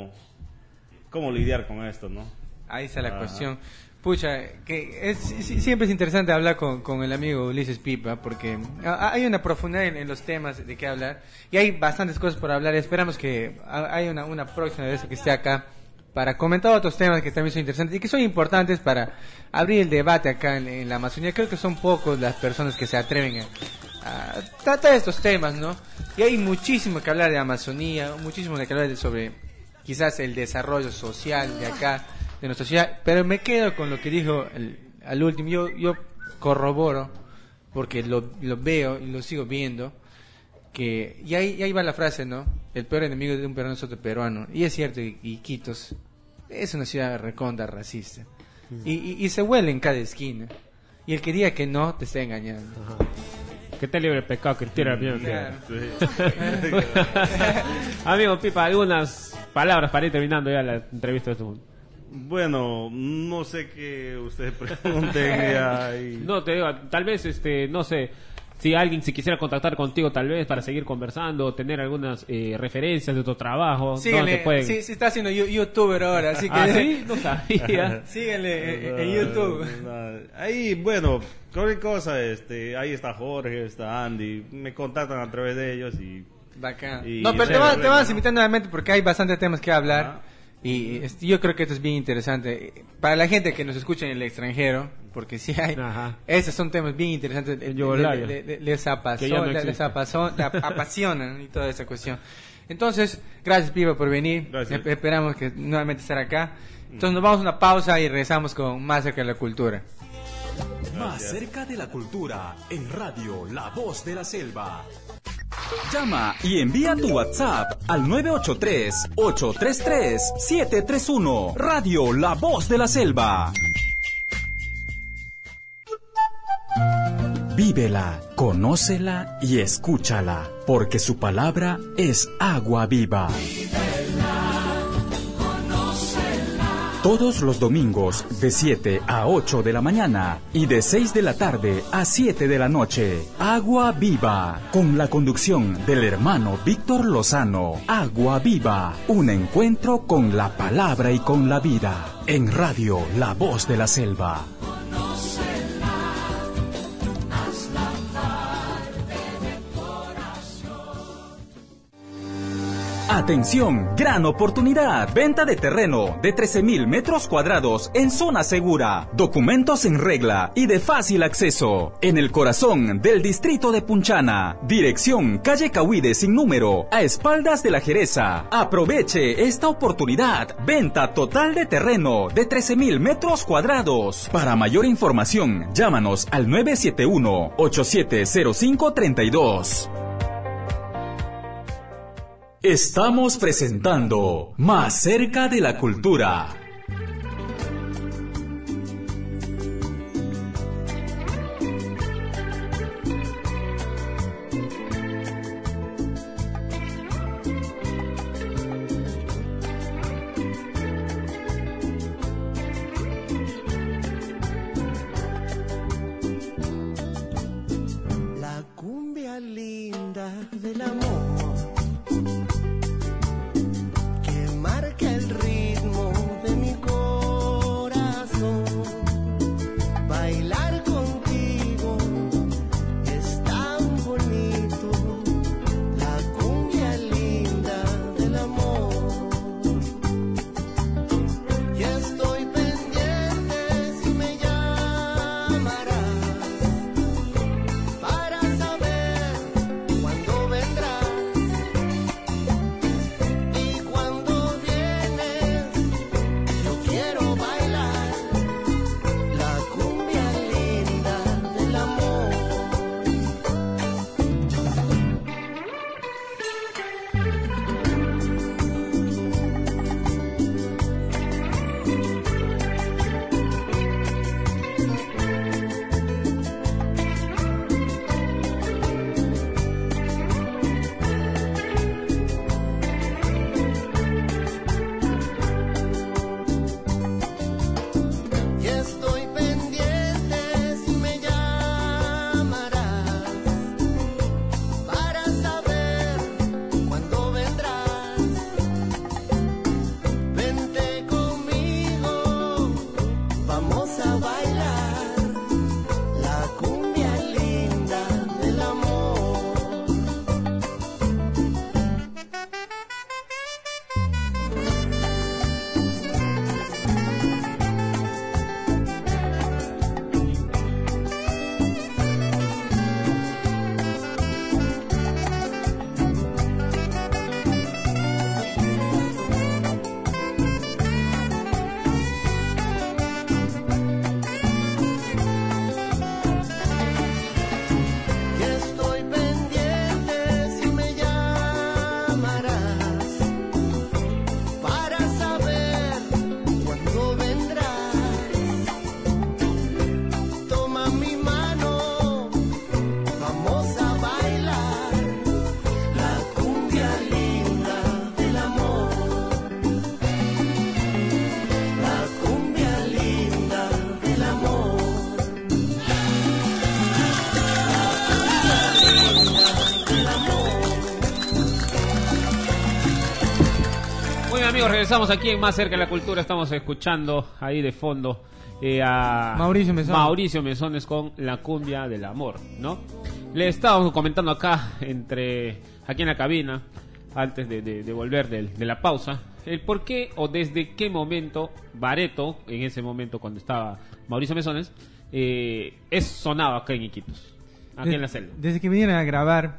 lidiar con esto, no? Ahí está la cuestión. Pucha, siempre es interesante hablar con el amigo Ulises Pipa, porque hay una profundidad en los temas de qué hablar, y hay bastantes cosas por hablar. Esperamos que haya una próxima vez que esté acá para comentar otros temas que también son interesantes y que son importantes para abrir el debate acá en la Amazonía. Creo que son pocos las personas que se atreven a tratar estos temas, ¿no? Y hay muchísimo que hablar de Amazonía, muchísimo que hablar sobre quizás el desarrollo social de acá, de nuestra ciudad, pero me quedo con lo que dijo al último. Yo corroboro, porque lo veo y lo sigo viendo, y ahí va la frase, ¿no? El peor enemigo de un peruano es otro peruano. Y es cierto, Iquitos es una ciudad recontra racista. Y se huele en cada esquina. Y el que diga que no, te está engañando. Ajá. Que te libre el pecado, que tira bien. Claro. Amigo Pipa, algunas palabras para ir terminando ya la entrevista de este mundo. Bueno, no sé qué ustedes pregunten. No, te digo, tal vez, no sé, si alguien se quisiera contactar contigo tal vez para seguir conversando, tener algunas referencias de tu trabajo. Síguele, sí, está haciendo youtuber ahora, así que... ¿sí? No sabía. Síguele en YouTube. Ahí, bueno, cualquier cosa, ahí está Jorge, está Andy, me contactan a través de ellos y... Bacán. Pero te vas a invitar nuevamente porque hay bastantes temas que hablar. Y yo creo que esto es bien interesante para la gente que nos escucha en el extranjero, porque si hay, esos son temas bien interesantes, les apasionan y toda esa cuestión. Entonces, gracias Pipa por venir, esperamos que nuevamente estar acá. Entonces nos vamos a una pausa y regresamos con Más cerca de la cultura. Más cerca de la cultura en Radio La Voz de la Selva. Llama y envía tu WhatsApp al 983-833-731. Radio La Voz de la Selva. Vívela, conócela y escúchala, porque su palabra es agua viva. Todos los domingos de 7 a 8 de la mañana y de 6 de la tarde a 7 de la noche. Agua Viva, con la conducción del hermano Víctor Lozano. Agua Viva, un encuentro con la palabra y con la vida. En Radio La Voz de la Selva. Atención, gran oportunidad. Venta de terreno de 13,000 metros cuadrados en zona segura. Documentos en regla y de fácil acceso. En el corazón del distrito de Punchana. Dirección calle Cahuide sin número, a espaldas de la Jereza. Aproveche esta oportunidad. Venta total de terreno de 13,000 metros cuadrados. Para mayor información, llámanos al 971-870532. Estamos presentando Más cerca de la cultura. del amor que marca el ritmo de mi corazón. Bailar contigo es tan bonito, la cumbia linda del amor. Y estoy pendiente si me llamarás para saber cuándo vendrás. Y cuando vienes yo quiero bailar la cumbia linda del amor. Y estoy pendiente si me llamarás para saber cuándo vendrás. Vente conmigo, vamos a bailar la cumbia linda del amor. Y estoy pendiente si me llamarás para saber cuándo vendrás. Toma mi mano, vamos a bailar la cumbia linda del amor. La cumbia linda del amor. Muy bien, amigos, regresamos aquí en Más Cerca de la Cultura. Estamos escuchando ahí de fondo a Mauricio Mesones con La Cumbia del Amor, ¿no? Le estábamos comentando acá aquí en la cabina, antes de volver de la pausa, el por qué o desde qué momento Bareto, en ese momento cuando estaba Mauricio Mesones, sonaba acá en Iquitos, aquí en la selva. Desde que vinieron a grabar,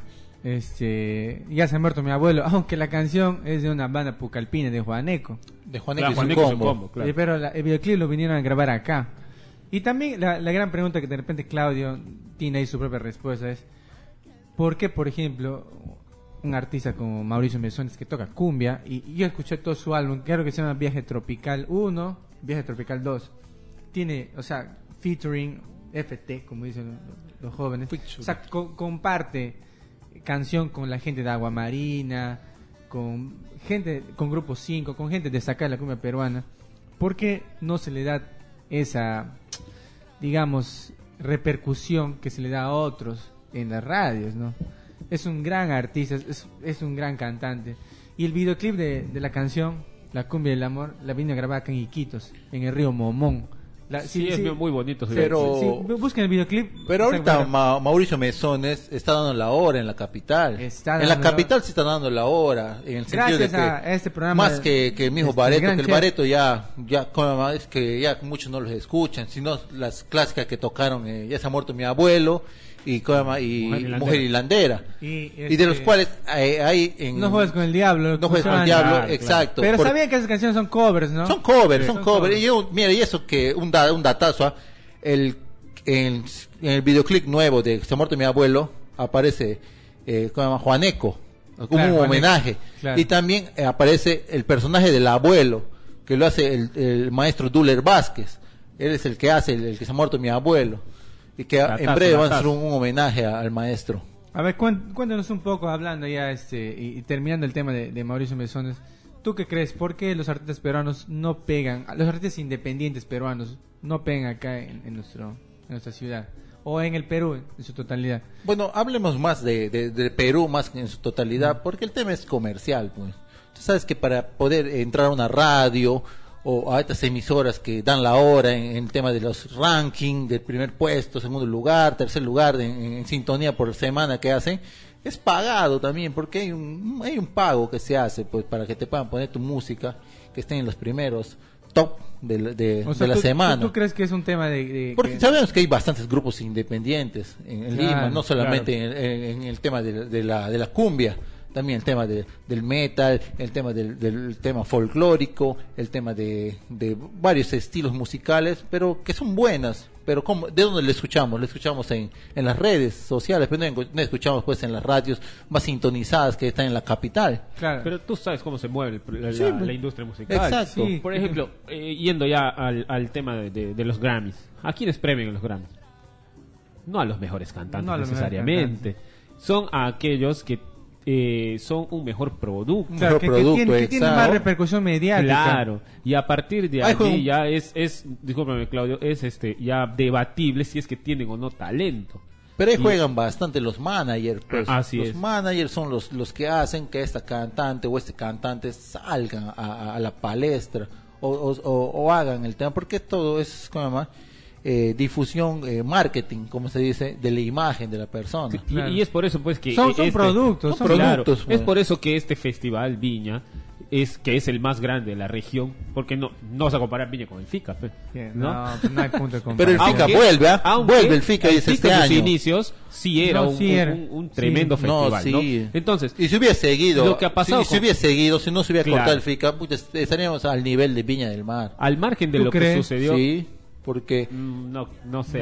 ya se ha muerto mi abuelo, aunque la canción es de una banda pucalpina de Juaneco. De Juaneco Claro, y su Juaneco y su combo. combo, claro. Pero el videoclip lo vinieron a grabar acá. Y también la gran pregunta que de repente Claudio tiene ahí su propia respuesta es: ¿por qué, por ejemplo, un artista como Mauricio Mesones que toca cumbia, y yo escuché todo su álbum, creo que se llama Viaje Tropical 1, Viaje Tropical 2, tiene, o sea, featuring FT, como dicen los jóvenes, o sea, comparte canción con la gente de Agua Marina, con gente, con Grupo 5, con gente destacada de la cumbia peruana? ¿Por qué no se le da esa, digamos, repercusión que se le da a otros en las radios, ¿no? Es un gran artista, es un gran cantante. Y el videoclip de la canción La Cumbia del Amor la vino a grabar acá en Iquitos, en el río Momón. Sí, es muy bonito. Pero busquen el videoclip. Pero ahorita Mauricio Mesones está dando la hora en la capital. En la capital se está dando la hora, en el sentido de que a este programa, más que el mismo Bareto, que el Bareto ya es que ya muchos no los escuchan, sino las clásicas que tocaron, ya se ha muerto mi abuelo y Mujer Hilandera, y de los cuales hay en No juegues con el diablo. No juegues con el diablo, exacto. Pero sabían que esas canciones son covers, ¿no? Son covers. Y yo, mira, y eso que un datazo, en el videoclip nuevo de Se ha muerto mi abuelo aparece Juaneco como un homenaje, claro. Y también aparece el personaje del abuelo, que lo hace el maestro Duller Vázquez. Él es el que hace el que se ha muerto mi abuelo, y que en breve va a hacer un homenaje al maestro. A ver, cuéntanos un poco, hablando ya y terminando el tema de Mauricio Mesones. ¿Tú qué crees? ¿Por qué los artistas peruanos no pegan, los artistas independientes peruanos no pegan acá en nuestra ciudad? o en el Perú en su totalidad? Bueno, hablemos más de Perú más que en su totalidad, porque el tema es comercial, pues. Tú sabes que para poder entrar a una radio o a estas emisoras que dan la hora en el tema de los rankings, del primer puesto, segundo lugar, tercer lugar, en sintonía por semana que hacen, es pagado también, porque hay un pago que se hace pues para que te puedan poner tu música, que estén en los primeros top de la semana. ¿Tú crees que es un tema porque sabemos que hay bastantes grupos independientes en Lima, no solamente en el tema de la cumbia, también el tema del metal, el tema del tema folclórico, el tema de varios estilos musicales, pero que son buenas. Pero ¿de dónde le escuchamos? Le escuchamos en las redes sociales, pero no escuchamos pues en las radios más sintonizadas que están en la capital. Claro. Pero tú sabes cómo se mueve la industria musical. Exacto. Sí. Por ejemplo, yendo ya al tema de los Grammys. ¿A quiénes premian los Grammys? No a los mejores cantantes necesariamente. Son a aquellos que son un mejor producto. Claro, que tiene más repercusión mediática. Claro, y a partir de allí ya es discúlpame Claudio, es ya debatible si es que tienen o no talento. Pero ahí juegan bastante los managers, pues. Así los managers son los que hacen que esta cantante o este cantante salgan a la palestra o hagan el tema, porque todo es como difusión, marketing, como se dice, de la imagen de la persona. Sí, claro. Y es por eso pues que son productos, claro, pues. Es por eso que este festival Viña que es el más grande de la región, porque no vas a comparar Viña con el FICA, ¿no? No hay punto de comparación. Pero el FICA vuelve el FICA y este año. En sus inicios sí era un tremendo festival, ¿no? Entonces, y si hubiera seguido, lo que ha pasado si no se hubiera cortado el FICA, estaríamos al nivel de Viña del Mar. Al margen de lo que sucedió. Sí. Porque no sé.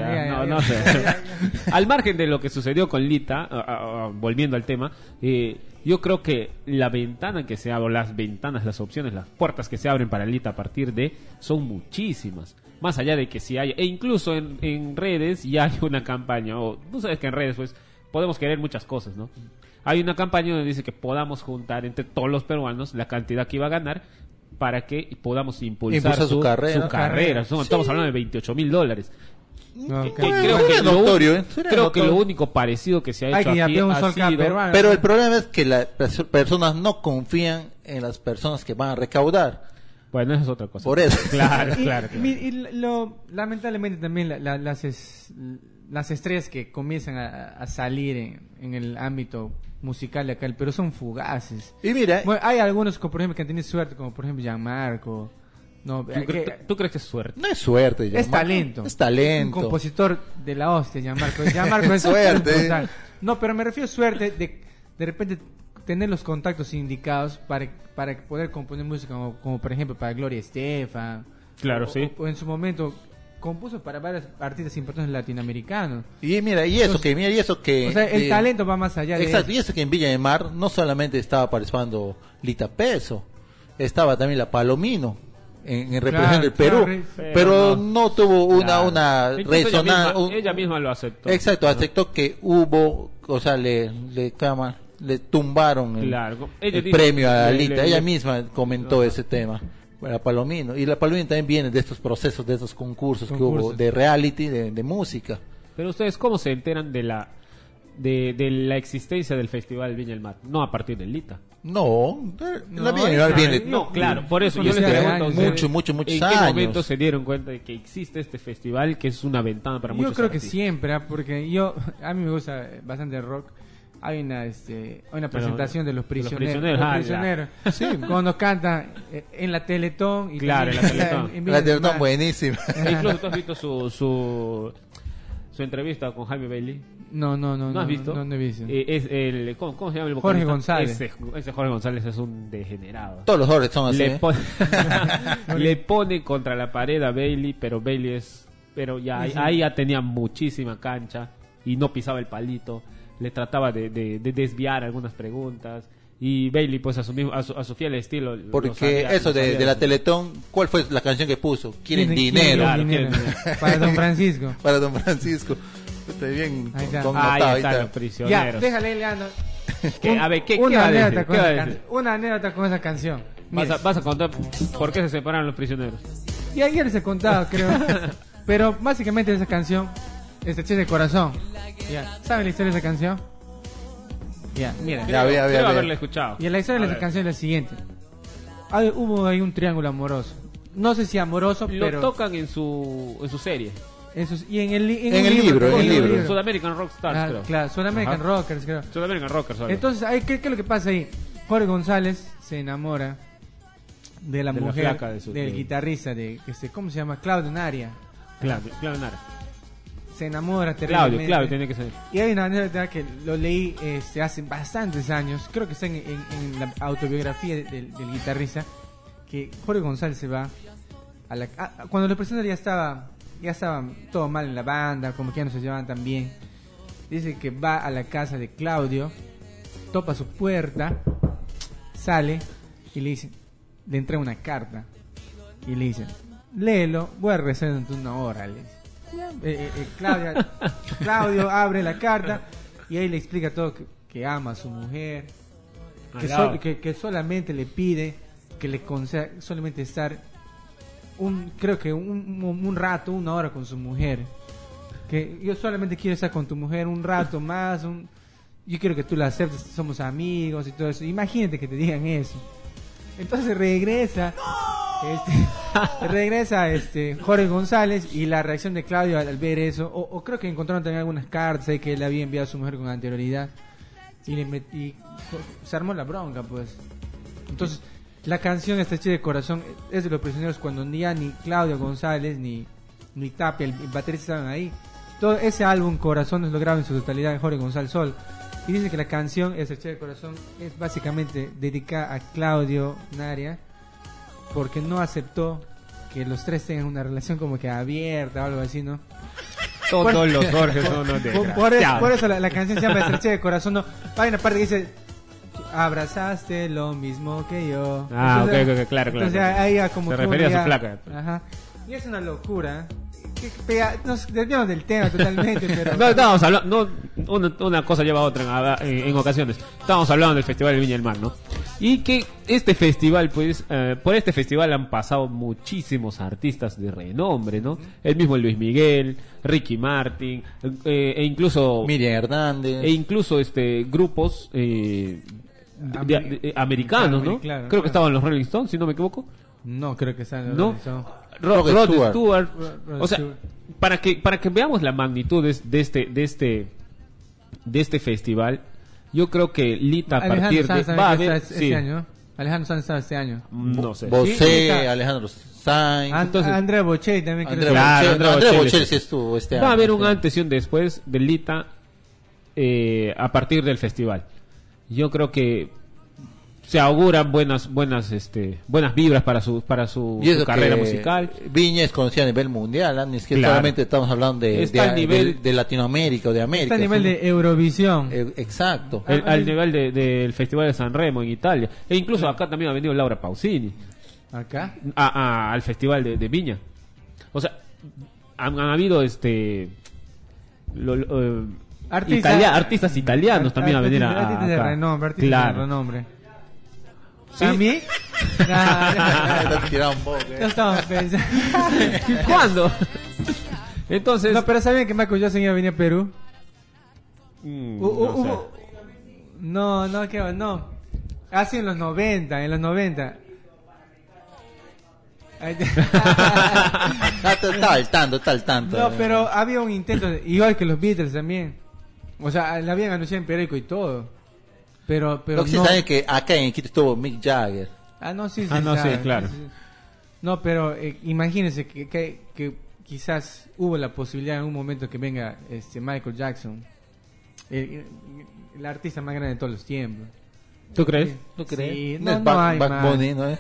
Al margen de lo que sucedió con Lita, volviendo al tema, yo creo que la ventana que se abre, las opciones, las puertas que se abren para Lita a partir de son muchísimas. Más allá de que si hay, e incluso en redes ya hay una campaña, tú sabes que en redes pues podemos querer muchas cosas, ¿no? Hay una campaña donde dice que podamos juntar entre todos los peruanos la cantidad que iba a ganar para que podamos impulsar su carrera. Estamos hablando de $28,000. Creo que lo único parecido que se ha hecho aquí ha sido... Pero el problema es que las personas no confían en las personas que van a recaudar. Bueno, eso es otra cosa. Por eso. Claro. Lamentablemente también las estrellas que comienzan a salir en el ámbito musical de acá, pero son fugaces. Y mira, hay algunos, por ejemplo, que han tenido suerte, como por ejemplo Gianmarco. No, ¿Tú crees que es suerte? No es suerte, es talento. Es talento. Un compositor de la hostia, Gianmarco. Gianmarco es suerte. No, pero me refiero a suerte de repente tener los contactos indicados para poder componer música, como por ejemplo para Gloria Estefan. Claro, sí. O en su momento compuso para varios artistas importantes latinoamericanos. Y mira, y eso que o sea, el talento va más allá de exacto, y eso que en Viña del Mar no solamente estaba participando Lita Peso, estaba también la Palomino en representación del Perú, pero no tuvo una resonancia. Ella misma lo aceptó. Exacto, aceptó que hubo, o sea, le tumbaron el premio a Lita. Ella misma comentó ese tema. La Palomino. Y la Palomino también viene de estos procesos, de estos concursos que hubo de reality, de música. Pero ustedes, ¿cómo se enteran de la existencia del Festival Viña del Mar? No a partir de Lita. No, claro, por eso yo les pregunto muchos ¿en años? qué momento se dieron cuenta de que existe este festival, que es una ventana para muchos artistas? Yo creo artistas? que siempre, porque a mí me gusta bastante el rock. Hay una presentación de los prisioneros. Sí. Cuando cantan en la Teletón. Claro, en la Teletón. La Teletón buenísima. Incluso tú has visto su entrevista con Jaime Bailey. No. ¿No has visto? No he visto. Es el ¿cómo se llama el vocalista? Jorge González. Ese Jorge González es un degenerado. Todos los Jorge son así. Le pone contra la pared a Bailey, pero Bailey ahí ya tenía muchísima cancha y no pisaba el palito. Le trataba de desviar algunas preguntas y Bailey pues a su fiel estilo, porque eso de la Teletón, ¿cuál fue la canción que puso? Quieren dinero. Para Don Francisco. Estoy bien ahí están los prisioneros. Ya, déjale, Leandro. A ver, ¿qué va a decir? Una anécdota con esa canción. Vas a contar por qué se separaron los prisioneros. Y ayer les he contado, creo. Pero básicamente esa canción Estrechez de corazón. Ya. ¿Saben la historia de esa canción? Ya, mira. Creo haberla escuchado. Y la historia de la canción es la siguiente. Hubo ahí un triángulo amoroso. No sé si amoroso, pero... Lo tocan en su serie. Y en el libro. Sudamerican Rockstars, creo. Claro, Sudamerican Rockers, creo. Sudamerican Rockers, obvio. Entonces, ¿qué es lo que pasa ahí? Jorge González se enamora de la mujer del guitarrista ¿cómo se llama? Claudio Naria. Claudio Naria. Se enamora terriblemente. Claudio tiene que ser. Y hay una anécdota que lo leí hace bastantes años, creo que está en la autobiografía del guitarrista, que Jorge González se va cuando lo presenta ya estaba todo mal en la banda, como que ya no se llevaban tan bien. Dice que va a la casa de Claudio, topa su puerta, sale y le entrega una carta y le dice: léelo, voy a regresar dentro de una hora. Le dice. Claudio abre la carta y ahí le explica todo, que ama a su mujer, que solamente le pide que le conceda solamente estar un rato, una hora con su mujer, que yo solamente quiero estar con tu mujer un rato más, yo quiero que tú la aceptes, somos amigos y todo eso. Imagínate que te digan eso. Entonces regresa Jorge González, y la reacción de Claudio al ver eso, o creo que encontraron también algunas cartas ahí que él había enviado a su mujer con anterioridad, y se armó la bronca, pues. Entonces la canción Estrechez de Corazón es de Los Prisioneros, cuando ni Claudio González ni Tapia, el baterista, estaban ahí. Todo ese álbum Corazones lo graba en su totalidad Jorge González Sol. Y dice que la canción Estrechez de Corazón es básicamente dedicada a Claudio Naria, porque no aceptó que los tres tengan una relación como que abierta o algo así, ¿no? Todos los Jorge son unos por eso la canción se llama Estrechez de Corazón. No, hay una parte que dice: abrazaste lo mismo que yo. Entonces, okay, claro. Entonces ahí como se refería a su placa. Ajá. Y es una locura. Nos desviamos del tema totalmente, pero... No, estábamos hablando, una cosa lleva a otra en ocasiones. Estábamos hablando del Festival de Viña del Mar, ¿no? Y que este festival, pues, por este festival han pasado muchísimos artistas de renombre, ¿no? El mismo Luis Miguel, Ricky Martin, e incluso... Miriam Hernández. E incluso grupos americanos, ¿no? Claro, creo que estaban los Rolling Stones, si no me equivoco. No, creo que están los Rolling Stones. Rod Stewart. O sea, para que veamos la magnitud de este festival, yo creo que Lita a partir de este año. Alejandro Sanz estaba este año. No sé. Bosé, Alejandro Sanz. Entonces, Andrea Bocelli también. Andrea Bocelli sí estuvo este año. Va a haber un antes y un después de Lita a partir del festival. Yo creo que se auguran buenas vibras para su carrera musical. Viña es conocida a nivel mundial, ni es que solamente estamos hablando de Latinoamérica o de América. Está a nivel de Eurovisión. Exacto. Al nivel del Festival de San Remo en Italia. E incluso acá también ha venido Laura Pausini. ¿Acá? Al Festival de Viña. O sea, han habido artistas italianos también a venir artistas de renombre, de renombre. ¿Sí? ¿A mí? No estamos pensando. ¿Cuándo? Entonces... No, pero ¿sabían que Michael Jackson iba a venir a Perú? No, Así en los 90, Está al tanto. No, pero había un intento, igual que los Beatles también. O sea, la habían anunciado en periódico y todo. Pero lo que sí sabe que acá en Quito estuvo Mick Jagger. Sí, claro. No, pero imagínense que quizás hubo la posibilidad en un momento que venga Michael Jackson, el artista más grande de todos los tiempos. ¿Tú crees? Sí, no hay más. Bunny, ¿no?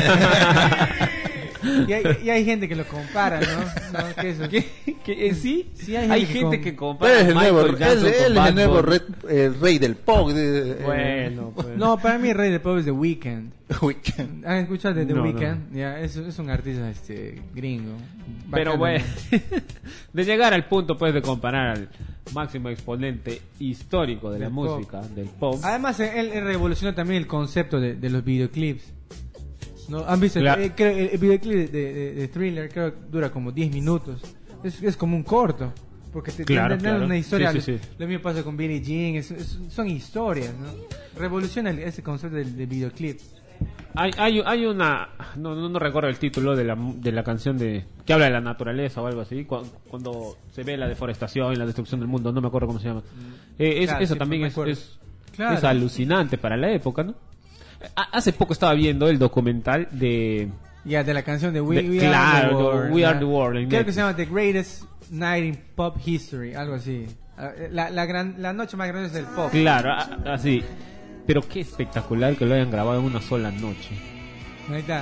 Y hay gente que lo compara, ¿no? ¿Qué es eso? Sí, hay gente que compara. Él es el nuevo rey del pop. Bueno, pues. No, para mí el rey del pop es The Weeknd. ¿Han escuchado de The Weeknd? No. Ya, es un artista gringo. Pero bueno, de llegar al punto pues de comparar al máximo exponente histórico de la música, del pop. Además, él revolucionó también el concepto de los videoclips. ¿No? ¿Han visto? Claro. El videoclip de Thriller creo que dura como 10 minutos. Es como un corto. porque te Claro, dan una historia. Sí. Lo mismo pasa con Billie Jean, son historias, ¿no? Revoluciona ese concepto del videoclip. Hay una, no recuerdo el título de la canción que habla de la naturaleza o algo así, cuando se ve la deforestación y la destrucción del mundo, no me acuerdo cómo se llama. Claro, eso sí, también Claro. es alucinante para la época, ¿no? Hace poco estaba viendo el documental de la canción de We Are the World. Creo que se llama The Greatest Night in Pop History, algo así. La noche más grande del pop. Claro, así. Pero qué espectacular que lo hayan grabado en una sola noche. Ahí está.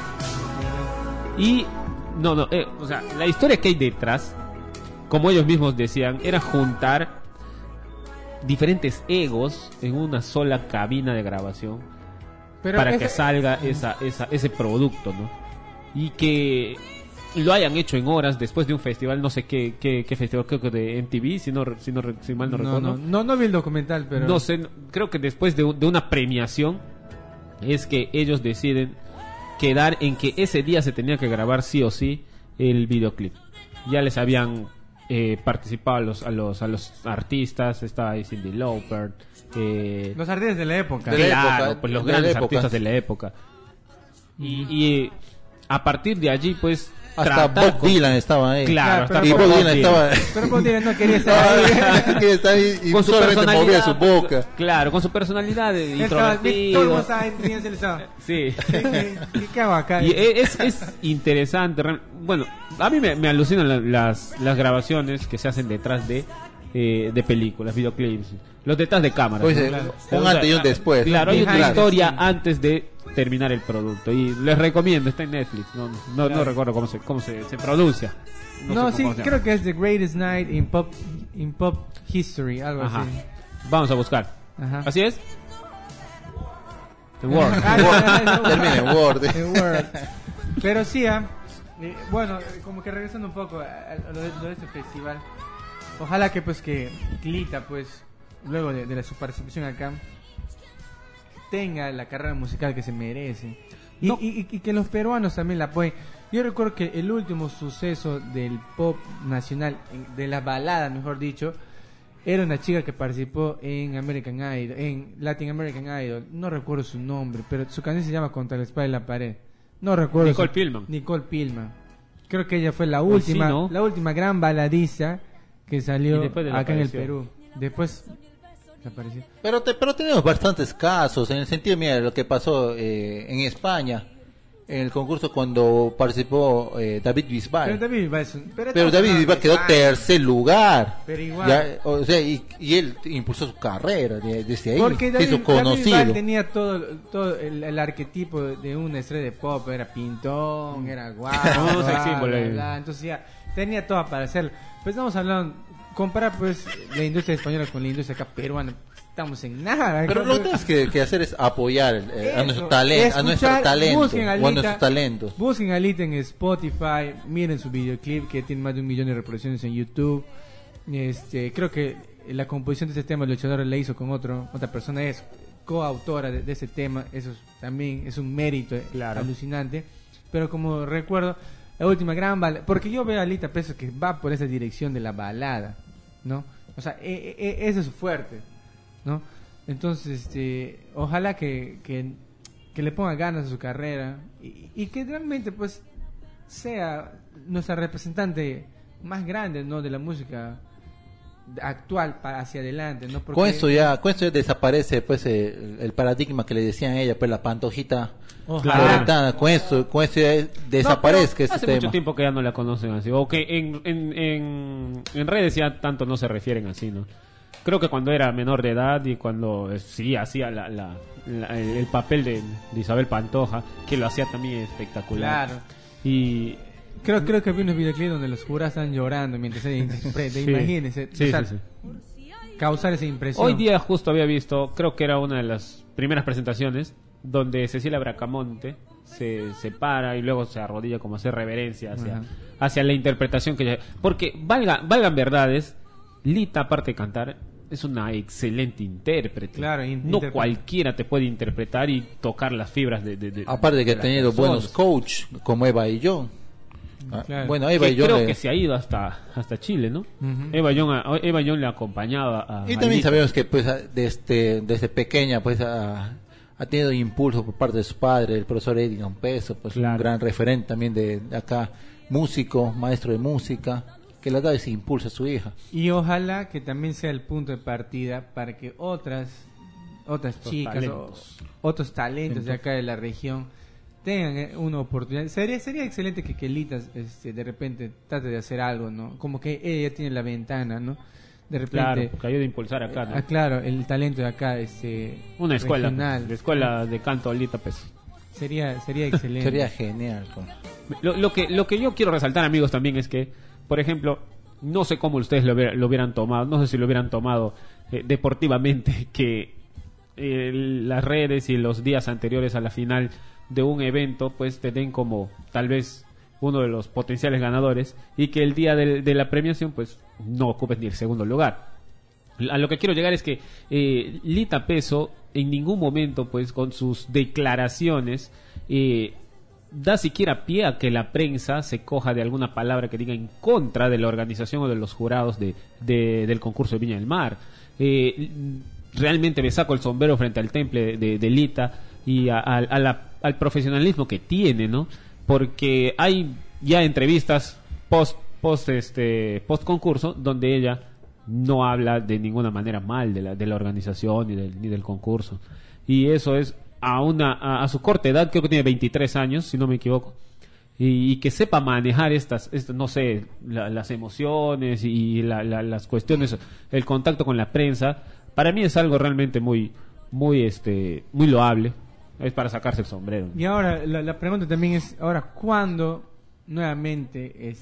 O sea, la historia que hay detrás, como ellos mismos decían, era juntar diferentes egos en una sola cabina de grabación para que salga ese producto, ¿no? Y que lo hayan hecho en horas después de un festival, no sé qué festival, creo que de MTV, si mal no recuerdo. No vi el documental, pero... No sé, creo que después de una premiación es que ellos deciden quedar en que ese día se tenía que grabar sí o sí el videoclip. Ya les habían participado a los artistas, estaba ahí Cyndi Lauper, los artistas de la época. Pues los grandes artistas de la época. Y a partir de allí, pues... Hasta Bob Dylan estaba ahí. Claro, y Bob Dylan estaba... Pero Bob Dylan no quería estar ahí. Y con su personalidad, movía su boca. Claro, con su personalidad introvertido. Sí. ¿Qué hago acá? Y es interesante. Bueno, a mí me alucinan las grabaciones que se hacen detrás de películas, videoclips, los detrás de cámara. Pues, un antes y un después. Claro, hay una historia antes de terminar el producto y les recomiendo, está en Netflix, no recuerdo cómo se pronuncia. Creo que es The Greatest Night in Pop History, algo así. Vamos a buscar. Ajá. ¿Así es? The Word. Termina en Word. Pero sí, bueno, como que regresando un poco a lo de este festival, ojalá que pues que Lita, pues luego de su participación acá, tenga la carrera musical que se merece y que los peruanos también la apoyen. Yo recuerdo que el último suceso del pop nacional, de la balada mejor dicho, era una chica que participó en Latin American Idol, no recuerdo su nombre, pero su canción se llama Contra la Espada y la Pared, no recuerdo. Nicole Pillman. Creo que ella fue la última gran baladiza que salió acá en el Perú. Después apareció. Pero tenemos bastantes casos, en el sentido, mira, lo que pasó en España, en el concurso cuando participó David Bisbal. Pero David Bisbal quedó tercer lugar. Pero igual. Ya, o sea, y él impulsó su carrera desde ahí. Porque se hizo conocido. David Bisbal tenía todo el arquetipo de una estrella de pop. Era pintón, era guapo. Entonces ya tenía todo para hacerlo. Pues estamos hablando, comparar pues la industria española con la industria acá peruana, estamos en nada. Pero lo que tienes que hacer es apoyar a nuestro talento, a nuestros talentos. Busquen a Lita en Spotify, miren su videoclip que tiene más de 1 millón de reproducciones en YouTube. Creo que la composición de este tema Luchadora la hizo con otra persona, es coautora de ese tema, eso también es un mérito alucinante. Pero como recuerdo, la última gran balada, porque yo veo a Lita Preso que va por esa dirección de la balada, ¿no? O sea, ese es su fuerte, ¿no? Entonces, ojalá que le ponga ganas a su carrera y que realmente, pues, sea nuestra representante más grande, ¿no? De la música actual hacia adelante, ¿no? Porque con esto ya desaparece, pues, el paradigma que le decían a ella, pues, la pantojita. Claro. Con esto ya desaparezca ese hace tema. Mucho tiempo que ya no la conocen así, o que en redes ya tanto no se refieren así, ¿no? Creo que cuando era menor de edad y cuando sí hacía el papel de Isabel Pantoja, que lo hacía también espectacular. Claro. Y creo que había unos videoclips donde los jurados están llorando mientras ella interpreta. Imagínense, causar esa impresión. Hoy día justo había visto, creo que era una de las primeras presentaciones, donde Cecilia Bracamonte se para y luego se arrodilla como hacer reverencia hacia la interpretación que ella... Porque valgan verdades, Lita, aparte de cantar, es una excelente intérprete. Claro, no cualquiera te puede interpretar y tocar las fibras de aparte de que ha tenido buenos coach como Eva y John. Claro. Bueno, Eva y creo que se ha ido hasta Chile, ¿no? Eva Young le acompañaba y también sabemos que pues desde pequeña pues ha tenido impulso por parte de su padre, el profesor Edison Peso, pues un gran referente también de acá, músico, maestro de música, que le ha dado ese impulso a su hija. Y ojalá que también sea el punto de partida para que otras chicas, otros talentos de acá de la región tengan una oportunidad. Sería excelente que Lita de repente trate de hacer algo, ¿no? Como que ella tiene la ventana, ¿no? De repente que ayude a impulsar acá, ¿no? Claro, el talento de acá, una escuela regional. De escuela de canto Lita Peso. Sería excelente. Sería genial. Lo que yo quiero resaltar, amigos, también es que, por ejemplo, no sé cómo ustedes lo hubieran tomado, no sé si lo hubieran tomado deportivamente, que las redes y los días anteriores a la final de un evento pues te den como tal vez uno de los potenciales ganadores, y que el día de la premiación pues no ocupes ni el segundo lugar. A lo que quiero llegar es que Lita Peso en ningún momento pues con sus declaraciones da siquiera pie a que la prensa se coja de alguna palabra que diga en contra de la organización o de los jurados del concurso de Viña del Mar. Realmente me saco el sombrero frente al temple de Lita y al profesionalismo que tiene, ¿no? Porque hay ya entrevistas post concurso donde ella no habla de ninguna manera mal de la organización ni del concurso, y eso es a su corta edad, creo que tiene 23 años si no me equivoco, y que sepa manejar no sé, las emociones y las cuestiones, el contacto con la prensa. Para mí es algo realmente muy loable. Es para sacarse el sombrero. Y ahora la pregunta también es, ahora ¿cuándo nuevamente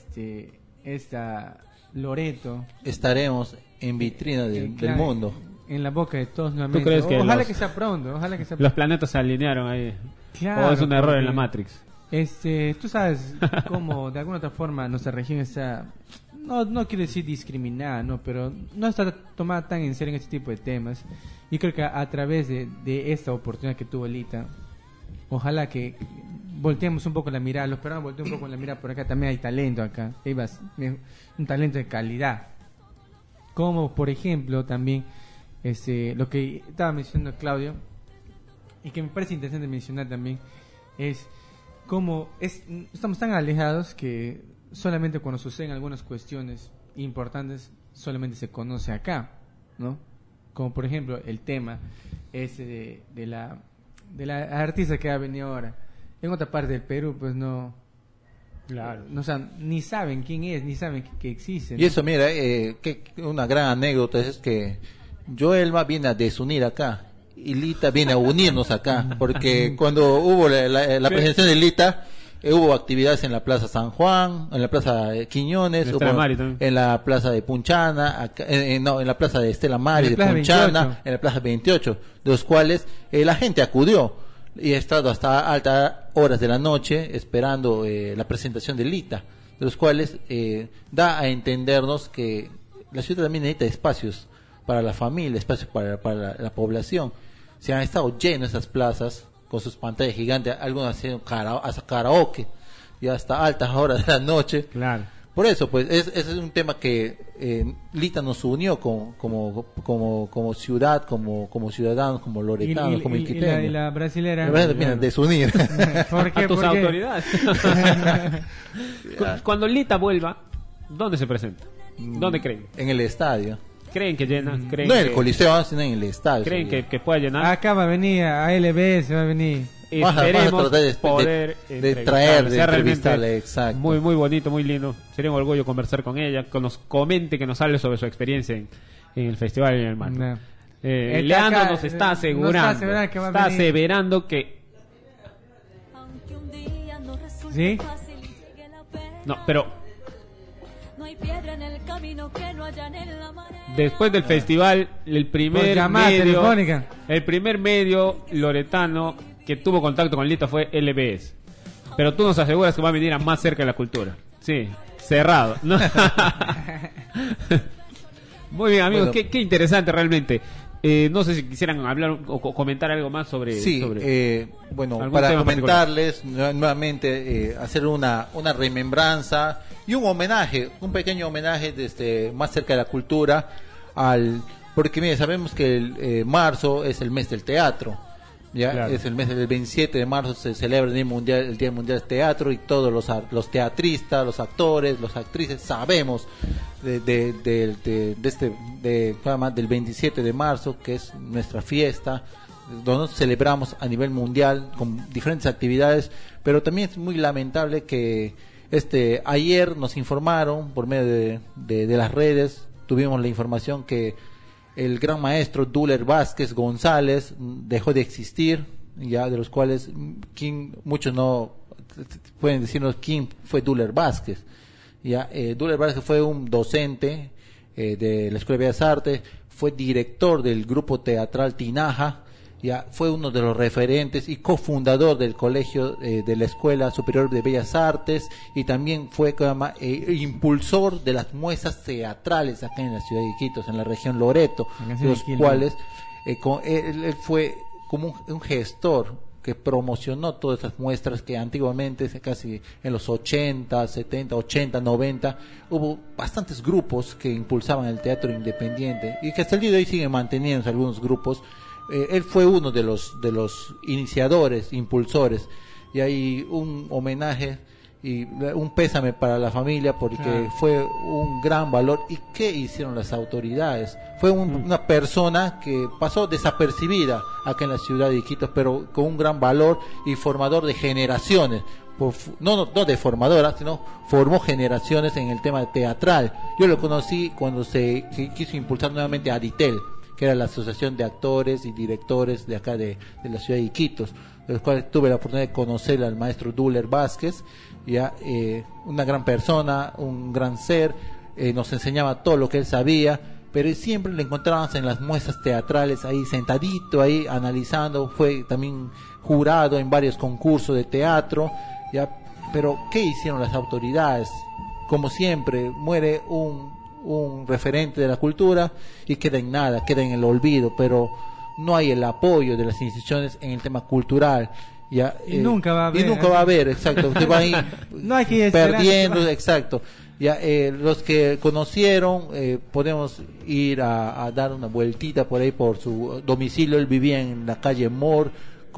esta Loreto estaremos en vitrina del mundo, en la boca de todos nuevamente? ¿Tú crees que ojalá que sea pronto, los planetas se alinearon ahí? Claro, ¿O es un error en la Matrix? Tú sabes cómo de alguna otra forma nuestra región está, no quiero decir discriminada, no, pero no está tomada tan en serio en este tipo de temas. Y creo que a través de esta oportunidad que tuvo Lita, ojalá que volteemos un poco la mirada, los peruanos volteen un poco la mirada por acá. También hay talento acá, un talento de calidad, como por ejemplo también lo que estaba mencionando Claudio, y que me parece interesante mencionar también, es cómo estamos tan alejados que solamente cuando suceden algunas cuestiones importantes solamente se conoce acá, ¿no? Como por ejemplo el tema ese de la artista que ha venido ahora. En otra parte del Perú pues no, claro, no, o sea, ni saben quién es, ni saben que existe, ¿no? Y eso, mira, que una gran anécdota es que Joelma viene a desunir acá y Lita viene a unirnos acá, porque cuando hubo la presentación de Lita, hubo actividades en la Plaza San Juan, en la Plaza Quiñones, en la Plaza de Punchana, en la Plaza de Estela Maris de Punchana, 28. En la Plaza 28, de los cuales la gente acudió y ha estado hasta altas horas de la noche esperando la presentación de Lita, de los cuales da a entendernos que la ciudad también necesita espacios para la familia, espacios para la población. Se han estado llenos esas plazas con sus pantallas gigantes, algunos haciendo hasta karaoke y hasta altas horas de la noche. Claro. Por eso, pues, es un tema que Lita nos unió como ciudad, como ciudadanos, como loretanos, como iquiteños. Y la brasilera. La verdad, desunir. ¿Por qué? A tus autoridades. Cuando Lita vuelva, ¿dónde se presenta? ¿Dónde creen? En el estadio. ¿Creen que llena? ¿Creen no en el Coliseo, sino en el estadio. ¿Creen que pueda llenar? Acá va a venir, a LBS va a venir. Esperemos poder de entrevistarle, exacto. Muy, muy bonito, muy lindo. Sería un orgullo conversar con ella, que nos comente, que nos hable sobre su experiencia en el Festival en el Mar. No. Leandro nos está aseverando que... ¿Sí? No, pero... Después del festival, el primer medio loretano que tuvo contacto con Lita fue LBS. Pero tú nos aseguras que va a venir a más cerca de la cultura. Sí, cerrado. ¿No? Muy bien, amigos, bueno. Qué interesante realmente. No sé si quisieran hablar o comentar algo más sobre... Sí, bueno, para comentarles nuevamente, hacer una remembranza y un homenaje, un pequeño homenaje desde más cerca de la cultura, porque mire, sabemos que el marzo es el mes del teatro. Ya claro. Es el mes del 27 de marzo, se celebra el Día Mundial del Teatro, y todos los teatristas, los actores, las actrices sabemos del 27 de marzo, que es nuestra fiesta, donde nos celebramos a nivel mundial con diferentes actividades. Pero también es muy lamentable que ayer nos informaron por medio de las redes, tuvimos la información que el gran maestro Duller Vázquez González dejó de existir, ya, de los cuales muchos no pueden decirnos quién fue Duller Vázquez. Ya, Duller Vázquez fue un docente de la Escuela de Bellas Artes, fue director del grupo teatral Tinaja, ya, fue uno de los referentes y cofundador del colegio de la Escuela Superior de Bellas Artes, y también fue impulsor de las muestras teatrales acá en la ciudad de Iquitos, en la región Loreto, los cuales él fue como un gestor que promocionó todas esas muestras que antiguamente, casi en los 80, 70, 80, 90, hubo bastantes grupos que impulsaban el teatro independiente, y que hasta el día de hoy siguen manteniendo algunos grupos. Él fue uno de los iniciadores, impulsores, y hay un homenaje y un pésame para la familia, porque fue un gran valor. ¿Y qué hicieron las autoridades? Fue una persona que pasó desapercibida acá en la ciudad de Iquitos, pero con un gran valor y formador de generaciones. No de formadora, sino formó generaciones en el tema teatral. Yo lo conocí cuando se quiso impulsar nuevamente a Aditel, que era la Asociación de Actores y Directores de acá de la ciudad de Iquitos, de los cuales tuve la oportunidad de conocer al maestro Duller Vázquez, ya, una gran persona, un gran ser, nos enseñaba todo lo que él sabía, pero siempre le encontrábamos en las muestras teatrales, ahí sentadito, ahí analizando. Fue también jurado en varios concursos de teatro, ya. Pero ¿qué hicieron las autoridades? Como siempre, muere un referente de la cultura y queda en nada, queda en el olvido, pero no hay el apoyo de las instituciones en el tema cultural, ya, y nunca va a haber, exacto, se va a ir no hay que perdiendo, exacto, ya. Los que conocieron, podemos ir a dar una vueltita por ahí por su domicilio. Él vivía en la calle Mor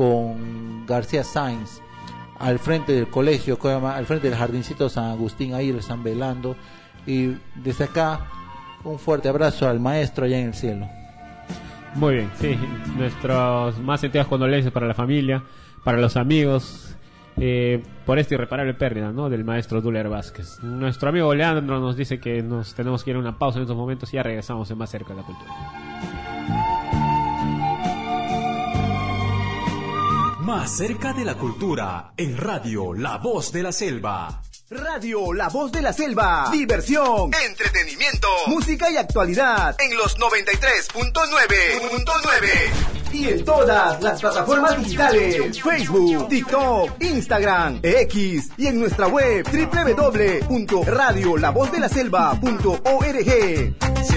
con García Sáenz, al frente del colegio, al frente del jardincito San Agustín, ahí lo están velando. Y desde acá, un fuerte abrazo al maestro allá en el cielo. Muy bien, sí, nuestros más sentidas condolencias para la familia, para los amigos, por esta irreparable pérdida, ¿no?, del maestro Duller Vázquez. Nuestro amigo Leandro nos dice que nos tenemos que ir a una pausa en estos momentos y ya regresamos en Más Cerca de la Cultura. Más cerca de la cultura, en Radio La Voz de la Selva. Radio La Voz de la Selva. Diversión, entretenimiento, música y actualidad en los 93.9 y en todas las plataformas digitales: Facebook, TikTok, Instagram, X, y en nuestra web www.radiolavozDeLaSelva.org.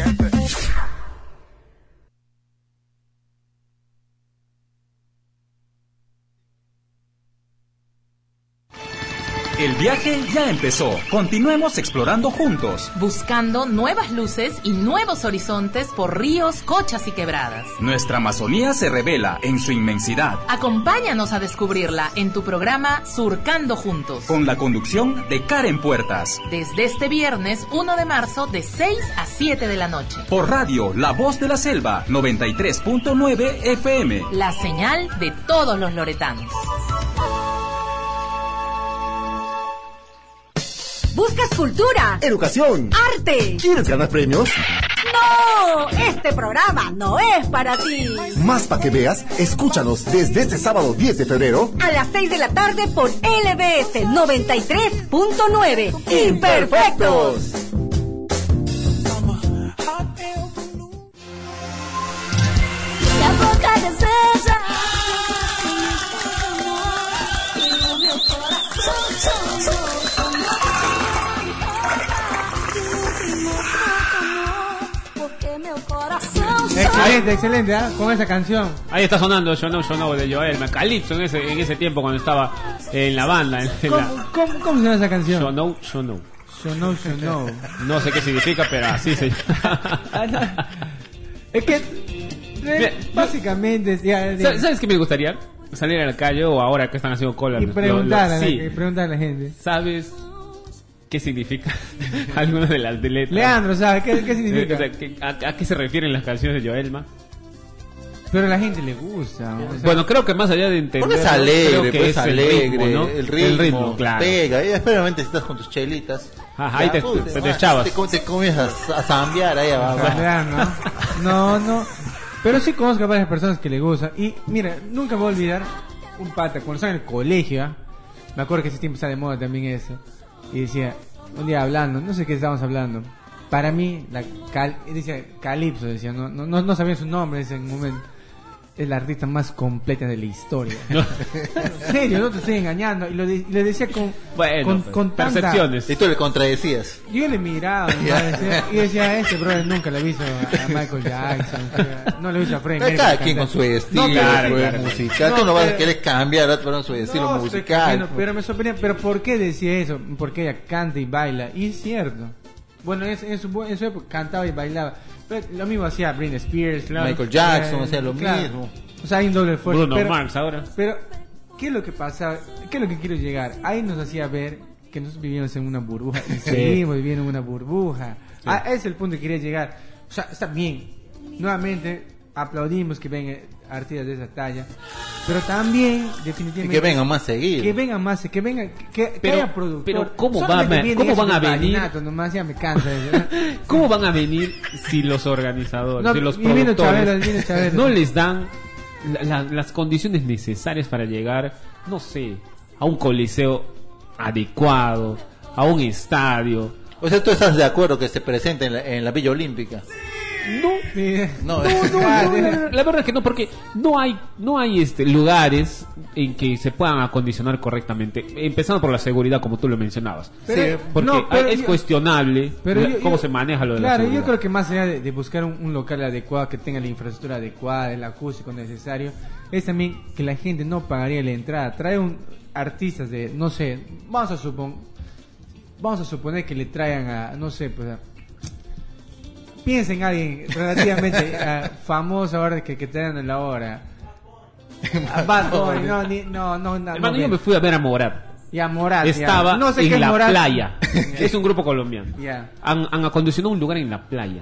El viaje ya empezó. Continuemos explorando juntos, buscando nuevas luces y nuevos horizontes por ríos, cochas y quebradas. Nuestra Amazonía se revela en su inmensidad. Acompáñanos a descubrirla en tu programa Surcando Juntos, con la conducción de Karen Puertas, desde este viernes 1 de marzo de 6 a 7 de la noche. Por Radio La Voz de la Selva 93.9 FM. La señal de todos los loretanos. ¿Buscas cultura? ¿Educación? ¿Arte? ¿Quieres ganar premios? ¡No! Este programa no es para ti. Más para que veas, escúchanos desde este sábado 10 de febrero a las 6 de la tarde por LBS 93.9. ¡Imperfectos! La boca desea excelente, con esa canción. Ahí está sonando Yo Know de Joelma, Calypso en ese tiempo cuando estaba en la banda. ¿Cómo se llama esa canción? Yo Know. No sé qué significa, pero así se llama. Es que básicamente ¿Sabes qué me gustaría? Salir a la calle o ahora que están haciendo cola y preguntar a la gente. ¿Sabes qué significa algunas de las letras? Leandro, ¿sabes qué significa? ¿A qué se refieren las canciones de Joelma? Pero a la gente le gusta. Bueno, creo que más allá de entender, porque es alegre, que es alegre, ¿no? el ritmo claro. Pega, y especialmente si estás con tus chelitas. Ajá, ahí te echabas. Te comienzas a zambiar ahí abajo. No. Pero sí conozco a varias personas que le gustan. Y mira, nunca me voy a olvidar un pata cuando estaba en el colegio. Me acuerdo que ese tiempo está de moda también eso. Y decía, un día hablando, no sé qué estábamos hablando. Para mí, decía Calypso, decía, no sabía su nombre en ese momento. Es la artista más completa de la historia. En serio, no te estoy engañando. Y lo decía con percepciones. Y tú le contradecías. Yo le miraba y decía, este brother nunca le hizo a Michael Jackson. No le hizo a Freddie Mercury. Cada quien con su estilo musical. Tú no vas a querer cambiar con su estilo musical. Pero me sorprendía. ¿Pero por qué decía eso? Porque ella canta y baila. Y es cierto. Bueno, en su época cantaba y bailaba. Pero lo mismo hacía Britney Spears, claro. Michael Jackson, hacía lo mismo. O sea, hay un doble esfuerzo. Bruno Mars ahora. Pero, ¿qué es lo que pasa? ¿Qué es lo que quiero llegar? Ahí nos hacía ver que nosotros vivíamos en una burbuja y seguimos viviendo en una burbuja. Sí. Ese es el punto que quería llegar. O sea, está bien. Nuevamente, aplaudimos que vengan artistas de esa talla, pero también definitivamente y que vengan más seguidos, que haya productores. Pero ¿cómo van a venir? Nomás ya me cansa ¿Cómo van a venir si los organizadores, si los productores no les dan las condiciones necesarias para llegar, no sé, a un coliseo adecuado, a un estadio? O sea, ¿tú estás de acuerdo que se presente en la Villa Olímpica? No, la verdad es que no, porque no hay lugares en que se puedan acondicionar correctamente, empezando por la seguridad, como tú lo mencionabas. Porque es cuestionable cómo se maneja lo de la seguridad. Claro, yo creo que más allá de buscar un local adecuado, que tenga la infraestructura adecuada, el acústico necesario, es también que la gente no pagaría la entrada. Trae artistas de, no sé, vamos a suponer que le traigan a, no sé, pues piensa en alguien relativamente famoso ahora que traigan en la hora. A Bad Bunny, no. Hermano, yo me fui a ver a Morat. Y a Morat. Estaba no sé en la Morat. playa. Es un grupo colombiano. Yeah. Han acondicionado un lugar en la playa.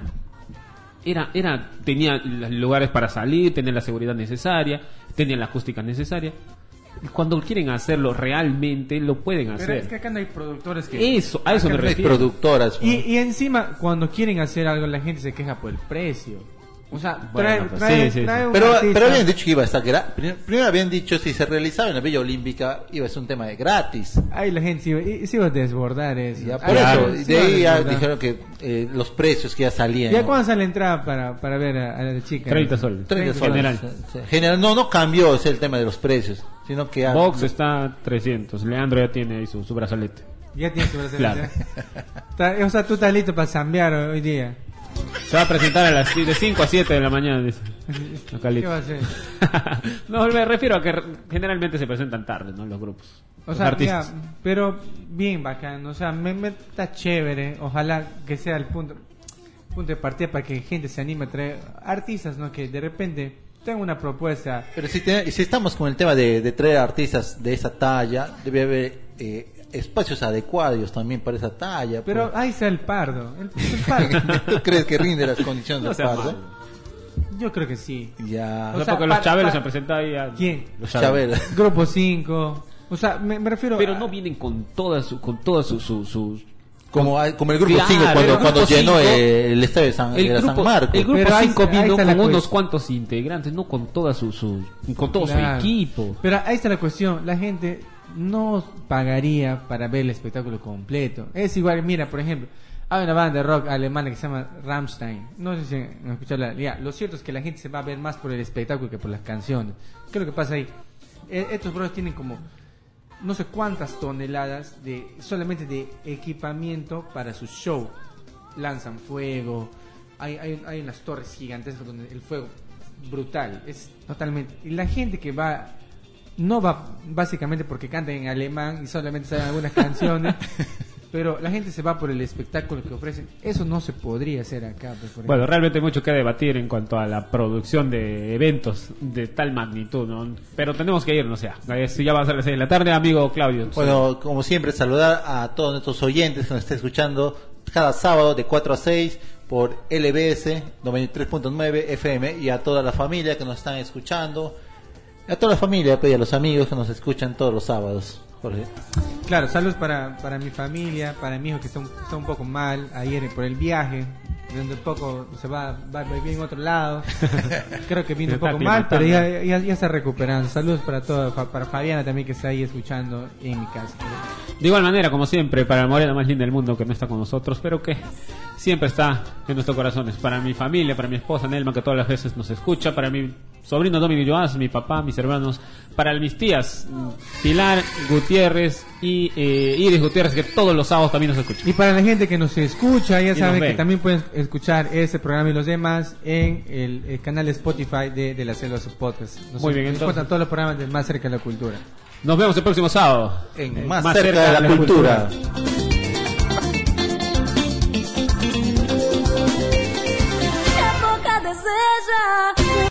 Tenía lugares para salir, tenía la seguridad necesaria, tenía la acústica necesaria. Cuando quieren hacerlo realmente lo pueden hacer. Pero es que acá no hay productores que... a eso me refiero. Productoras. Y encima, cuando quieren hacer algo, la gente se queja por el precio. O sea, trae un pero habían dicho que iba a estar gratis. Primero habían dicho si se realizaba en la Villa Olímpica iba a ser un tema de gratis. Ahí la gente se iba a desbordar eso. Ya, por eso, de ahí ya dijeron que los precios que ya salían. ¿Ya cuándo sale la entrada para ver a la chica? 30 soles. 30 soles. General, no cambió el tema de los precios, sino que Vox está 300. Leandro ya tiene ahí su brazalete. Ya tiene su brazalete. Claro. O sea, tú estás listo para zambear hoy día. Se va a presentar de 5 a 7 de la mañana, dice. ¿Qué va a hacer? No, me refiero a que generalmente se presentan tarde, ¿no? Los grupos. O sea, artistas. Pero bien bacán. O sea, me está chévere. Ojalá que sea el punto de partida para que gente se anime a traer artistas, ¿no? Que de repente tengan una propuesta. Pero si estamos con el tema de traer artistas de esa talla, debe haber espacios adecuados también para esa talla. Pero ahí está el Pardo. El Pardo. ¿Tú crees que rinde las condiciones del Pardo? Mal. Yo creo que sí. Ya. O sea, porque los Chabelos se han presentado ahí a... ¿Quién? Los Chabelos. Grupo 5. O sea, me refiero... Pero no vienen con todas sus... Como el grupo 5 cuando llenó el estadio de San Marcos. El grupo 5 vino con unos cuantos integrantes, no con toda su equipo. Pero ahí está la cuestión. La gente no pagaría para ver el espectáculo completo. Es igual, mira, por ejemplo, hay una banda de rock alemana que se llama Rammstein. No sé si han escuchado lo cierto es que la gente se va a ver más por el espectáculo que por las canciones. ¿Qué es lo que pasa ahí? Estos brothers tienen como no sé cuántas toneladas solamente de equipamiento para su show. Lanzan fuego, hay unas torres gigantescas donde el fuego brutal, es totalmente... Y la gente que va, no va básicamente porque cantan en alemán y solamente saben algunas canciones, pero la gente se va por el espectáculo que ofrecen. Eso no se podría hacer acá. Pues, bueno, realmente hay mucho que debatir en cuanto a la producción de eventos de tal magnitud, ¿no? Pero tenemos que irnos ya. Ya va a ser las 6 de la tarde, amigo Claudio. Bueno, como siempre, saludar a todos nuestros oyentes que nos estén escuchando cada sábado de 4 a 6 por LBS 93.9 FM y a toda la familia que nos están escuchando. A toda la familia, pues, y a los amigos que nos escuchan todos los sábados. Jorge. Claro, saludos para mi familia, para mi hijo que está un poco mal ayer por el viaje, donde un poco se va a vivir en otro lado. Creo que vino un poco mal, pero ya está recuperando. Saludos para todos, para Fabiana también que está ahí escuchando en mi casa. De igual manera, como siempre, para la morena más linda del mundo que no está con nosotros, pero que siempre está en nuestros corazones. Para mi familia, para mi esposa Nelma, que todas las veces nos escucha, para mi sobrino Dominic Joás, mi papá, mis hermanos, para mis tías Pilar Gutiérrez y Iris Gutiérrez, que todos los sábados también nos escuchan. Y para la gente que nos escucha, ya saben que también pueden escuchar este programa y los demás en el canal de Spotify de La Selva Podcast. Muy bien, entonces encuentran todos los programas de Más Cerca de la Cultura. Nos vemos el próximo sábado en Más cerca de la cultura.